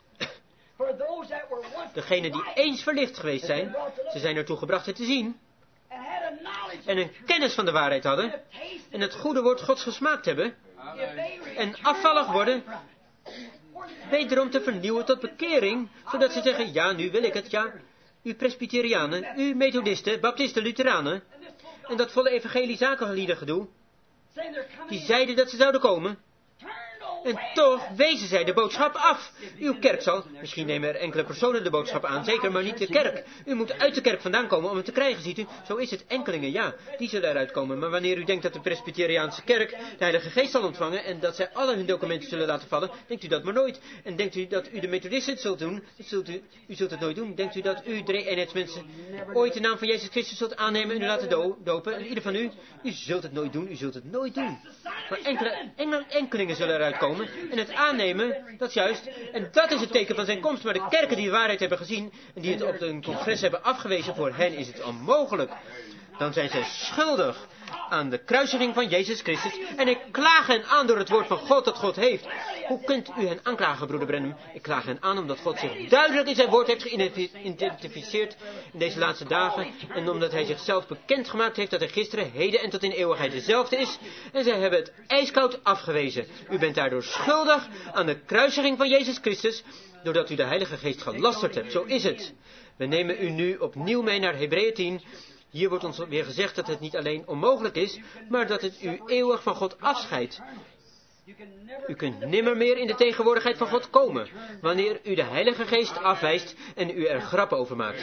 Degenen die eens verlicht geweest zijn, ze zijn ertoe gebracht het te zien. En een kennis van de waarheid hadden. En het goede woord Gods gesmaakt hebben. En afvallig worden. Wederom te vernieuwen tot bekering. Zodat ze zeggen, ja, nu wil ik het, ja. U Presbyterianen, u Methodisten, Baptisten, Lutheranen. En dat volle evangeliezakenlieden gedoe. Die zeiden dat ze zouden komen. En toch wezen zij de boodschap af. Uw kerk zal, misschien nemen er enkele personen de boodschap aan, zeker, maar niet de kerk. U moet uit de kerk vandaan komen om het te krijgen, ziet u. Zo is het, enkelingen, ja, die zullen eruit komen. Maar wanneer u denkt dat de Presbyteriaanse kerk de Heilige Geest zal ontvangen en dat zij alle hun documenten zullen laten vallen, denkt u dat maar nooit. En denkt u dat u de Methodisten het zult doen, u zult het nooit doen. Denkt u dat u drie-eenheidsmensen ooit de naam van Jezus Christus zult aannemen en u laten dopen? En ieder van u zult het nooit doen, u zult het nooit doen. Maar enkelingen zullen eruit komen. En het aannemen, dat is juist. En dat is het teken van zijn komst. Maar de kerken die de waarheid hebben gezien en die het op een congres hebben afgewezen, voor hen is het onmogelijk. Dan zijn zij schuldig aan de kruisiging van Jezus Christus. En ik klaag hen aan door het woord van God dat God heeft. Hoe kunt u hen aanklagen, broeder Branham? Ik klaag hen aan omdat God zich duidelijk in zijn woord heeft geïdentificeerd in deze laatste dagen. En omdat hij zichzelf bekendgemaakt heeft dat hij gisteren, heden en tot in eeuwigheid dezelfde is. En zij hebben het ijskoud afgewezen. U bent daardoor schuldig aan de kruisiging van Jezus Christus, doordat u de Heilige Geest gelasterd hebt. Zo is het. We nemen u nu opnieuw mee naar Hebreeën 10... Hier wordt ons weer gezegd dat het niet alleen onmogelijk is, maar dat het u eeuwig van God afscheidt. U kunt nimmer meer in de tegenwoordigheid van God komen, wanneer u de Heilige Geest afwijst en u er grappen over maakt.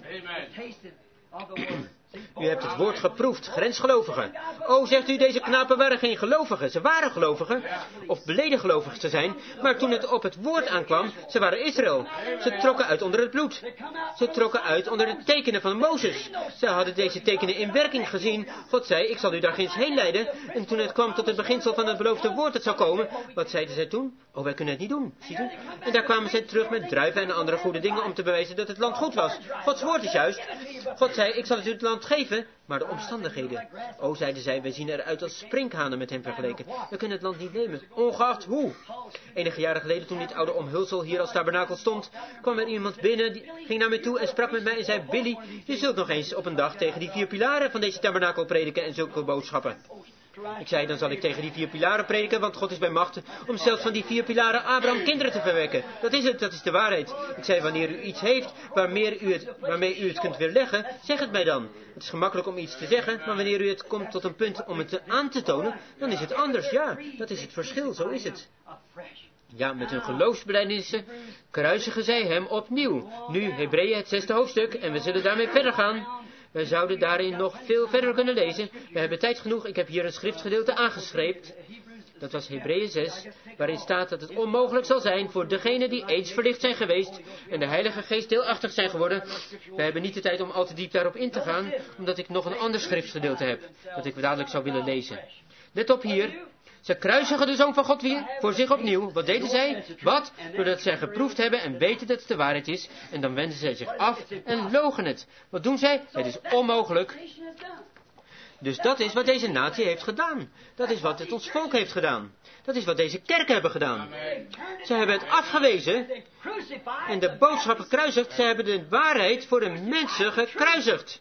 U hebt het woord geproefd, grensgelovigen. O, zegt u, deze knapen waren geen gelovigen. Ze waren gelovigen, of beleden gelovig te zijn, maar toen het op het woord aankwam, ze waren Israël. Ze trokken uit onder het bloed. Ze trokken uit onder de tekenen van Mozes. Ze hadden deze tekenen in werking gezien. God zei, ik zal u daar ginds heen leiden. En toen het kwam tot het beginsel van het beloofde woord dat zou komen, wat zeiden zij toen? Oh, wij kunnen het niet doen, ziet u? En daar kwamen zij terug met druiven en andere goede dingen om te bewijzen dat het land goed was. Gods woord is juist. God zei, ik zal het land geven, maar de omstandigheden. O, zeiden zij, wij zien eruit als sprinkhanen met hem vergeleken. We kunnen het land niet nemen, ongeacht hoe. Enige jaren geleden, toen dit oude omhulsel hier als tabernakel stond, kwam er iemand binnen, die ging naar mij toe en sprak met mij en zei, Billy, je zult nog eens op een dag tegen die 4 pilaren van deze tabernakel prediken en zulke boodschappen. Ik zei, dan zal ik tegen die 4 pilaren prediken, want God is bij machten om zelfs van die 4 pilaren Abraham kinderen te verwekken. Dat is het, dat is de waarheid. Ik zei, wanneer u iets heeft waarmee u het kunt weerleggen, zeg het mij dan. Het is gemakkelijk om iets te zeggen, maar wanneer u het komt tot een punt om het aan te tonen, dan is het anders. Ja, dat is het verschil, zo is het. Ja, met hun geloofsbelijdenisse kruisigen zij hem opnieuw. Nu, Hebreeën, het 6e hoofdstuk, en we zullen daarmee verder gaan. Wij zouden daarin nog veel verder kunnen lezen. We hebben tijd genoeg. Ik heb hier een schriftgedeelte aangeschreven. Dat was Hebreeën 6, waarin staat dat het onmogelijk zal zijn voor degenen die eens verlicht zijn geweest en de Heilige Geest deelachtig zijn geworden. We hebben niet de tijd om al te diep daarop in te gaan, omdat ik nog een ander schriftgedeelte heb, dat ik dadelijk zou willen lezen. Let op hier. Ze kruisigen de Zoon van God weer voor zich opnieuw. Wat deden zij? Wat? Doordat zij geproefd hebben en weten dat het de waarheid is. En dan wenden zij zich af en logen het. Wat doen zij? Het is onmogelijk. Dus dat is wat deze natie heeft gedaan. Dat is wat het ons volk heeft gedaan. Dat is wat deze kerken hebben gedaan. Ze hebben het afgewezen en de boodschap gekruisigd. Ze hebben de waarheid voor de mensen gekruisigd.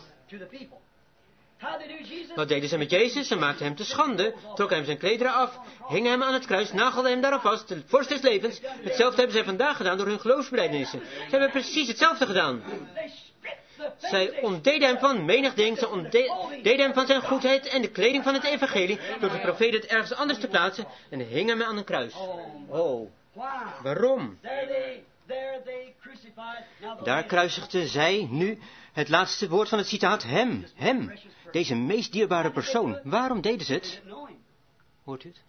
Wat deden ze met Jezus? Ze maakten hem te schande, trokken hem zijn klederen af, hingen hem aan het kruis, nagelden hem daarop vast, de vorst des levens. Hetzelfde hebben zij vandaag gedaan door hun geloofsbelijdenissen. Ze hebben precies hetzelfde gedaan. Zij ontdeden hem van menig ding, ze ontdeden hem van zijn goedheid en de kleding van het evangelie, door de profeet het ergens anders te plaatsen en hingen hem aan een kruis. Oh, waarom? Daar kruisigden zij nu het laatste woord van het citaat, hem, deze meest dierbare persoon. Waarom deden ze het? Hoort u het?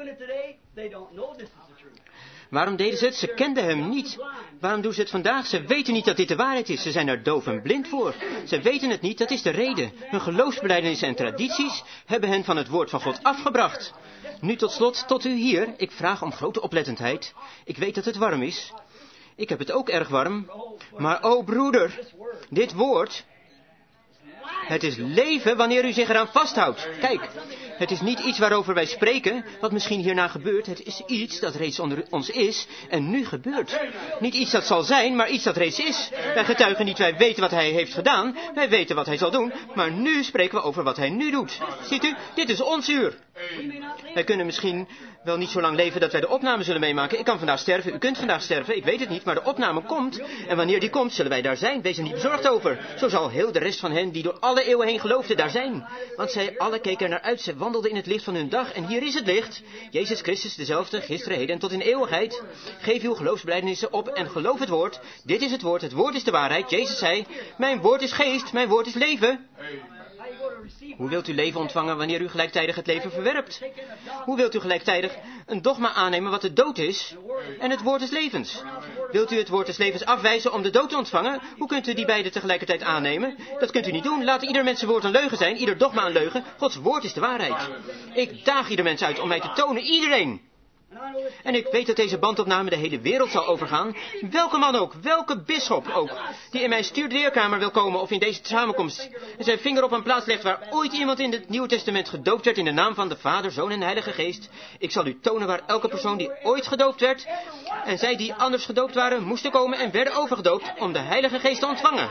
Waarom deden ze het? Ze kenden hem niet. Waarom doen ze het vandaag? Ze weten niet dat dit de waarheid is. Ze zijn er doof en blind voor. Ze weten het niet, dat is de reden. Hun geloofsbelijdenissen en tradities hebben hen van het woord van God afgebracht. Nu tot slot, tot u hier. Ik vraag om grote oplettendheid. Ik weet dat het warm is. Ik heb het ook erg warm. Maar o broeder, dit woord, het is leven wanneer u zich eraan vasthoudt. Kijk, het is niet iets waarover wij spreken, wat misschien hierna gebeurt. Het is iets dat reeds onder ons is en nu gebeurt. Niet iets dat zal zijn, maar iets dat reeds is. Wij getuigen niet, wij weten wat hij heeft gedaan. Wij weten wat hij zal doen, maar nu spreken we over wat hij nu doet. Ziet u, dit is ons uur. Wij kunnen misschien wel niet zo lang leven dat wij de opname zullen meemaken. Ik kan vandaag sterven, u kunt vandaag sterven, ik weet het niet, maar de opname komt. En wanneer die komt, zullen wij daar zijn. Wees er niet bezorgd over. Zo zal heel de rest van hen die door alle eeuwen heen geloofden daar zijn. Want zij alle keken er naar uit, ze wandelden in het licht van hun dag. En hier is het licht. Jezus Christus, dezelfde, gisteren, heden en tot in eeuwigheid. Geef uw geloofsbelijdenissen op en geloof het woord. Dit is het woord is de waarheid. Jezus zei, mijn woord is geest, mijn woord is leven. Hoe wilt u leven ontvangen wanneer u gelijktijdig het leven verwerpt? Hoe wilt u gelijktijdig een dogma aannemen wat de dood is en het woord des levens? Wilt u het woord des levens afwijzen om de dood te ontvangen? Hoe kunt u die beide tegelijkertijd aannemen? Dat kunt u niet doen. Laat ieder mens zijn woord een leugen zijn, ieder dogma een leugen. Gods woord is de waarheid. Ik daag ieder mens uit om mij te tonen, iedereen. En ik weet dat deze bandopname de hele wereld zal overgaan. Welke man ook, welke bisschop ook, die in mijn studeerkamer wil komen of in deze samenkomst en zijn vinger op een plaats legt waar ooit iemand in het Nieuwe Testament gedoopt werd in de naam van de Vader, Zoon en Heilige Geest. Ik zal u tonen waar elke persoon die ooit gedoopt werd en zij die anders gedoopt waren, moesten komen en werden overgedoopt om de Heilige Geest te ontvangen.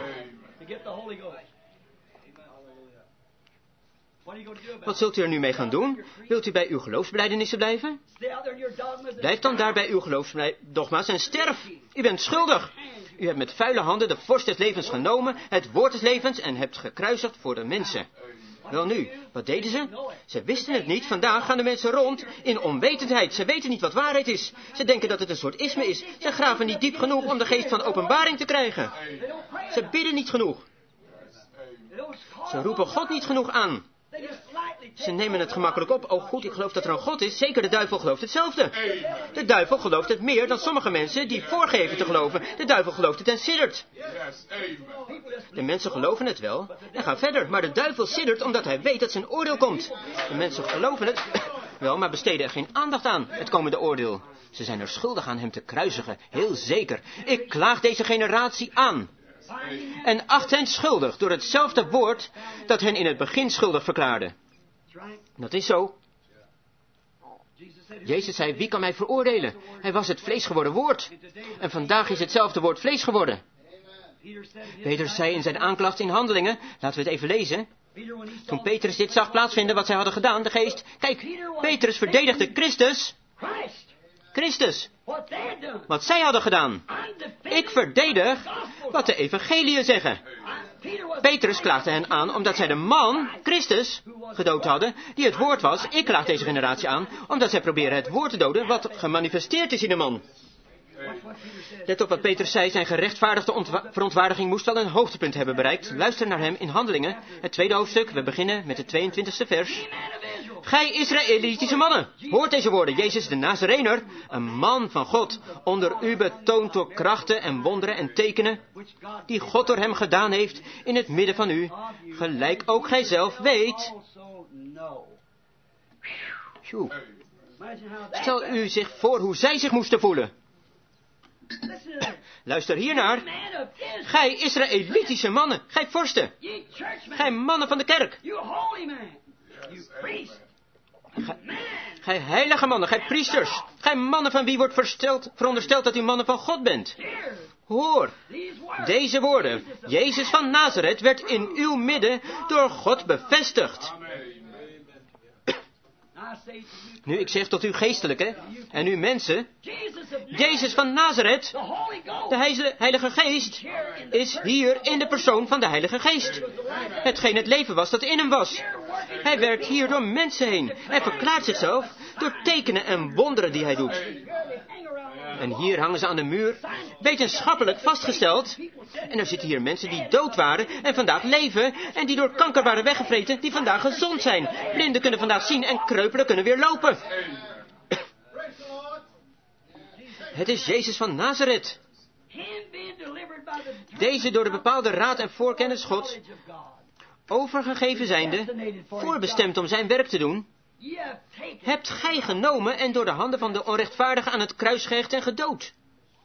Wat zult u er nu mee gaan doen? Wilt u bij uw geloofsbelijdenissen blijven? Blijf dan daar bij uw geloofsdogma's en sterf. U bent schuldig. U hebt met vuile handen de vorst des levens genomen, het woord des levens en hebt gekruisigd voor de mensen. Welnu, wat deden ze? Ze wisten het niet. Vandaag gaan de mensen rond in onwetendheid. Ze weten niet wat waarheid is. Ze denken dat het een soort isme is. Ze graven niet diep genoeg om de geest van openbaring te krijgen. Ze bidden niet genoeg. Ze roepen God niet genoeg aan. Ze nemen het gemakkelijk op. Oh goed, ik geloof dat er een God is. Zeker, de duivel gelooft hetzelfde. De duivel gelooft het meer dan sommige mensen die voorgeven te geloven. De duivel gelooft het en siddert. De mensen geloven het wel en gaan verder. Maar de duivel siddert omdat hij weet dat zijn oordeel komt. De mensen geloven het wel, maar besteden er geen aandacht aan, het komende oordeel. Ze zijn er schuldig aan hem te kruisigen. Heel zeker. Ik klaag deze generatie aan. En acht hen schuldig door hetzelfde woord dat hen in het begin schuldig verklaarde. Dat is zo. Jezus zei, wie kan mij veroordelen? Hij was het vlees geworden woord. En vandaag is hetzelfde woord vlees geworden. Petrus zei in zijn aanklacht in Handelingen, laten we het even lezen. Toen Petrus dit zag plaatsvinden wat zij hadden gedaan, de geest, kijk, Petrus verdedigde Christus. Wat zij hadden gedaan. Ik verdedig wat de evangeliën zeggen. Petrus klaagde hen aan omdat zij de man, Christus, gedood hadden, die het woord was. Ik klaag deze generatie aan, omdat zij proberen het woord te doden wat gemanifesteerd is in de man. Let op wat Petrus zei, zijn gerechtvaardigde verontwaardiging moest wel een hoogtepunt hebben bereikt. Luister naar hem in Handelingen, het tweede hoofdstuk, we beginnen met het 22e vers. Gij Israëlitische mannen, hoort deze woorden, Jezus de Nazarener, een man van God, onder u betoond door krachten en wonderen en tekenen, die God door hem gedaan heeft in het midden van u, gelijk ook gij zelf weet. Stel u zich voor hoe zij zich moesten voelen. Luister hiernaar. Gij Israëlitische mannen, gij vorsten, gij mannen van de kerk, gij heilige mannen, gij priesters, gij mannen van wie wordt verondersteld dat u mannen van God bent. Hoor, deze woorden, Jezus van Nazareth werd in uw midden door God bevestigd. Nu, ik zeg tot u geestelijke en u mensen, Jezus van Nazareth, de Heilige Geest, is hier in de persoon van de Heilige Geest. Hetgeen het leven was dat in hem was. Hij werkt hier door mensen heen. Hij verklaart zichzelf door tekenen en wonderen die hij doet. En hier hangen ze aan de muur, wetenschappelijk vastgesteld. En er zitten hier mensen die dood waren en vandaag leven, en die door kanker waren weggevreten, die vandaag gezond zijn. Blinden kunnen vandaag zien en kreupelen kunnen weer lopen. Het is Jezus van Nazareth. Deze door de bepaalde raad en voorkennis Gods, overgegeven zijnde, voorbestemd om zijn werk te doen, hebt gij genomen en door de handen van de onrechtvaardigen aan het kruis gehecht en gedood.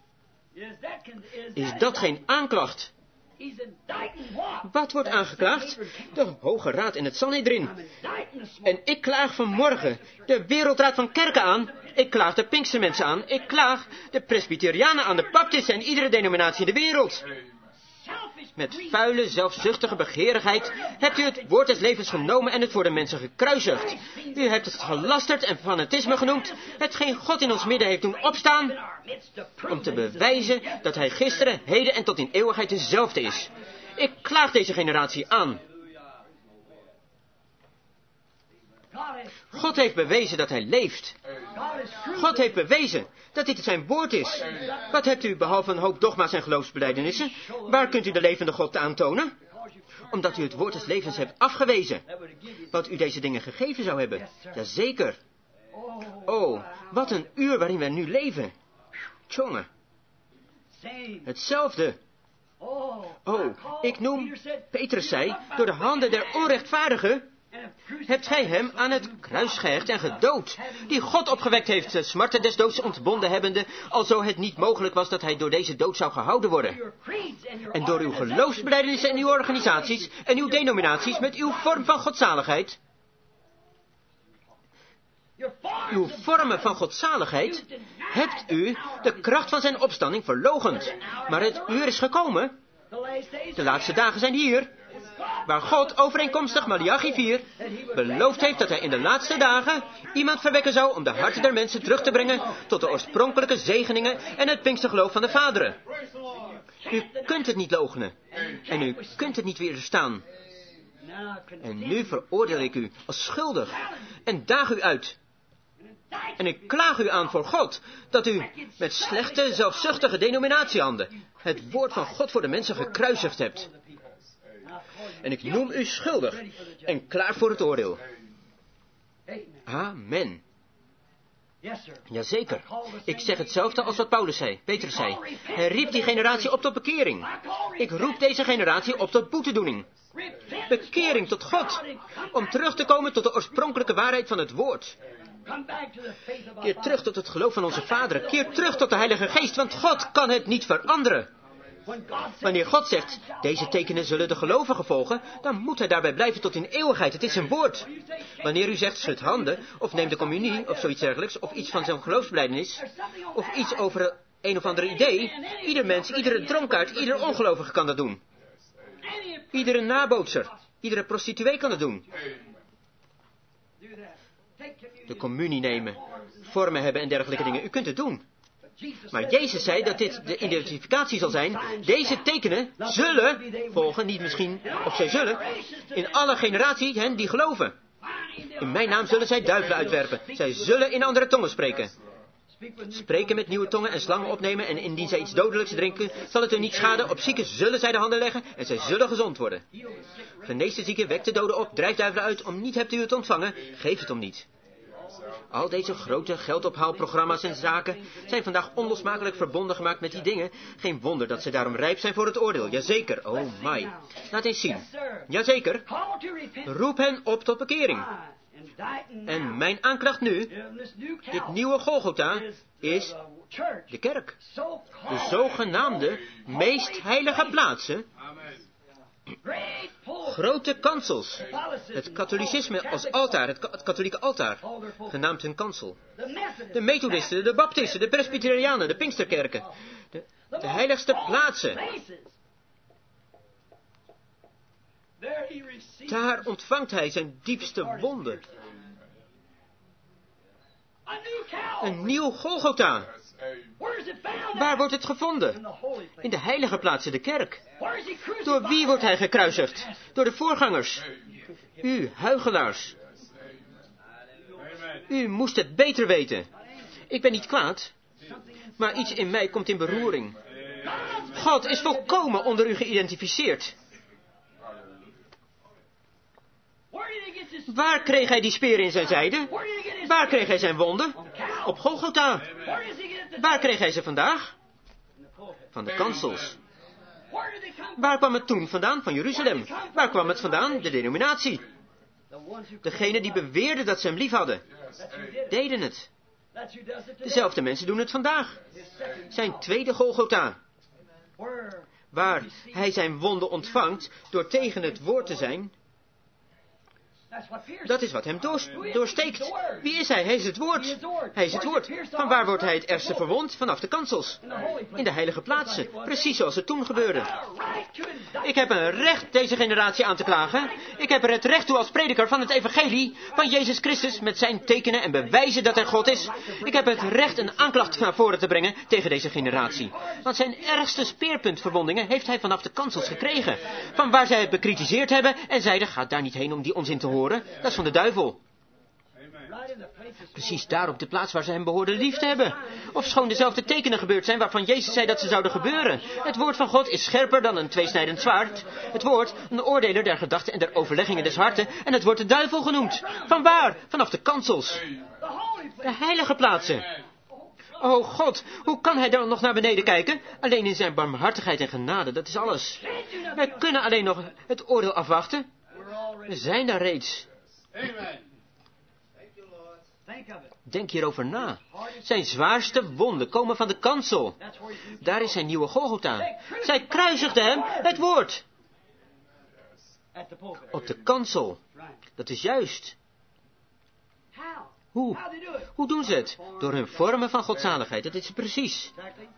Is dat geen aanklacht? Wat wordt aangeklaagd? De Hoge Raad in het Sanhedrin. En ik klaag vanmorgen de Wereldraad van Kerken aan. Ik klaag de Pinkstermensen aan. Ik klaag de Presbyterianen aan, de Baptisten en iedere denominatie in de wereld. Met vuile, zelfzuchtige begeerigheid hebt u het woord des levens genomen en het voor de mensen gekruisigd. U hebt het gelasterd en fanatisme genoemd, hetgeen God in ons midden heeft doen opstaan, om te bewijzen dat hij gisteren, heden en tot in eeuwigheid dezelfde is. Ik klaag deze generatie aan. God heeft bewezen dat hij leeft. God heeft bewezen dat dit zijn woord is. Wat hebt u behalve een hoop dogma's en geloofsbelijdenissen? Waar kunt u de levende God aantonen? Omdat u het woord des levens hebt afgewezen. Wat u deze dingen gegeven zou hebben. Jazeker. Oh, wat een uur waarin wij nu leven. Tjonge. Hetzelfde. Oh, ik noem, Petrus zei, door de handen der onrechtvaardigen hebt gij hem aan het kruis gehecht en gedood, die God opgewekt heeft, de smarten des doods ontbonden hebbende, alzo het niet mogelijk was dat hij door deze dood zou gehouden worden. En door uw geloofsbelijdenissen en uw organisaties en uw denominaties met uw vorm van godzaligheid, uw vormen van godzaligheid, hebt u de kracht van zijn opstanding verloochend. Maar het uur is gekomen. De laatste dagen zijn hier, waar God overeenkomstig Maleachi 4 beloofd heeft dat hij in de laatste dagen iemand verwekken zou om de harten der mensen terug te brengen tot de oorspronkelijke zegeningen en het Pinkstergeloof van de vaderen. U kunt het niet loochenen en u kunt het niet weerstaan. En nu veroordeel ik u als schuldig en daag u uit. En ik klaag u aan voor God, dat u met slechte, zelfzuchtige denominatiehanden het woord van God voor de mensen gekruisigd hebt. En ik noem u schuldig en klaar voor het oordeel. Amen. Jazeker. Ik zeg hetzelfde als wat Paulus zei, Petrus zei. Hij riep die generatie op tot bekering. Ik roep deze generatie op tot boetedoening. Bekering tot God. Om terug te komen tot de oorspronkelijke waarheid van het woord. Keer terug tot het geloof van onze vaderen. Keer terug tot de Heilige Geest, want God kan het niet veranderen. Wanneer God zegt, deze tekenen zullen de gelovigen volgen, dan moet hij daarbij blijven tot in eeuwigheid. Het is zijn woord. Wanneer u zegt, schud handen, of neem de communie, of zoiets dergelijks, of iets van zijn geloofsbelijdenis, of iets over een of ander idee, ieder mens, iedere dronkaard, ieder ongelovige kan dat doen. Iedere nabootser, Iedere prostituee kan het doen. De communie nemen, vormen hebben en dergelijke dingen. U kunt het doen. Maar Jezus zei dat dit de identificatie zal zijn. Deze tekenen zullen volgen, niet misschien, of zij zullen, in alle generaties hen die geloven. In mijn naam zullen zij duivelen uitwerpen. Zij zullen in andere tongen spreken. Spreken met nieuwe tongen en slangen opnemen en indien zij iets dodelijks drinken, zal het hun niet schaden. Op zieken zullen zij de handen leggen en zij zullen gezond worden. Genees de zieken, wek de doden op, drijf duivelen uit. Om niet hebt u het ontvangen, geef het om niet. Al deze grote geldophaalprogramma's en zaken zijn vandaag onlosmakelijk verbonden gemaakt met die dingen. Geen wonder dat ze daarom rijp zijn voor het oordeel. Jazeker, oh my. Laat eens zien. Jazeker. Roep hen op tot bekering. En mijn aanklacht nu, dit nieuwe Golgotha, is de kerk. De zogenaamde meest heilige plaatsen. Grote kansels. Het katholicisme als altaar, het katholieke altaar, genaamd hun kansel. De methodisten, de baptisten, de presbyterianen, de pinksterkerken. De heiligste plaatsen. Daar ontvangt hij zijn diepste wonde. Een nieuw Golgotha. Waar wordt het gevonden? In de heilige plaatsen, de kerk. Door wie wordt hij gekruisigd? Door de voorgangers. U, huichelaars. U moest het beter weten. Ik ben niet kwaad, maar iets in mij komt in beroering. God is volkomen onder u geïdentificeerd. Waar kreeg hij die speer in zijn zijde? Waar kreeg hij zijn wonden? Op Golgotha. Waar kreeg hij ze vandaag? Van de kansels. Waar kwam het toen vandaan? Van Jeruzalem. Waar kwam het vandaan? De denominatie. Degenen die beweerden dat ze hem lief hadden, deden het. Dezelfde mensen doen het vandaag. Zijn tweede Golgotha. Waar hij zijn wonden ontvangt door tegen het woord te zijn. Dat is wat hem doorsteekt. Wie is hij? Hij is het woord. Hij is het woord. Van waar wordt hij het ergste verwond? Vanaf de kansels. In de heilige plaatsen. Precies zoals het toen gebeurde. Ik heb een recht deze generatie aan te klagen. Ik heb er het recht toe als prediker van het evangelie van Jezus Christus met zijn tekenen en bewijzen dat hij God is. Ik heb het recht een aanklacht naar voren te brengen tegen deze generatie. Want zijn ergste speerpuntverwondingen heeft hij vanaf de kansels gekregen. Van waar zij het bekritiseerd hebben en zeiden, ga daar niet heen om die onzin te horen. Dat is van de duivel. Precies daar op de plaats waar ze hem behoorden lief te hebben. Ofschoon dezelfde tekenen gebeurd zijn waarvan Jezus zei dat ze zouden gebeuren. Het woord van God is scherper dan een tweesnijdend zwaard. Het woord, een oordeler der gedachten en der overleggingen des harten. En het wordt de duivel genoemd. Van waar? Vanaf de kansels. De heilige plaatsen. O God, hoe kan hij dan nog naar beneden kijken? Alleen in zijn barmhartigheid en genade, dat is alles. Wij kunnen alleen nog het oordeel afwachten. We zijn daar reeds. Denk hierover na. Zijn zwaarste wonden komen van de kansel. Daar is zijn nieuwe Golgotha. Zij kruisigden hem, het woord. Op de kansel. Dat is juist. Hoe doen ze het? Door hun vormen van godzaligheid. Dat is precies.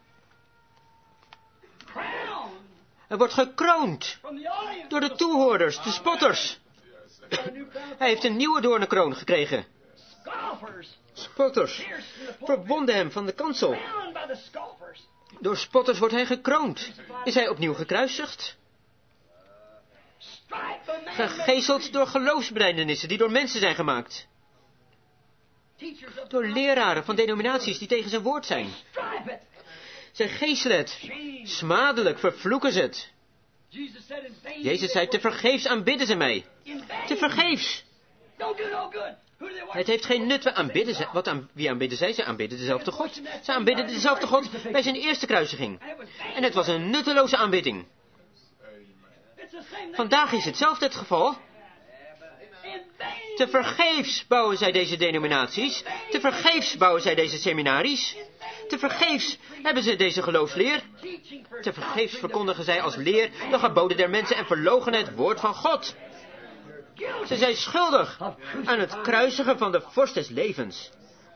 Hij wordt gekroond. Door de toehoorders, de spotters. Hij heeft een nieuwe doornenkroon gekregen. Spotters verwonden hem van de kansel. Door spotters wordt hij gekroond. Is hij opnieuw gekruisigd? Gegezeld door geloofsbelijdenissen die door mensen zijn gemaakt. Door leraren van denominaties die tegen zijn woord zijn. Zij geeselen het. Smadelijk vervloeken ze het. Jezus zei, tevergeefs aanbidden ze mij. Tevergeefs. Het heeft geen nut. Wie aanbidden zij? Ze aanbidden dezelfde God. Ze aanbidden dezelfde God bij zijn eerste kruisiging. En het was een nutteloze aanbidding. Vandaag is hetzelfde het geval. Tevergeefs bouwen zij deze denominaties. Tevergeefs bouwen zij deze seminaries. Tevergeefs hebben ze deze geloofsleer. Tevergeefs verkondigen zij als leer de geboden der mensen en verloochenen het woord van God. Ze zijn schuldig aan het kruisigen van de vorst des levens.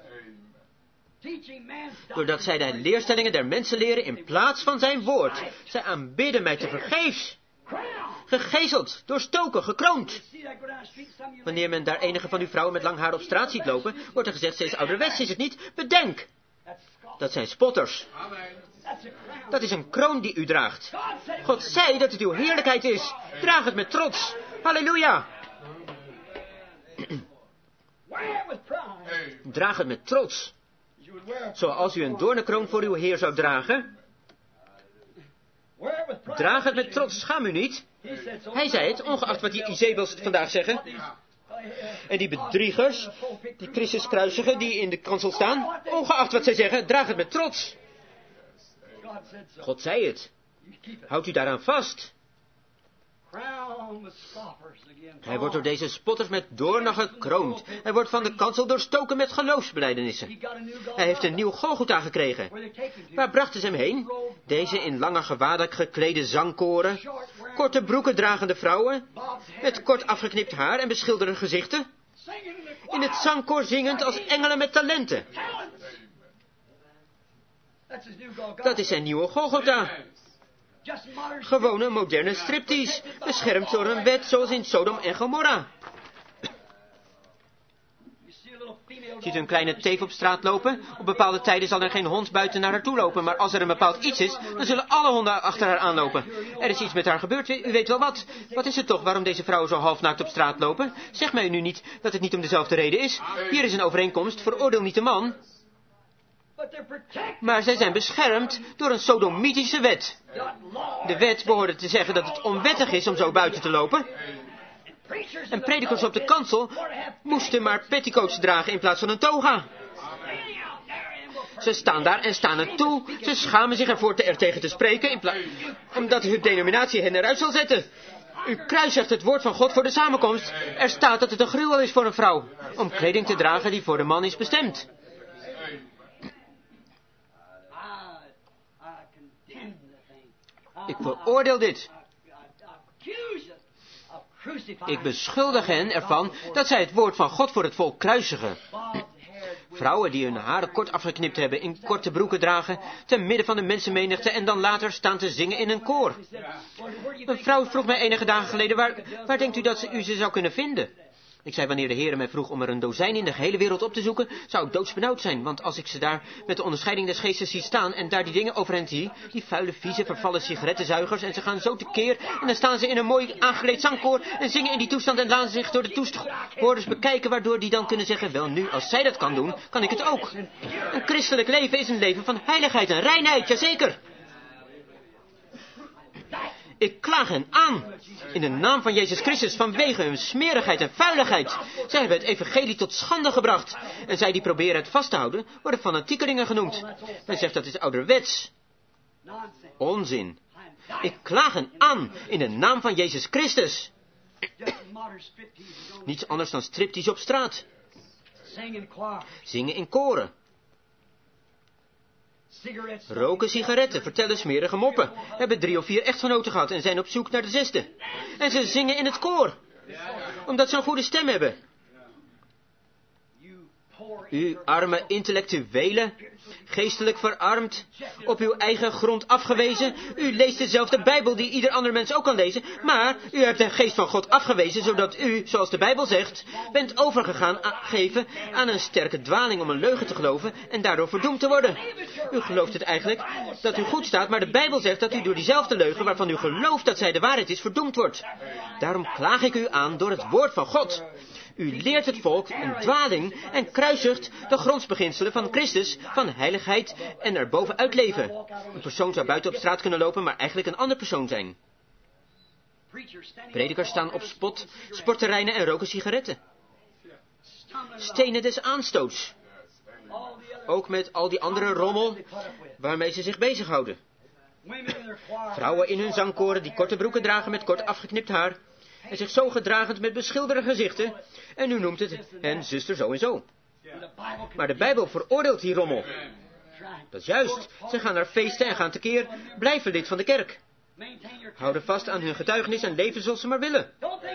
Doordat zij de leerstellingen der mensen leren in plaats van zijn woord. Zij aanbidden mij tevergeefs. gegezeld, doorstoken, gekroond. Wanneer men daar enige van uw vrouwen met lang haar op straat ziet lopen, wordt er gezegd, ze is ouderwets, is het niet? Bedenk! Dat zijn spotters. Dat is een kroon die u draagt. God zei dat het uw heerlijkheid is. Draag het met trots. Halleluja! Draag het met trots. Zoals u een doornenkroon voor uw Heer zou dragen. Draag het met trots, schaam u niet. Hij zei het, ongeacht wat die Izebels vandaag zeggen. En die bedriegers, die Christus kruisigen, die in de kansel staan, ongeacht wat zij zeggen, draag het met trots. God zei het. Houdt u daaraan vast. Hij wordt door deze spotters met doornen gekroond. Hij wordt van de kansel doorstoken met geloofsbelijdenissen. Hij heeft een nieuw Golgotha gekregen. Waar brachten ze hem heen? Deze in lange gewaden geklede zangkoren, korte broeken dragende vrouwen, met kort afgeknipt haar en beschilderde gezichten, in het zangkoor zingend als engelen met talenten. Dat is zijn nieuwe Golgotha. Gewone moderne striptease, beschermd door een wet zoals in Sodom en Gomorra. Ziet u een kleine teef op straat lopen? Op bepaalde tijden zal er geen hond buiten naar haar toe lopen, maar als er een bepaald iets is, dan zullen alle honden achter haar aanlopen. Er is iets met haar gebeurd, u weet wel wat. Wat is het toch waarom deze vrouwen zo halfnaakt op straat lopen? Zeg mij nu niet dat het niet om dezelfde reden is. Hier is een overeenkomst, veroordeel niet de man. Maar zij zijn beschermd door een sodomitische wet. De wet behoorde te zeggen dat het onwettig is om zo buiten te lopen. En predikers op de kansel moesten maar petticoats dragen in plaats van een toga. Ze staan daar en staan het toe. Ze schamen zich ervoor er tegen te spreken, omdat hun denominatie hen eruit zal zetten. U kruisigt het woord van God voor de samenkomst. Er staat dat het een gruwel is voor een vrouw om kleding te dragen die voor de man is bestemd. Ik veroordeel dit. Ik beschuldig hen ervan dat zij het woord van God voor het volk kruisigen. Vrouwen die hun haren kort afgeknipt hebben, in korte broeken dragen, te midden van de mensenmenigte en dan later staan te zingen in een koor. Een vrouw vroeg mij enige dagen geleden, waar denkt u dat u ze zou kunnen vinden? Ik zei, wanneer de Heer mij vroeg om er een dozijn in de gehele wereld op te zoeken, zou ik doodsbenauwd zijn, want als ik ze daar met de onderscheiding des geestes zie staan en daar die dingen over hen zie, die vuile, vieze, vervallen sigarettenzuigers, en ze gaan zo tekeer, en dan staan ze in een mooi aangekleed zangkoor en zingen in die toestand en laten zich door de toehoorders bekijken, waardoor die dan kunnen zeggen, wel nu, als zij dat kan doen, kan ik het ook. Een christelijk leven is een leven van heiligheid en reinheid, jazeker. Ik klaag hen aan, in de naam van Jezus Christus, vanwege hun smerigheid en vuiligheid. Zij hebben het evangelie tot schande gebracht. En zij die proberen het vast te houden, worden fanatiekelingen genoemd. Men zegt dat is ouderwets. Onzin. Ik klaag hen aan, in de naam van Jezus Christus. Niets anders dan striptease op straat. Zingen in koren. Roken sigaretten, vertellen smerige moppen, hebben 3 of 4 echtgenoten gehad en zijn op zoek naar de 6e. En ze zingen in het koor, omdat ze een goede stem hebben. U arme intellectuelen, geestelijk verarmd, op uw eigen grond afgewezen. U leest dezelfde Bijbel die ieder ander mens ook kan lezen, maar u hebt de geest van God afgewezen, zodat u, zoals de Bijbel zegt, bent overgegaan aan een sterke dwaling om een leugen te geloven en daardoor verdoemd te worden. U gelooft het eigenlijk dat u goed staat, maar de Bijbel zegt dat u door diezelfde leugen waarvan u gelooft dat zij de waarheid is, verdoemd wordt. Daarom klaag ik u aan door het woord van God. U leert het volk een dwaling en kruisigt de grondsbeginselen van Christus, van heiligheid en er bovenuit leven. Een persoon zou buiten op straat kunnen lopen, maar eigenlijk een ander persoon zijn. Predikers staan op sportterreinen en roken sigaretten. Stenen des aanstoots. Ook met al die andere rommel waarmee ze zich bezighouden. Vrouwen in hun zangkoren die korte broeken dragen met kort afgeknipt haar. En zich zo gedragend met beschilderde gezichten. En u noemt het hen zuster zo en zo. Maar de Bijbel veroordeelt die rommel. Dat is juist. Ze gaan naar feesten en gaan tekeer. Blijven lid van de kerk. Houden vast aan hun getuigenis en leven zoals ze maar willen.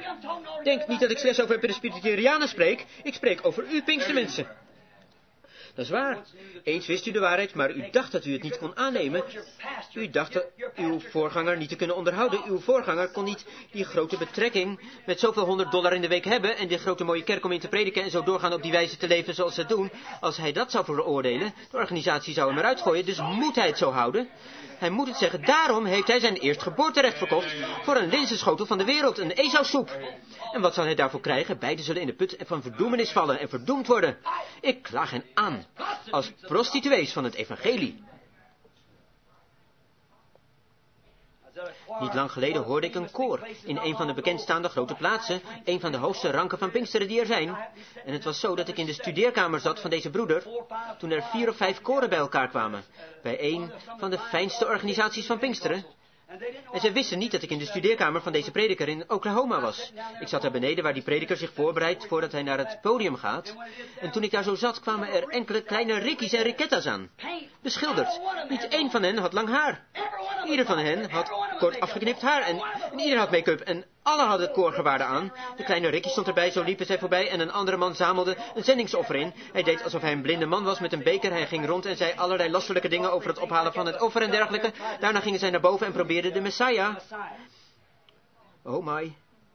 Denk niet dat ik slechts over Presbyterianen spreek. Ik spreek over u Pinkstermensen. Dat is waar. Eens wist u de waarheid, maar u dacht dat u het niet kon aannemen. U dacht uw voorganger niet te kunnen onderhouden. Uw voorganger kon niet die grote betrekking met zoveel $100 in de week hebben en die grote mooie kerk om in te prediken en zo doorgaan op die wijze te leven zoals ze het doen. Als hij dat zou veroordelen, de organisatie zou hem eruit gooien, dus moet hij het zo houden. Hij moet het zeggen, daarom heeft hij zijn eerstgeboorterecht verkocht voor een linzenschotel van de wereld, een Esaussoep. En wat zal hij daarvoor krijgen? Beiden zullen in de put van verdoemenis vallen en verdoemd worden. Ik klaag hen aan, als prostituees van het evangelie. Niet lang geleden hoorde ik een koor in een van de bekendstaande grote plaatsen, een van de hoogste ranken van Pinksteren die er zijn. En het was zo dat ik in de studeerkamer zat van deze broeder, toen er 4 of 5 koren bij elkaar kwamen, bij een van de fijnste organisaties van Pinksteren. En ze wisten niet dat ik in de studeerkamer van deze prediker in Oklahoma was. Ik zat daar beneden waar die prediker zich voorbereidt voordat hij naar het podium gaat. En toen ik daar zo zat, kwamen er enkele kleine Rickies en Ricketta's aan. Beschilderd. Niet één van hen had lang haar. Ieder van hen had kort afgeknipt haar en ieder had make-up en alle hadden koorgewaarden aan. De kleine Ricky stond erbij, zo liepen zij voorbij en een andere man zamelde een zendingsoffer in. Hij deed alsof hij een blinde man was met een beker. Hij ging rond en zei allerlei lastelijke dingen over het ophalen van het offer en dergelijke. Daarna gingen zij naar boven en probeerden de Messiah. Oh my.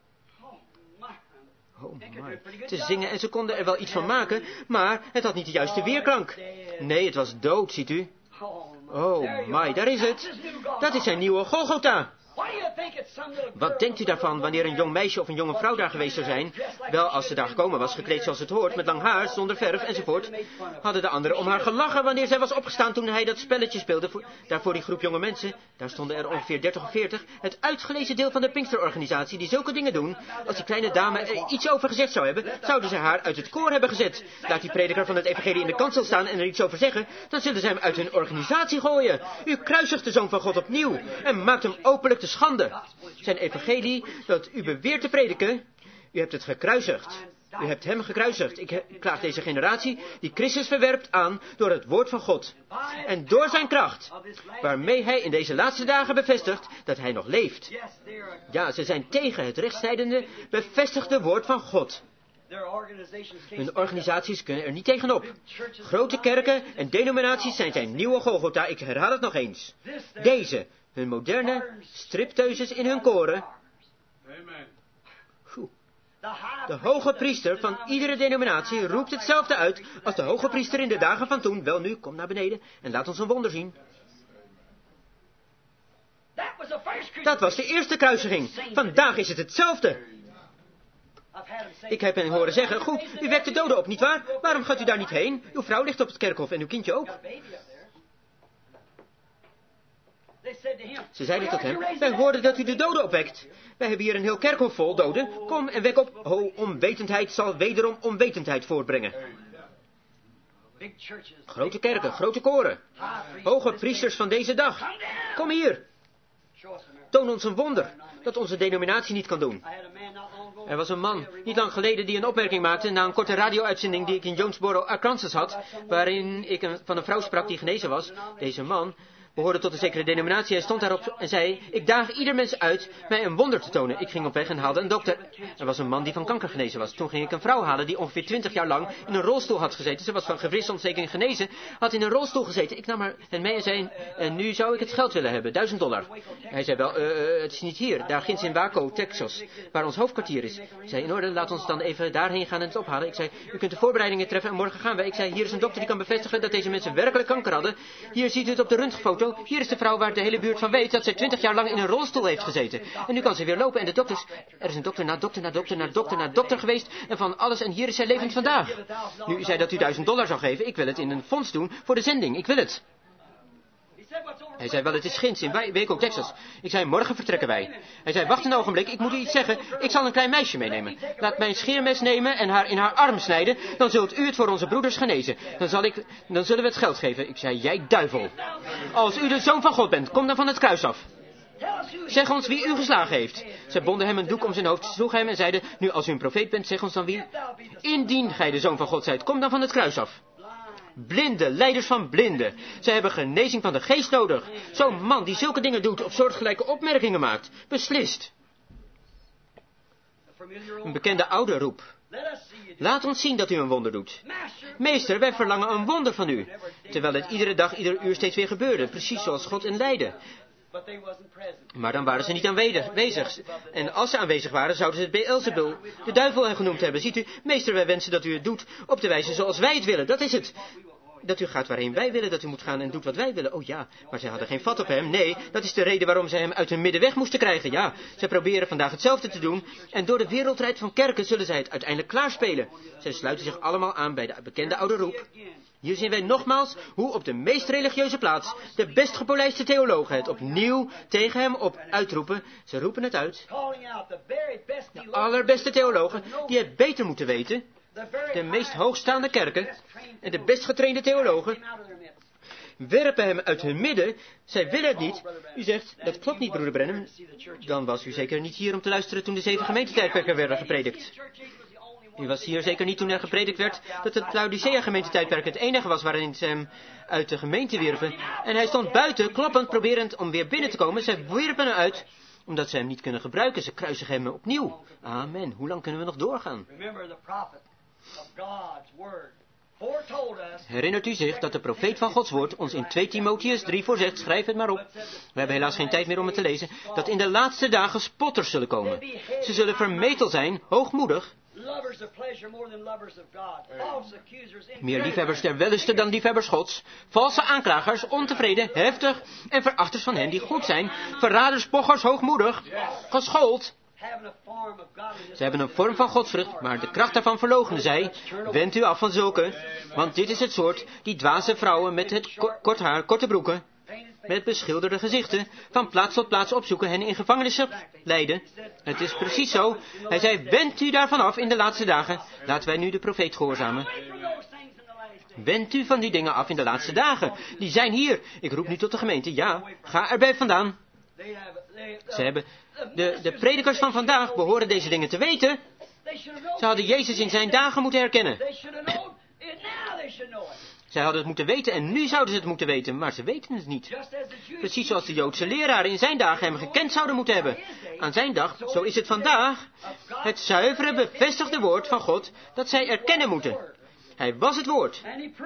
Oh my. Te zingen en ze konden er wel iets van maken, maar het had niet de juiste weerklank. Nee, het was dood, ziet u. Oh my, daar is het. Dat is zijn nieuwe Golgotha. Wat denkt u daarvan wanneer een jong meisje of een jonge vrouw daar geweest zou zijn? Wel, als ze daar gekomen was, gekleed zoals het hoort, met lang haar, zonder verf enzovoort, hadden de anderen om haar gelachen wanneer zij was opgestaan toen hij dat spelletje speelde. Daar voor die groep jonge mensen, daar stonden er ongeveer 30 of 40, het uitgelezen deel van de Pinksterorganisatie die zulke dingen doen. Als die kleine dame er iets over gezegd zou hebben, zouden ze haar uit het koor hebben gezet. Laat die prediker van het evangelie in de kansel staan en er iets over zeggen, dan zullen ze hem uit hun organisatie gooien. U kruisigt de Zoon van God opnieuw en maakt hem openlijk te schande. Zijn evangelie dat u beweert te prediken, u hebt het gekruisigd. U hebt hem gekruisigd. Ik klaag deze generatie die Christus verwerpt aan door het woord van God. En door zijn kracht, waarmee hij in deze laatste dagen bevestigt dat hij nog leeft. Ja, ze zijn tegen het rechtsnijdende, bevestigde woord van God. Hun organisaties kunnen er niet tegenop. Grote kerken en denominaties zijn zijn nieuwe Golgotha. Ik herhaal het nog eens. Deze, hun moderne stripteuses in hun koren. De hoge priester van iedere denominatie roept hetzelfde uit als de hoge priester in de dagen van toen. Wel nu, kom naar beneden en laat ons een wonder zien. Dat was de eerste kruisiging. Vandaag is het hetzelfde. Ik heb hen horen zeggen, goed, u wekt de doden op, nietwaar? Waarom gaat u daar niet heen? Uw vrouw ligt op het kerkhof en uw kindje ook. Ze zeiden tot hem, wij hoorden dat u de doden opwekt. Wij hebben hier een heel kerkhof vol doden. Kom en wek op. Onwetendheid zal wederom onwetendheid voortbrengen. Grote kerken, grote koren. Hoge priesters van deze dag. Kom hier. Toon ons een wonder dat onze denominatie niet kan doen. Er was een man, niet lang geleden, die een opmerking maakte na een korte radio-uitzending die ik in Jonesboro, Arkansas had, waarin ik van een vrouw sprak die genezen was. Deze man behoorde tot een zekere denominatie. Hij stond daarop en zei, ik daag ieder mens uit mij een wonder te tonen. Ik ging op weg en haalde een dokter. Er was een man die van kanker genezen was. Toen ging ik een vrouw halen die ongeveer 20 jaar lang in een rolstoel had gezeten. Ze was van gewrichtsontsteking genezen, had in een rolstoel gezeten. Ik nam haar mee en zei, nu zou ik het geld willen hebben, $1000. Hij zei wel, het is niet hier, daar ginds in Waco, Texas, waar ons hoofdkwartier is. Ik zei, in orde, laat ons dan even daarheen gaan en het ophalen. Ik zei, u kunt de voorbereidingen treffen en morgen gaan wij. Ik zei, hier is een dokter die kan bevestigen dat deze mensen werkelijk kanker hadden. Hier ziet u het op de röntgenfoto. Hier is de vrouw waar de hele buurt van weet dat zij 20 jaar lang in een rolstoel heeft gezeten. En nu kan ze weer lopen en de dokters... Er is een dokter na dokter na dokter na dokter na dokter geweest en van alles en hier is zij levend vandaag. Nu, u zei dat u $1000 zou geven. Ik wil het in een fonds doen voor de zending. Ik wil het. Hij zei, wel, het is ginds in Waco, Texas. Ik zei, morgen vertrekken wij. Hij zei, wacht een ogenblik, ik moet u iets zeggen. Ik zal een klein meisje meenemen. Laat mij een scheermes nemen en haar in haar arm snijden. Dan zult u het voor onze broeders genezen. Dan zullen we het geld geven. Ik zei, jij duivel. Als u de Zoon van God bent, kom dan van het kruis af. Zeg ons wie u geslagen heeft. Zij bonden hem een doek om zijn hoofd, sloegen hem en zeiden, nu als u een profeet bent, zeg ons dan wie. Indien gij de Zoon van God zijt, kom dan van het kruis af. Blinden, leiders van blinden. Zij hebben genezing van de geest nodig. Zo'n man die zulke dingen doet of soortgelijke opmerkingen maakt. Beslist. Een bekende oude roep. Laat ons zien dat u een wonder doet. Meester, wij verlangen een wonder van u. Terwijl het iedere dag, ieder uur steeds weer gebeurde. Precies zoals God hen leidde. Maar dan waren ze niet aanwezig. En als ze aanwezig waren, zouden ze het Beelzebul, de duivel, genoemd hebben. Ziet u, meester, wij wensen dat u het doet op de wijze zoals wij het willen. Dat is het. Dat u gaat waarheen wij willen dat u moet gaan en doet wat wij willen. Oh ja, maar zij hadden geen vat op hem. Nee, dat is de reden waarom zij hem uit hun midden weg moesten krijgen. Ja, zij proberen vandaag hetzelfde te doen. En door de wereldrijd van kerken zullen zij het uiteindelijk klaarspelen. Zij sluiten zich allemaal aan bij de bekende oude roep. Hier zien wij nogmaals hoe op de meest religieuze plaats de best gepolijste theologen het opnieuw tegen hem op uitroepen. Ze roepen het uit. De allerbeste theologen die het beter moeten weten. De meest hoogstaande kerken en de best getrainde theologen werpen hem uit hun midden. Zij willen het niet. U zegt, dat klopt niet, broeder Branham. Dan was u zeker niet hier om te luisteren toen de 7 gemeentetijdperken werden gepredikt. U was hier zeker niet toen er gepredikt werd dat het Laodicea-gemeentetijdperk het enige was waarin ze hem uit de gemeente wierpen. En hij stond buiten, kloppend, proberend om weer binnen te komen. Zij wierpen hem uit, omdat ze hem niet kunnen gebruiken. Ze kruisigen hem opnieuw. Amen. Hoe lang kunnen we nog doorgaan? Herinnert u zich dat de profeet van Gods woord ons in 2 Timotheus 3 voorzegt, schrijf het maar op. We hebben helaas geen tijd meer om het te lezen, dat in de laatste dagen spotters zullen komen. Ze zullen vermetel zijn, hoogmoedig. Meer liefhebbers der wellusten dan liefhebbers Gods. Valse aanklagers, ontevreden, heftig en verachters van hen die goed zijn. Verraders, pochers, hoogmoedig, geschoold. Ze hebben een vorm van godsvrucht, maar de kracht daarvan verloochenen zij. Wend u af van zulke, want dit is het soort, die dwaze vrouwen met het kort haar, korte broeken, met beschilderde gezichten, van plaats tot plaats opzoeken, hen in gevangenissen leiden. Het is precies zo. Hij zei, wend u daarvan af in de laatste dagen. Laten wij nu de profeet gehoorzamen. Wend u van die dingen af in de laatste dagen. Die zijn hier. Ik roep nu tot de gemeente. Ja, ga erbij vandaan. Ze hebben... De predikers van vandaag behoren deze dingen te weten. Ze hadden Jezus in zijn dagen moeten herkennen. Zij hadden het moeten weten en nu zouden ze het moeten weten, maar ze weten het niet. Precies zoals de Joodse leraren in zijn dagen hem gekend zouden moeten hebben. Aan zijn dag, zo is het vandaag, het zuivere bevestigde woord van God dat zij erkennen moeten. Hij was het woord.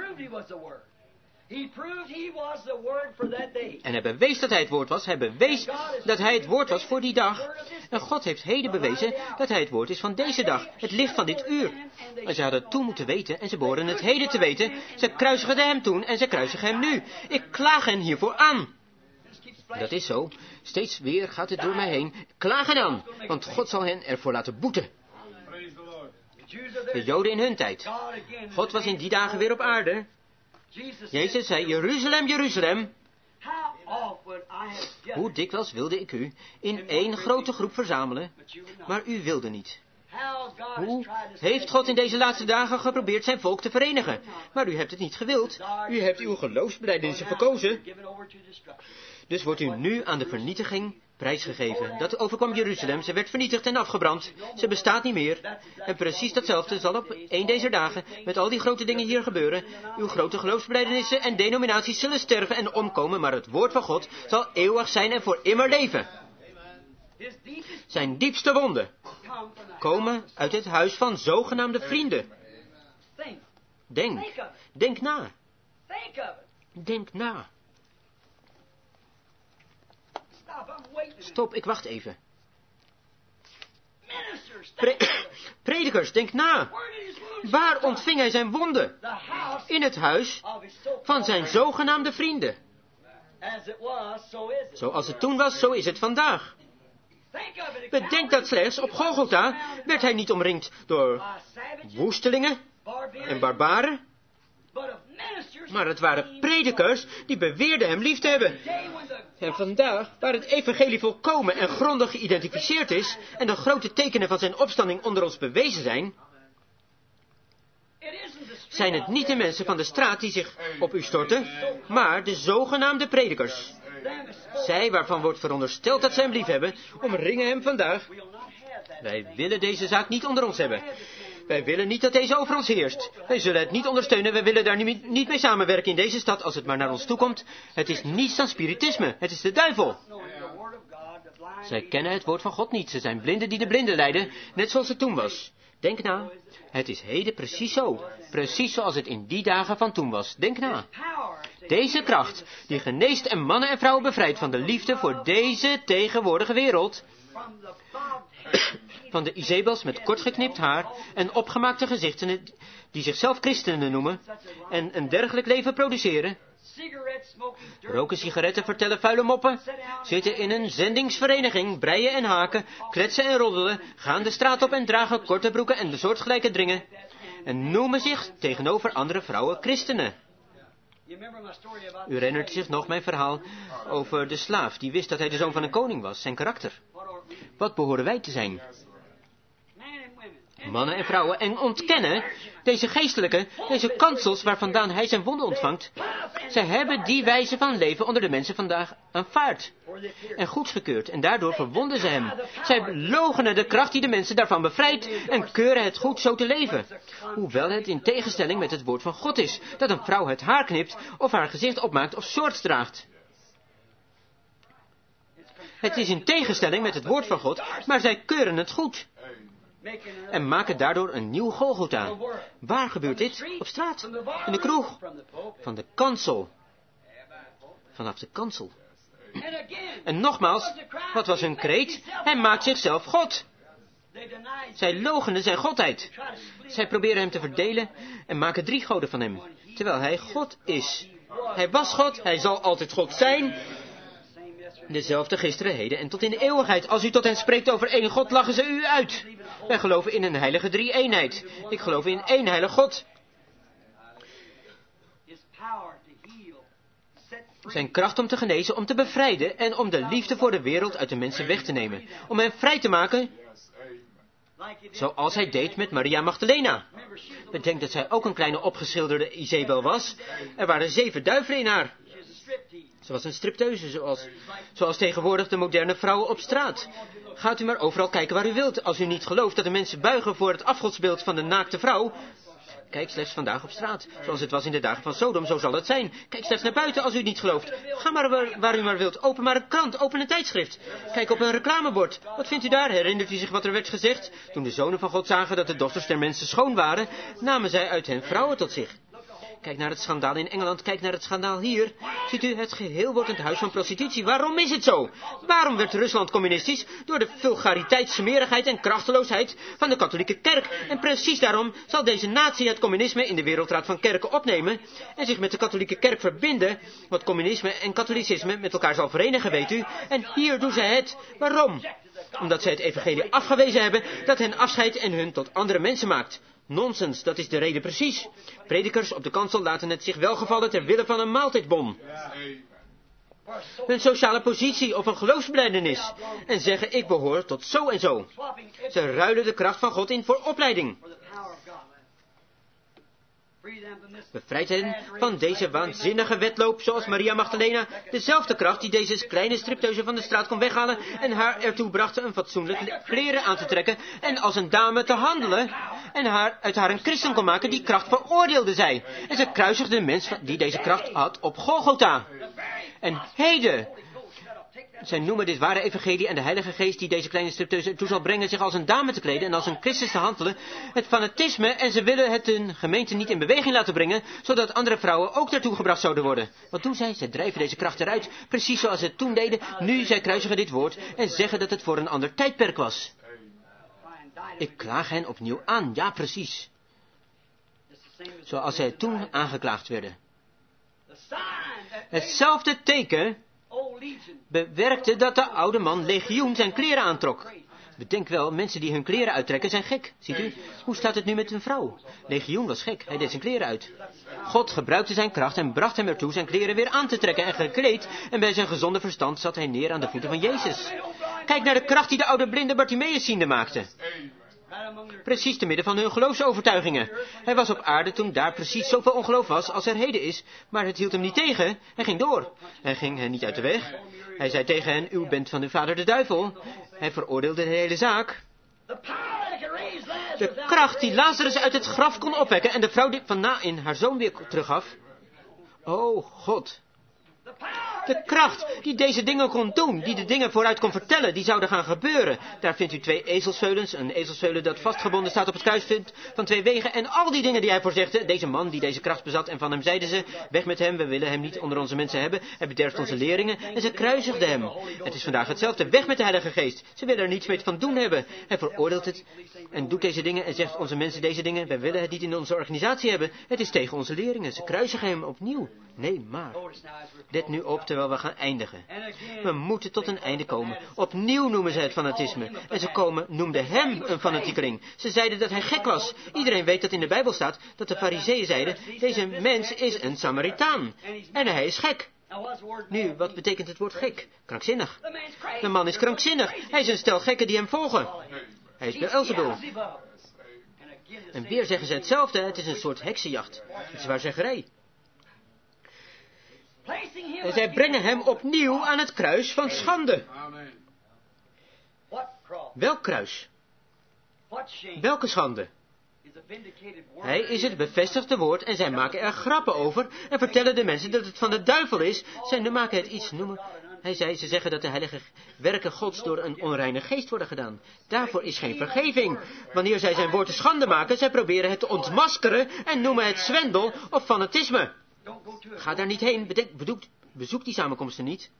En hij bewees dat hij het woord was. Hij bewees dat hij het woord was voor die dag. En God heeft heden bewezen dat hij het woord is van deze dag. Het licht van dit uur. En ze hadden het toen moeten weten en ze behoren het heden te weten. Ze kruisigden hem toen en ze kruisigen hem nu. Ik klaag hen hiervoor aan. Dat is zo. Steeds weer gaat het door mij heen. Klaag hen aan, want God zal hen ervoor laten boeten. De Joden in hun tijd. God was in die dagen weer op aarde. Jezus zei, Jeruzalem, Jeruzalem. Hoe dikwijls wilde ik u in één grote groep verzamelen, maar u wilde niet. Hoe heeft God in deze laatste dagen geprobeerd zijn volk te verenigen, maar u hebt het niet gewild. U hebt uw geloofsbelijdenissen verkozen. Dus wordt u nu aan de vernietiging prijsgegeven. Dat overkwam Jeruzalem. Ze werd vernietigd en afgebrand. Ze bestaat niet meer. En precies datzelfde zal op een deze dagen met al die grote dingen hier gebeuren. Uw grote geloofsbelijdenissen en denominaties zullen sterven en omkomen, maar het woord van God zal eeuwig zijn en voor immer leven. Zijn diepste wonden komen uit het huis van zogenaamde vrienden. Denk na. Denk na. Stop, ik wacht even. Predikers, denk na. Waar ontving hij zijn wonden? In het huis van zijn zogenaamde vrienden. Zoals het toen was, zo is het vandaag. Bedenk dat slechts op Golgotha werd hij niet omringd door woestelingen en barbaren. Maar het waren predikers die beweerden hem lief te hebben. En vandaag, waar het evangelie volkomen en grondig geïdentificeerd is en de grote tekenen van zijn opstanding onder ons bewezen zijn het niet de mensen van de straat die zich op u storten, maar de zogenaamde predikers. Zij waarvan wordt verondersteld dat zij hem lief hebben, omringen hem vandaag. Wij willen deze zaak niet onder ons hebben. Wij willen niet dat deze over ons heerst. Wij zullen het niet ondersteunen. Wij willen daar niet mee samenwerken in deze stad als het maar naar ons toe komt. Het is niets dan spiritisme. Het is de duivel. Zij kennen het woord van God niet. Ze zijn blinden die de blinden leiden, net zoals het toen was. Denk na. Het is heden precies zo. Precies zoals het in die dagen van toen was. Denk na. Deze kracht, die geneest en mannen en vrouwen bevrijdt van de liefde voor deze tegenwoordige wereld. Van de Izebels met kort geknipt haar en opgemaakte gezichten die zichzelf christenen noemen en een dergelijk leven produceren. Roken sigaretten, vertellen vuile moppen, zitten in een zendingsvereniging, breien en haken, kletsen en roddelen, gaan de straat op en dragen korte broeken en de soortgelijke dringen. En noemen zich tegenover andere vrouwen christenen. U herinnert zich nog mijn verhaal over de slaaf die wist dat hij de zoon van een koning was, zijn karakter. Wat behoren wij te zijn? Mannen en vrouwen, en ontkennen deze geestelijke, deze kansels waar vandaan hij zijn wonden ontvangt. Zij hebben die wijze van leven onder de mensen vandaag aanvaard en goedgekeurd en daardoor verwonden ze hem. Zij loochenen de kracht die de mensen daarvan bevrijdt en keuren het goed zo te leven. Hoewel het in tegenstelling met het woord van God is, dat een vrouw het haar knipt of haar gezicht opmaakt of shorts draagt. Het is in tegenstelling met het woord van God, maar zij keuren het goed. En maken daardoor een nieuw Golgotha. Waar gebeurt dit? Op straat. In de kroeg. Van de kansel. Vanaf de kansel. En nogmaals, wat was hun kreet? Hij maakt zichzelf God. Zij loochenen zijn godheid. Zij proberen hem te verdelen en maken 3 goden van hem. Terwijl hij God is. Hij was God, hij zal altijd God zijn. Dezelfde gisteren, heden en tot in de eeuwigheid. Als u tot hen spreekt over één God, lachen ze u uit. Wij geloven in een heilige drie-eenheid. Ik geloof in één heilige God. Zijn kracht om te genezen, om te bevrijden en om de liefde voor de wereld uit de mensen weg te nemen. Om hen vrij te maken, zoals hij deed met Maria Magdalena. Bedenk dat zij ook een kleine opgeschilderde Izebel was. Er waren 7 duivelen in haar. Ze was een stripteuse, zoals tegenwoordig de moderne vrouwen op straat. Gaat u maar overal kijken waar u wilt. Als u niet gelooft dat de mensen buigen voor het afgodsbeeld van de naakte vrouw, kijk slechts vandaag op straat. Zoals het was in de dagen van Sodom, zo zal het zijn. Kijk slechts naar buiten als u het niet gelooft. Ga maar waar u maar wilt. Open maar een krant, open een tijdschrift. Kijk op een reclamebord. Wat vindt u daar? Herinnert u zich wat er werd gezegd? Toen de zonen van God zagen dat de dochters der mensen schoon waren, namen zij uit hen vrouwen tot zich. Kijk naar het schandaal in Engeland, kijk naar het schandaal hier. Ziet u, het geheel wordt het huis van prostitutie. Waarom is het zo? Waarom werd Rusland communistisch? Door de vulgariteit, smerigheid en krachteloosheid van de katholieke kerk. En precies daarom zal deze natie het communisme in de Wereldraad van Kerken opnemen en zich met de katholieke kerk verbinden, wat communisme en katholicisme met elkaar zal verenigen, weet u. En hier doen zij het. Waarom? Omdat zij het evangelie afgewezen hebben, dat hen afscheidt en hun tot andere mensen maakt. Nonsens, dat is de reden precies. Predikers op de kansel laten het zich welgevallen ter wille van een maaltijdbon. Hun sociale positie of een geloofsbelijdenis. En zeggen, ik behoor tot zo en zo. Ze ruilen de kracht van God in voor opleiding. Bevrijd hen van deze waanzinnige wedloop, zoals Maria Magdalena, dezelfde kracht die deze kleine stripteuze van de straat kon weghalen en haar ertoe brachten een fatsoenlijk kleren aan te trekken en als een dame te handelen en uit haar een christen kon maken. Die kracht veroordeelde zij. En ze kruisigde de mens die deze kracht had op Golgotha. En heden, zij noemen dit ware evangelie en de Heilige Geest die deze kleine stripteuze ertoe zal brengen zich als een dame te kleden en als een Christus te handelen, het fanatisme, en ze willen het hun gemeente niet in beweging laten brengen, zodat andere vrouwen ook daartoe gebracht zouden worden. Wat doen zij? Zij drijven deze kracht eruit, precies zoals ze het toen deden. Nu zij kruisigen dit woord en zeggen dat het voor een ander tijdperk was. Ik klaag hen opnieuw aan, ja precies. Zoals zij toen aangeklaagd werden. Hetzelfde teken bewerkte dat de oude man Legioen zijn kleren aantrok. Bedenk wel, mensen die hun kleren uittrekken zijn gek. Ziet u, hoe staat het nu met een vrouw? Legioen was gek, hij deed zijn kleren uit. God gebruikte zijn kracht en bracht hem ertoe zijn kleren weer aan te trekken en gekleed. En bij zijn gezonde verstand zat hij neer aan de voeten van Jezus. Kijk naar de kracht die de oude blinde Bartimaeus ziende maakte. Precies te midden van hun geloofsovertuigingen. Hij was op aarde toen daar precies zoveel ongeloof was als er heden is. Maar het hield hem niet tegen. Hij ging door. Hij ging hen niet uit de weg. Hij zei tegen hen, u bent van uw vader de duivel. Hij veroordeelde de hele zaak. De kracht die Lazarus uit het graf kon opwekken en de vrouw die van Naïn haar zoon weer teruggaf. Oh God. De kracht die deze dingen kon doen, die de dingen vooruit kon vertellen, die zouden gaan gebeuren. Daar vindt u 2 ezelsveulens, een ezelsveulen dat vastgebonden staat op het kruis van 2 wegen. En al die dingen die hij voorzegde, deze man die deze kracht bezat. En van hem zeiden ze, weg met hem, we willen hem niet onder onze mensen hebben. Hij bederft onze leringen en ze kruisigden hem. Het is vandaag hetzelfde, weg met de Heilige Geest. Ze willen er niets mee van doen hebben. Hij veroordeelt het en doet deze dingen en zegt onze mensen deze dingen. Wij willen het niet in onze organisatie hebben. Het is tegen onze leringen. Ze kruisigen hem opnieuw. Nee, maar. Let nu op terwijl we gaan eindigen. We moeten tot een einde komen. Opnieuw noemen ze het fanatisme. En ze noemden hem een fanatiekeling. Ze zeiden dat hij gek was. Iedereen weet dat in de Bijbel staat dat de Farizeeën zeiden, deze mens is een Samaritaan. En hij is gek. Nu, wat betekent het woord gek? Krankzinnig. De man is krankzinnig. Hij is een stel gekken die hem volgen. Hij is Beelzebul. En weer zeggen ze hetzelfde. Het is een soort heksenjacht. Het is waarzeggerij. En zij brengen hem opnieuw aan het kruis van schande. Welk kruis? Welke schande? Hij is het bevestigde woord en zij maken er grappen over en vertellen de mensen dat het van de duivel is. Zij maken het iets noemen. Ze zeggen dat de heilige werken Gods door een onreine geest worden gedaan. Daarvoor is geen vergeving. Wanneer zij zijn woord te schande maken, zij proberen het te ontmaskeren en noemen het zwendel of fanatisme. Ga daar niet heen, bezoek die samenkomsten niet.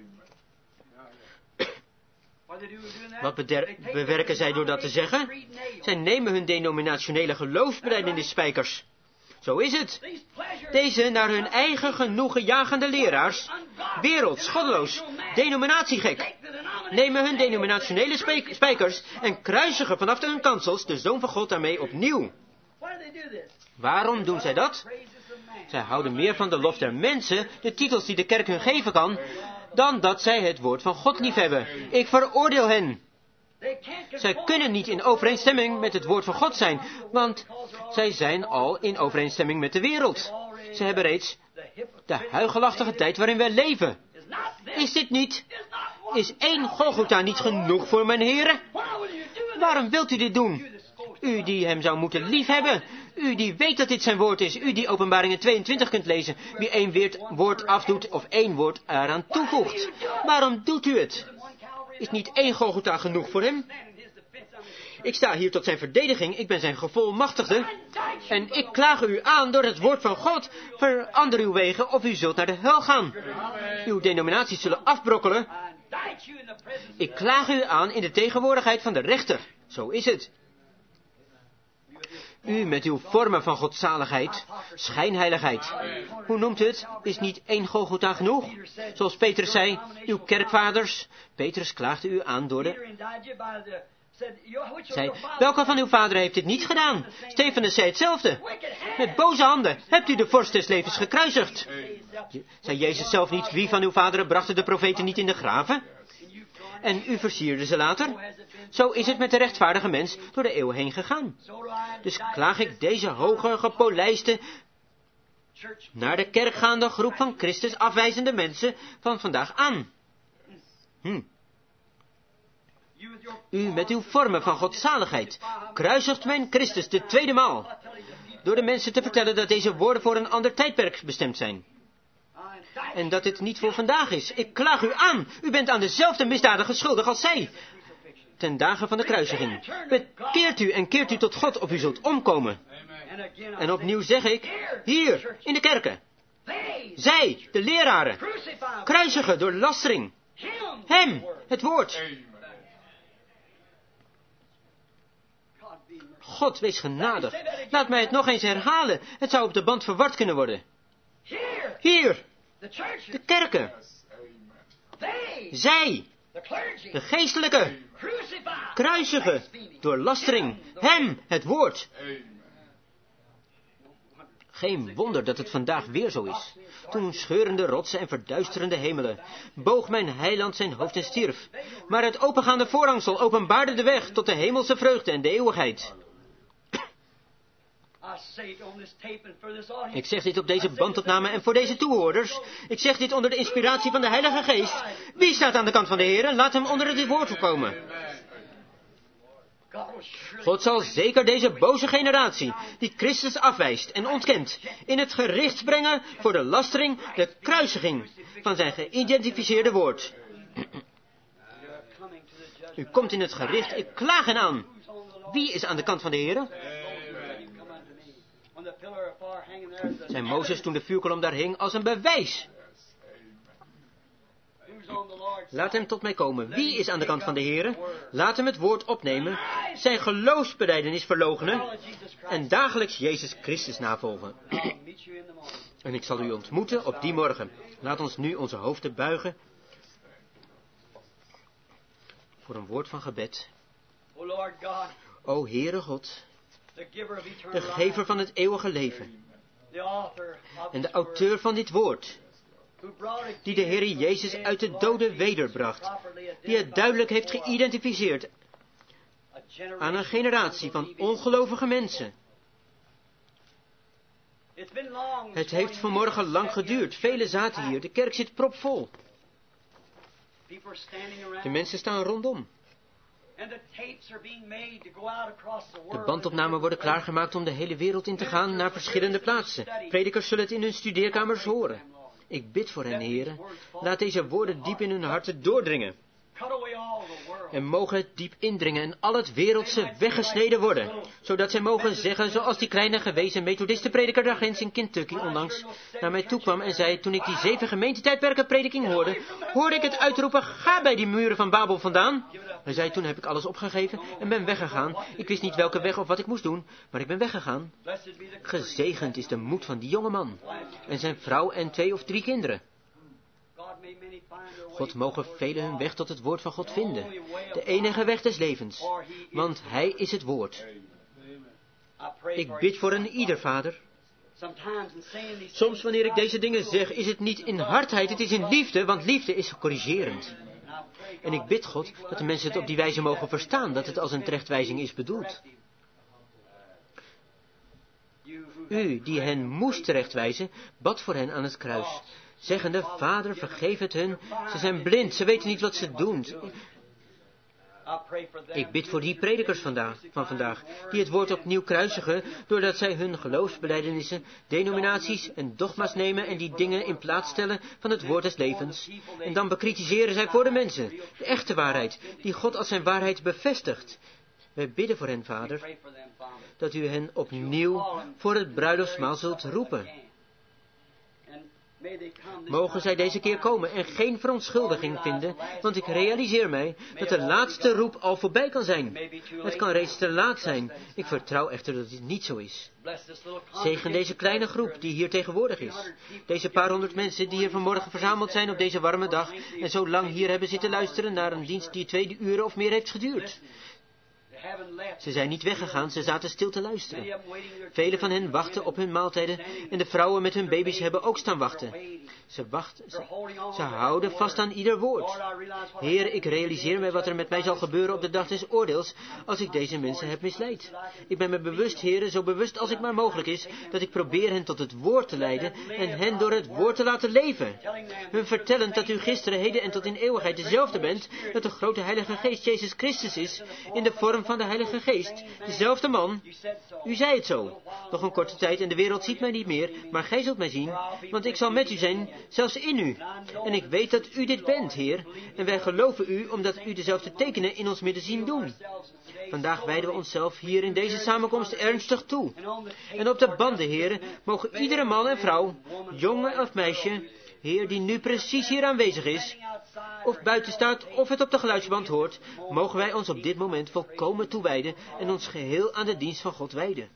Wat bewerken zij door dat te zeggen? Zij nemen hun denominationele geloofsbelijdenisspijkers. Zo is het. Deze naar hun eigen genoegen jagende leraars, werelds, goddeloos, denominatiegek, nemen hun denominationele spijkers en kruisigen vanaf hun kansels de Zoon van God daarmee opnieuw. Waarom doen zij dat? Zij houden meer van de lof der mensen, de titels die de kerk hun geven kan, dan dat zij het woord van God liefhebben. Ik veroordeel hen. Zij kunnen niet in overeenstemming met het woord van God zijn, want zij zijn al in overeenstemming met de wereld. Ze hebben reeds de huichelachtige tijd waarin wij leven. Is dit niet? Is 1 Golgotha niet genoeg voor mijn heren? Waarom wilt u dit doen? U die hem zou moeten liefhebben. U die weet dat dit zijn woord is. U die Openbaringen 22 kunt lezen. Wie 1 woord afdoet of 1 woord eraan toevoegt. Waarom doet u het? Is niet 1 Golgotha genoeg voor hem? Ik sta hier tot zijn verdediging. Ik ben zijn gevolmachtigde. En ik klaag u aan door het woord van God. Verander uw wegen of u zult naar de hel gaan. Uw denominaties zullen afbrokkelen. Ik klaag u aan in de tegenwoordigheid van de rechter. Zo is het. U met uw vormen van godzaligheid, schijnheiligheid. Hoe noemt u het? Is niet 1 Golgotha genoeg? Zoals Petrus zei, uw kerkvaders. Petrus klaagde u aan door zei, welke van uw vader heeft dit niet gedaan? Stefanus zei hetzelfde. Met boze handen hebt u de vorst des levens gekruisigd. Zei Jezus zelf niet, wie van uw vaderen brachten de profeten niet in de graven? En u versierde ze later. Zo is het met de rechtvaardige mens door de eeuw heen gegaan. Dus klaag ik deze hoge, gepolijste, naar de kerk gaande groep van Christus afwijzende mensen van vandaag aan. U met uw vormen van godzaligheid kruisigt mijn Christus de 2e maal, door de mensen te vertellen dat deze woorden voor een ander tijdperk bestemd zijn. En dat dit niet voor vandaag is. Ik klaag u aan. U bent aan dezelfde misdaden schuldig als zij. Ten dagen van de kruisiging. Bekeert u en keert u tot God of u zult omkomen. En opnieuw zeg ik, hier, in de kerken. Zij, de leraren, kruisigen door lastering. Hem, het woord. God, wees genadig. Laat mij het nog eens herhalen. Het zou op de band verward kunnen worden. Hier, de kerken. Zij, de geestelijke, kruisigen door lastering. Hem, het woord. Geen wonder dat het vandaag weer zo is. Toen scheurende rotsen en verduisterende hemelen boog mijn heiland zijn hoofd en stierf. Maar het opengaande voorhangsel openbaarde de weg tot de hemelse vreugde en de eeuwigheid. Ik zeg dit op deze bandopname en voor deze toehoorders. Ik zeg dit onder de inspiratie van de Heilige Geest. Wie staat aan de kant van de Heer? Laat hem onder dit woord voorkomen. God zal zeker deze boze generatie, die Christus afwijst en ontkent, in het gericht brengen voor de lastering, de kruisiging van zijn geïdentificeerde woord. U komt in het gericht, ik klaag hen aan. Wie is aan de kant van de Heere? Zei Mozes toen de vuurkolom daar hing als een bewijs. Laat hem tot mij komen. Wie is aan de kant van de Heere? Laat hem het woord opnemen, zijn geloofsbelijdenis verloochenen en dagelijks Jezus Christus navolgen. En ik zal u ontmoeten op die morgen. Laat ons nu onze hoofden buigen voor een woord van gebed. O Heere God, de gever van het eeuwige leven en de auteur van dit woord, die de Heer Jezus uit de doden wederbracht, die het duidelijk heeft geïdentificeerd aan een generatie van ongelovige mensen. Het heeft vanmorgen lang geduurd. Velen zaten hier. De kerk zit propvol. De mensen staan rondom. De bandopnamen worden klaargemaakt om de hele wereld in te gaan naar verschillende plaatsen. Predikers zullen het in hun studeerkamers horen. Ik bid voor hen, Heere. Laat deze woorden diep in hun harten doordringen. En mogen het diep indringen en al het wereldse weggesneden worden. Zodat zij mogen zeggen, zoals die kleine gewezen methodistenprediker daar ginds in Kentucky onlangs naar mij toekwam en zei, toen ik die 7 gemeentetijdperken prediking hoorde ik het uitroepen, ga bij die muren van Babel vandaan. Hij zei, toen heb ik alles opgegeven en ben weggegaan. Ik wist niet welke weg of wat ik moest doen, maar ik ben weggegaan. Gezegend is de moed van die jonge man en zijn vrouw en 2 of 3 kinderen. God mogen velen hun weg tot het woord van God vinden. De enige weg des levens. Want Hij is het woord. Ik bid voor een ieder, Vader. Soms wanneer ik deze dingen zeg, is het niet in hardheid, het is in liefde, want liefde is corrigerend. En ik bid God dat de mensen het op die wijze mogen verstaan, dat het als een terechtwijzing is bedoeld. U, die hen moest terechtwijzen, bad voor hen aan het kruis. Zeggende, Vader, vergeef het hun. Ze zijn blind, ze weten niet wat ze doen. Ik bid voor die predikers van vandaag, die het woord opnieuw kruisigen, doordat zij hun geloofsbelijdenissen, denominaties en dogma's nemen en die dingen in plaats stellen van het woord des levens. En dan bekritiseren zij voor de mensen, de echte waarheid, die God als zijn waarheid bevestigt. Wij bidden voor hen, Vader, dat u hen opnieuw voor het bruiloftsmaal zult roepen. Mogen zij deze keer komen en geen verontschuldiging vinden, want ik realiseer mij dat de laatste roep al voorbij kan zijn. Het kan reeds te laat zijn. Ik vertrouw echter dat dit niet zo is. Zegen deze kleine groep die hier tegenwoordig is. Deze paar honderd mensen die hier vanmorgen verzameld zijn op deze warme dag en zo lang hier hebben zitten luisteren naar een dienst die 2 uren of meer heeft geduurd. Ze zijn niet weggegaan, ze zaten stil te luisteren. Velen van hen wachten op hun maaltijden en de vrouwen met hun baby's hebben ook staan wachten. Ze houden vast aan ieder woord. Heer, ik realiseer mij wat er met mij zal gebeuren op de dag des oordeels als ik deze mensen heb misleid. Ik ben me bewust, Heer, zo bewust als ik maar mogelijk is, dat ik probeer hen tot het woord te leiden en hen door het woord te laten leven. Hun vertellend dat u gisteren, heden en tot in eeuwigheid dezelfde bent, dat de grote Heilige Geest Jezus Christus is, in de vorm van de Heilige Geest, dezelfde man. U zei het zo. Nog een korte tijd en de wereld ziet mij niet meer, maar gij zult mij zien, want ik zal met u zijn, zelfs in u. En ik weet dat u dit bent, Heer, en wij geloven u, omdat u dezelfde tekenen in ons midden zien doen. Vandaag wijden we onszelf hier in deze samenkomst ernstig toe. En op de banden, Heer, mogen iedere man en vrouw, jongen of meisje, Heer, die nu precies hier aanwezig is, of buiten staat, of het op de geluidsband hoort, mogen wij ons op dit moment volkomen toewijden en ons geheel aan de dienst van God wijden.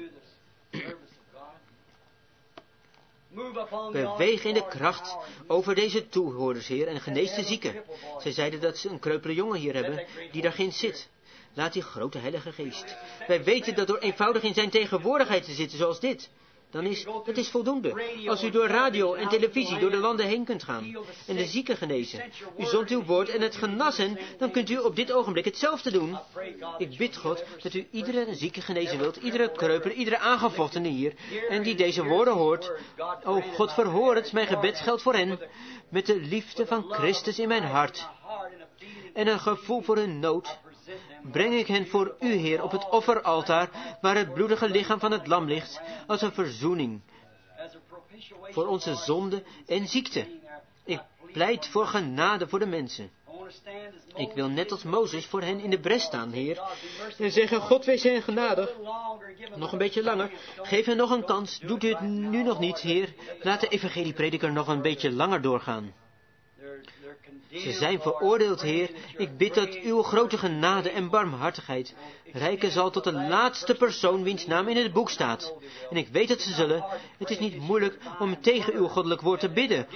Beweeg in de kracht over deze toehoorders, Heer, en genees de zieken. Zij zeiden dat ze een kreupele jongen hier hebben, die daar ginds zit. Laat die grote Heilige Geest. Wij weten dat door eenvoudig in zijn tegenwoordigheid te zitten zoals dit, dat is voldoende. Als u door radio en televisie door de landen heen kunt gaan en de zieken genezen. U zond uw woord en het genas hen, dan kunt u op dit ogenblik hetzelfde doen. Ik bid God dat u iedere zieke genezen wilt, iedere kreupele, iedere aangevochtene hier, en die deze woorden hoort. O God, verhoor het, mijn gebed geldt voor hen, met de liefde van Christus in mijn hart en een gevoel voor hun nood. breng ik hen voor u, Heer, op het offeraltaar, waar het bloedige lichaam van het lam ligt, als een verzoening voor onze zonde en ziekte. Ik pleit voor genade voor de mensen. Ik wil net als Mozes voor hen in de bres staan, Heer, en zeggen, God wees hen genadig. Nog een beetje langer. Geef hen nog een kans. Doet u het nu nog niet, Heer? Laat de evangelieprediker nog een beetje langer doorgaan. Ze zijn veroordeeld, Heer. Ik bid dat uw grote genade en barmhartigheid reiken zal tot de laatste persoon wiens naam in het boek staat. En ik weet dat ze zullen. Het is niet moeilijk om tegen uw goddelijk woord te bidden,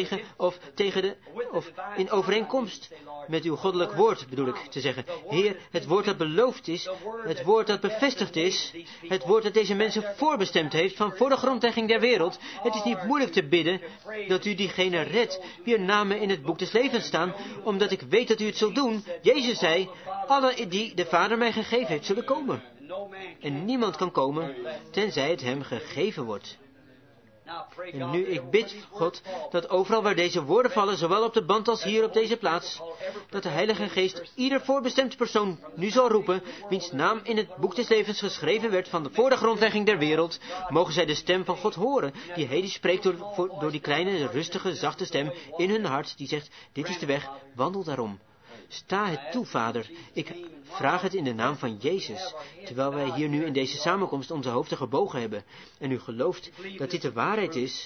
of in overeenkomst met uw goddelijk woord, bedoel ik te zeggen. Heer, het woord dat beloofd is, het woord dat bevestigd is, het woord dat deze mensen voorbestemd heeft van voor de grondlegging der wereld. Het is niet moeilijk te bidden dat u diegene redt, wier namen in het boek des levens staan, omdat ik weet dat u het zult doen. Jezus zei, alle die de Vader mij gegeven heeft, zullen komen. En niemand kan komen, tenzij het hem gegeven wordt. En nu, ik bid, God, dat overal waar deze woorden vallen, zowel op de band als hier op deze plaats, dat de Heilige Geest ieder voorbestemd persoon nu zal roepen, wiens naam in het boek des levens geschreven werd van voor de grondlegging der wereld, mogen zij de stem van God horen, die heden spreekt door die kleine, rustige, zachte stem in hun hart, die zegt, dit is de weg, wandel daarom. Sta het toe, Vader. Ik vraag het in de naam van Jezus, terwijl wij hier nu in deze samenkomst onze hoofden gebogen hebben. En u gelooft dat dit de waarheid is.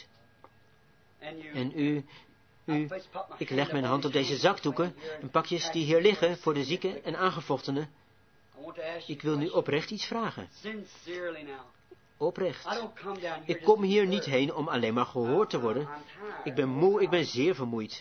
En ik leg mijn hand op deze zakdoeken en pakjes die hier liggen voor de zieken en aangevochtenen. Ik wil nu oprecht iets vragen. Oprecht. Ik kom hier niet heen om alleen maar gehoord te worden. Ik ben moe, ik ben zeer vermoeid.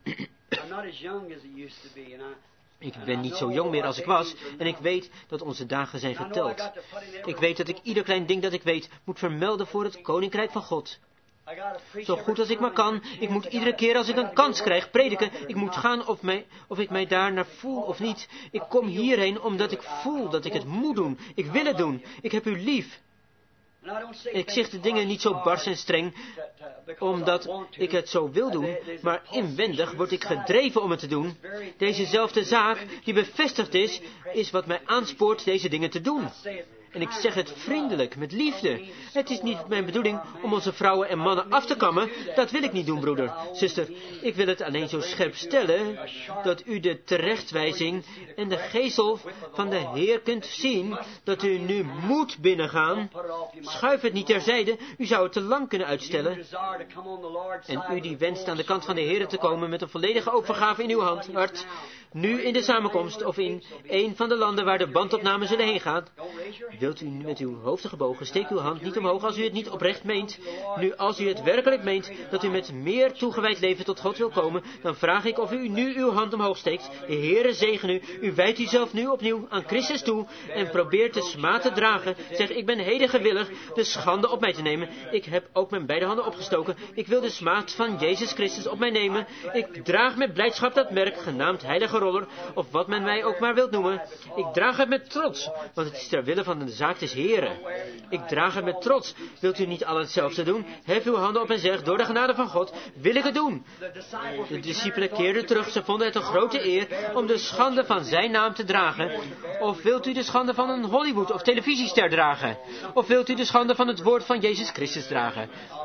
Ik ben niet zo jong meer als ik was en ik weet dat onze dagen zijn geteld. Ik weet dat ik ieder klein ding dat ik weet moet vermelden voor het Koninkrijk van God. Zo goed als ik maar kan, ik moet iedere keer als ik een kans krijg prediken. Ik moet gaan of ik mij daar naar voel of niet. Ik kom hierheen omdat ik voel dat ik het moet doen. Ik wil het doen. Ik heb u lief. Ik zeg de dingen niet zo bars en streng, omdat ik het zo wil doen, maar inwendig word ik gedreven om het te doen. Dezezelfde zaak, die bevestigd is wat mij aanspoort deze dingen te doen. En ik zeg het vriendelijk, met liefde. Het is niet mijn bedoeling om onze vrouwen en mannen af te kammen. Dat wil ik niet doen, broeder, zuster. Ik wil het alleen zo scherp stellen, dat u de terechtwijzing en de geesel van de Heer kunt zien, dat u nu moet binnengaan. Schuif het niet terzijde, u zou het te lang kunnen uitstellen. En u die wenst aan de kant van de Heer te komen met een volledige overgave in uw hart, nu in de samenkomst of in een van de landen waar de bandopnamen zullen heen gaan. Wilt u met uw hoofden gebogen, steek uw hand niet omhoog als u het niet oprecht meent. Nu, als u het werkelijk meent dat u met meer toegewijd leven tot God wil komen, dan vraag ik of u nu uw hand omhoog steekt. De Heere zegen u. U wijdt uzelf nu opnieuw aan Christus toe en probeert de smaad te dragen. Zeg, ik ben heden gewillig de schande op mij te nemen. Ik heb ook mijn beide handen opgestoken. Ik wil de smaad van Jezus Christus op mij nemen. Ik draag met blijdschap dat merk, genaamd heilige roller, of wat men mij ook maar wilt noemen. Ik draag het met trots, want het is ter wille van de zaak des Heren. Ik draag het met trots. Wilt u niet al hetzelfde doen? Hef uw handen op en zeg, door de genade van God, wil ik het doen. De discipelen keerden terug. Ze vonden het een grote eer om de schande van zijn naam te dragen. Of wilt u de schande van een Hollywood of televisiester dragen? Of wilt u de schande van het woord van Jezus Christus dragen?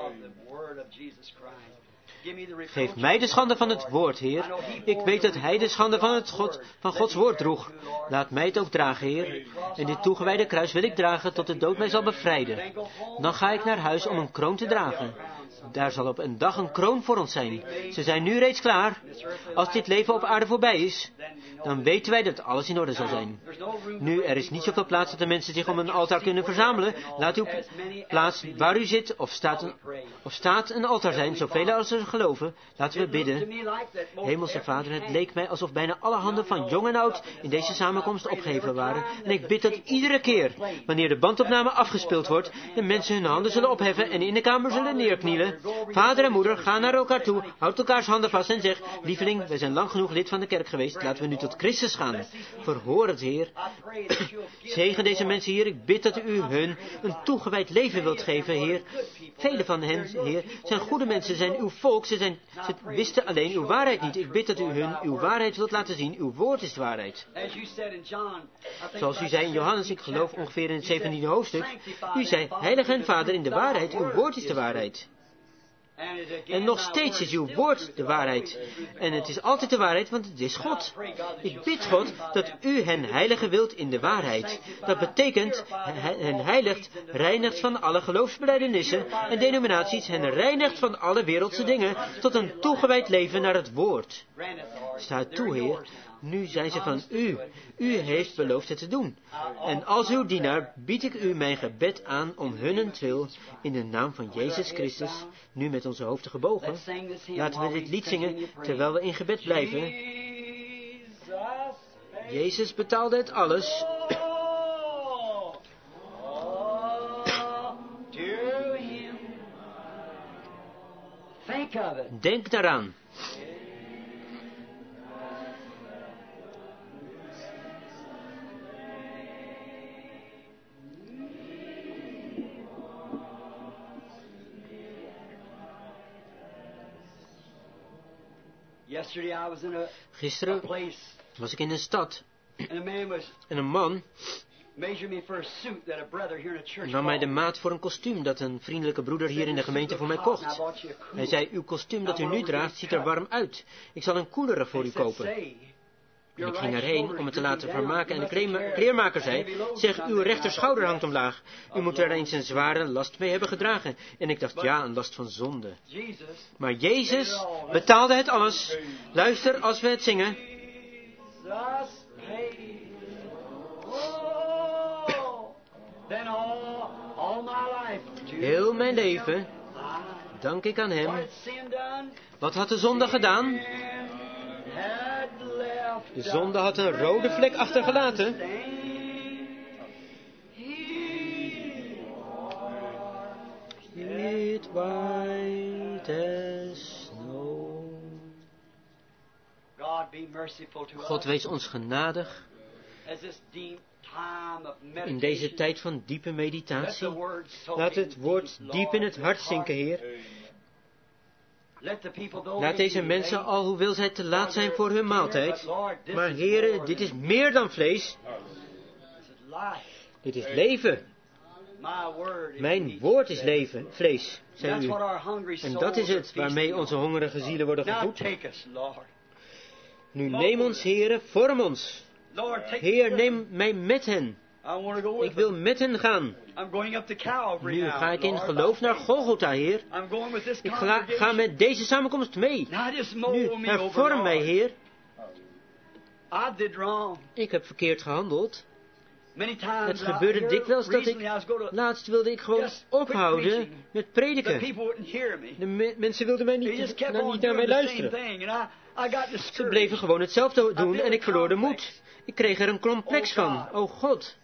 Geef mij de schande van het woord, Heer. Ik weet dat hij de schande van Gods woord droeg. Laat mij het ook dragen, Heer. En dit toegewijde kruis wil ik dragen tot de dood mij zal bevrijden. Dan ga ik naar huis om een kroon te dragen. Daar zal op een dag een kroon voor ons zijn. Ze zijn nu reeds klaar. Als dit leven op aarde voorbij is, dan weten wij dat alles in orde zal zijn. Nu, er is niet zoveel plaats dat de mensen zich om een altaar kunnen verzamelen. Laat uw plaats waar u zit of staat een altaar zijn, zoveel als er geloven. Laten we bidden. Hemelse Vader, het leek mij alsof bijna alle handen van jong en oud in deze samenkomst opgeheven waren. En ik bid dat iedere keer, wanneer de bandopname afgespeeld wordt, de mensen hun handen zullen opheffen en in de kamer zullen neerknielen. Vader en moeder, ga naar elkaar toe, houd elkaars handen vast en zeg, lieveling, wij zijn lang genoeg lid van de kerk geweest, laten we nu tot Christus gaan. Verhoor het, Heer. Zegen deze mensen, Heer, ik bid dat u hun een toegewijd leven wilt geven, Heer. Vele van hen, Heer, zijn goede mensen, zijn uw volk, ze wisten alleen uw waarheid niet. Ik bid dat u hun uw waarheid wilt laten zien, uw woord is de waarheid. Zoals u zei in Johannes, ik geloof ongeveer in het 17e hoofdstuk, u zei, heilige en Vader, in de waarheid, uw woord is de waarheid. En nog steeds is uw woord de waarheid. En het is altijd de waarheid, want het is God. Ik bid God dat u hen heiligen wilt in de waarheid. Dat betekent, hen heiligt, reinigt van alle geloofsbelijdenissen en denominaties, hen reinigt van alle wereldse dingen, tot een toegewijd leven naar het woord. Sta toe, Heer. Nu zijn ze van u. U heeft beloofd het te doen. En als uw dienaar bied ik u mijn gebed aan om hunnentwil in de naam van Jezus Christus, nu met onze hoofden gebogen. Laten we dit lied zingen terwijl we in gebed blijven. Jezus betaalde het alles. Denk daaraan. Gisteren was ik in een stad en een man nam mij de maat voor een kostuum dat een vriendelijke broeder hier in de gemeente voor mij kocht. Hij zei, uw kostuum dat u nu draagt ziet er warm uit. Ik zal een koelere voor u kopen. En ik ging erheen om het te laten vermaken en de kleermaker zei, zeg, uw rechterschouder hangt omlaag. U moet er eens een zware last mee hebben gedragen. En ik dacht, ja, een last van zonde. Maar Jezus betaalde het alles. Luister als we het zingen. Heel mijn leven dank ik aan hem. Wat had de zonde gedaan? De zonde had een rode vlek achtergelaten. It white as snow. God wees ons genadig in deze tijd van diepe meditatie. Laat het woord diep in het hart zinken, Heer. Laat deze mensen, al hoewel zij te laat zijn voor hun maaltijd, maar Heere, dit is meer dan vlees. Dit is leven. Mijn woord is leven, vlees, zei u. En dat is het waarmee onze hongerige zielen worden gevoed. Nu neem ons, Heere, vorm ons. Heer, neem mij met hen. Ik wil met hen gaan. Nu ga ik in geloof naar Golgotha, Heer. Ik ga met deze samenkomst mee. Nu, hervorm mij, Heer. Ik heb verkeerd gehandeld. Het gebeurde dikwijls dat laatst wilde ik gewoon ophouden met prediken. De mensen wilden mij niet naar mij luisteren. Ze bleven gewoon hetzelfde doen en ik verloor de moed. Ik kreeg er een complex van. Oh God.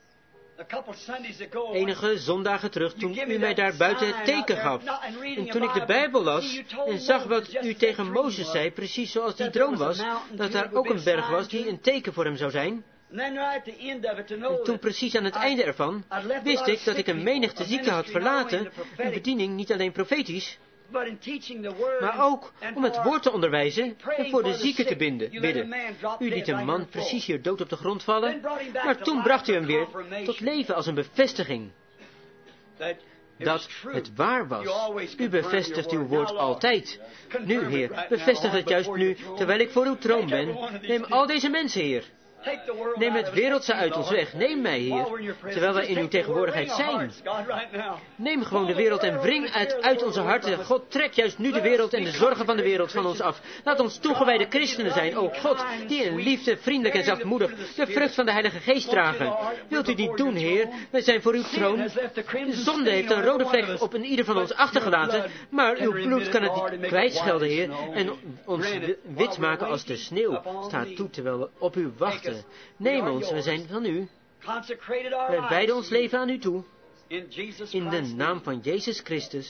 Enige zondagen terug, toen u mij daar buiten het teken gaf. En toen ik de Bijbel las en zag wat u tegen Mozes zei, precies zoals die droom was, dat daar ook een berg was die een teken voor hem zou zijn. En toen precies aan het einde ervan, wist ik dat ik een menigte ziekte had verlaten, een bediening niet alleen profetisch, maar ook om het woord te onderwijzen en voor de zieken te bidden. U liet een man precies hier dood op de grond vallen, maar toen bracht u hem weer tot leven als een bevestiging dat het waar was. U bevestigt uw woord altijd. Nu, Heer, bevestig het juist nu, terwijl ik voor uw troon ben. Neem al deze mensen, Heer. Neem het wereldse uit ons weg. Neem mij, Heer, terwijl wij in uw tegenwoordigheid zijn. Neem gewoon de wereld en wring het uit onze harten. God, trek juist nu de wereld en de zorgen van de wereld van ons af. Laat ons toegewijde christenen zijn, o God, die in liefde, vriendelijk en zachtmoedig de vrucht van de Heilige Geest dragen. Wilt u dit doen, Heer? Wij zijn voor uw troon. De zonde heeft een rode vlek op een ieder van ons achtergelaten, maar uw bloed kan het niet kwijtschelden, Heer, en ons wit maken als de sneeuw. Sta toe terwijl we op u wachten. Neem ons, we zijn van u. Wij wijden ons leven aan u toe. In de naam van Jezus Christus.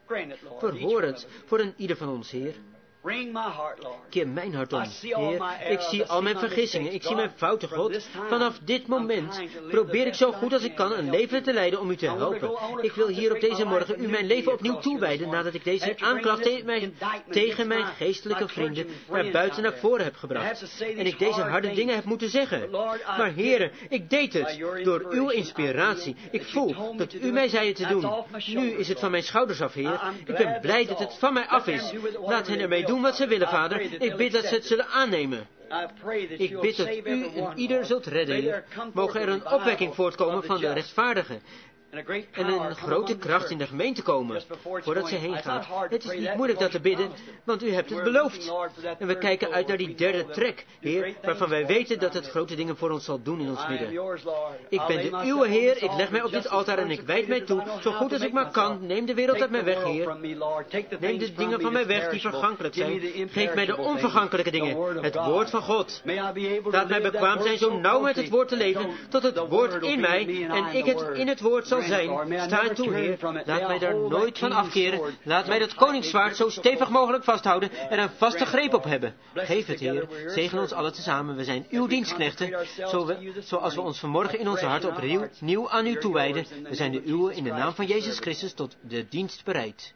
Verhoor het voor een ieder van ons, Heer. Keer mijn hart om, Heer. Ik zie al mijn vergissingen, ik zie mijn fouten, God. Vanaf dit moment probeer ik zo goed als ik kan een leven te leiden om u te helpen. Ik wil hier op deze morgen u mijn leven opnieuw toewijden, nadat ik deze aanklacht tegen mijn geestelijke vrienden naar buiten naar voren heb gebracht. En ik deze harde dingen heb moeten zeggen. Maar Heer, ik deed het door uw inspiratie. Ik voel dat u mij zei het te doen. Nu is het van mijn schouders af, Heer. Ik ben blij dat het van mij af is. Laat hen ermee doen wat ze willen, Vader. Ik bid dat ze het zullen aannemen. Ik bid dat u en ieder zult redden, Heer. Mogen er een opwekking voortkomen van de rechtvaardigen. En een grote kracht in de gemeente komen, voordat ze heen gaat. Het is niet moeilijk dat te bidden, want u hebt het beloofd. En we kijken uit naar die derde trek, Heer, waarvan wij weten dat het grote dingen voor ons zal doen in ons midden. Ik ben de uwe, Heer, ik leg mij op dit altaar en ik wijd mij toe, zo goed als ik maar kan. Neem de wereld uit mij weg, Heer. Neem de dingen van mij weg die vergankelijk zijn. Geef mij de onvergankelijke dingen, het woord van God. Laat mij bekwaam zijn zo nauw met het woord te leven, tot het woord in mij en ik het in het woord zal zijn. Sta het toe, Heer. Laat mij daar nooit van afkeren. Laat mij dat koningszwaard zo stevig mogelijk vasthouden en een vaste greep op hebben. Geef het, Heer. Zegen ons allen tezamen. We zijn uw dienstknechten, zoals we ons vanmorgen in ons hart opnieuw aan u toewijden. We zijn de uwe in de naam van Jezus Christus tot de dienst bereid.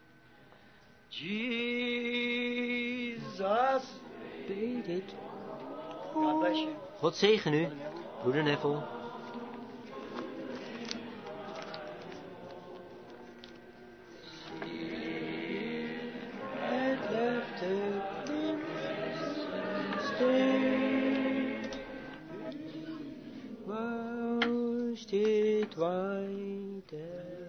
Jesus, Bid it. God zegen u, broeder Neville. Waar steht weiter?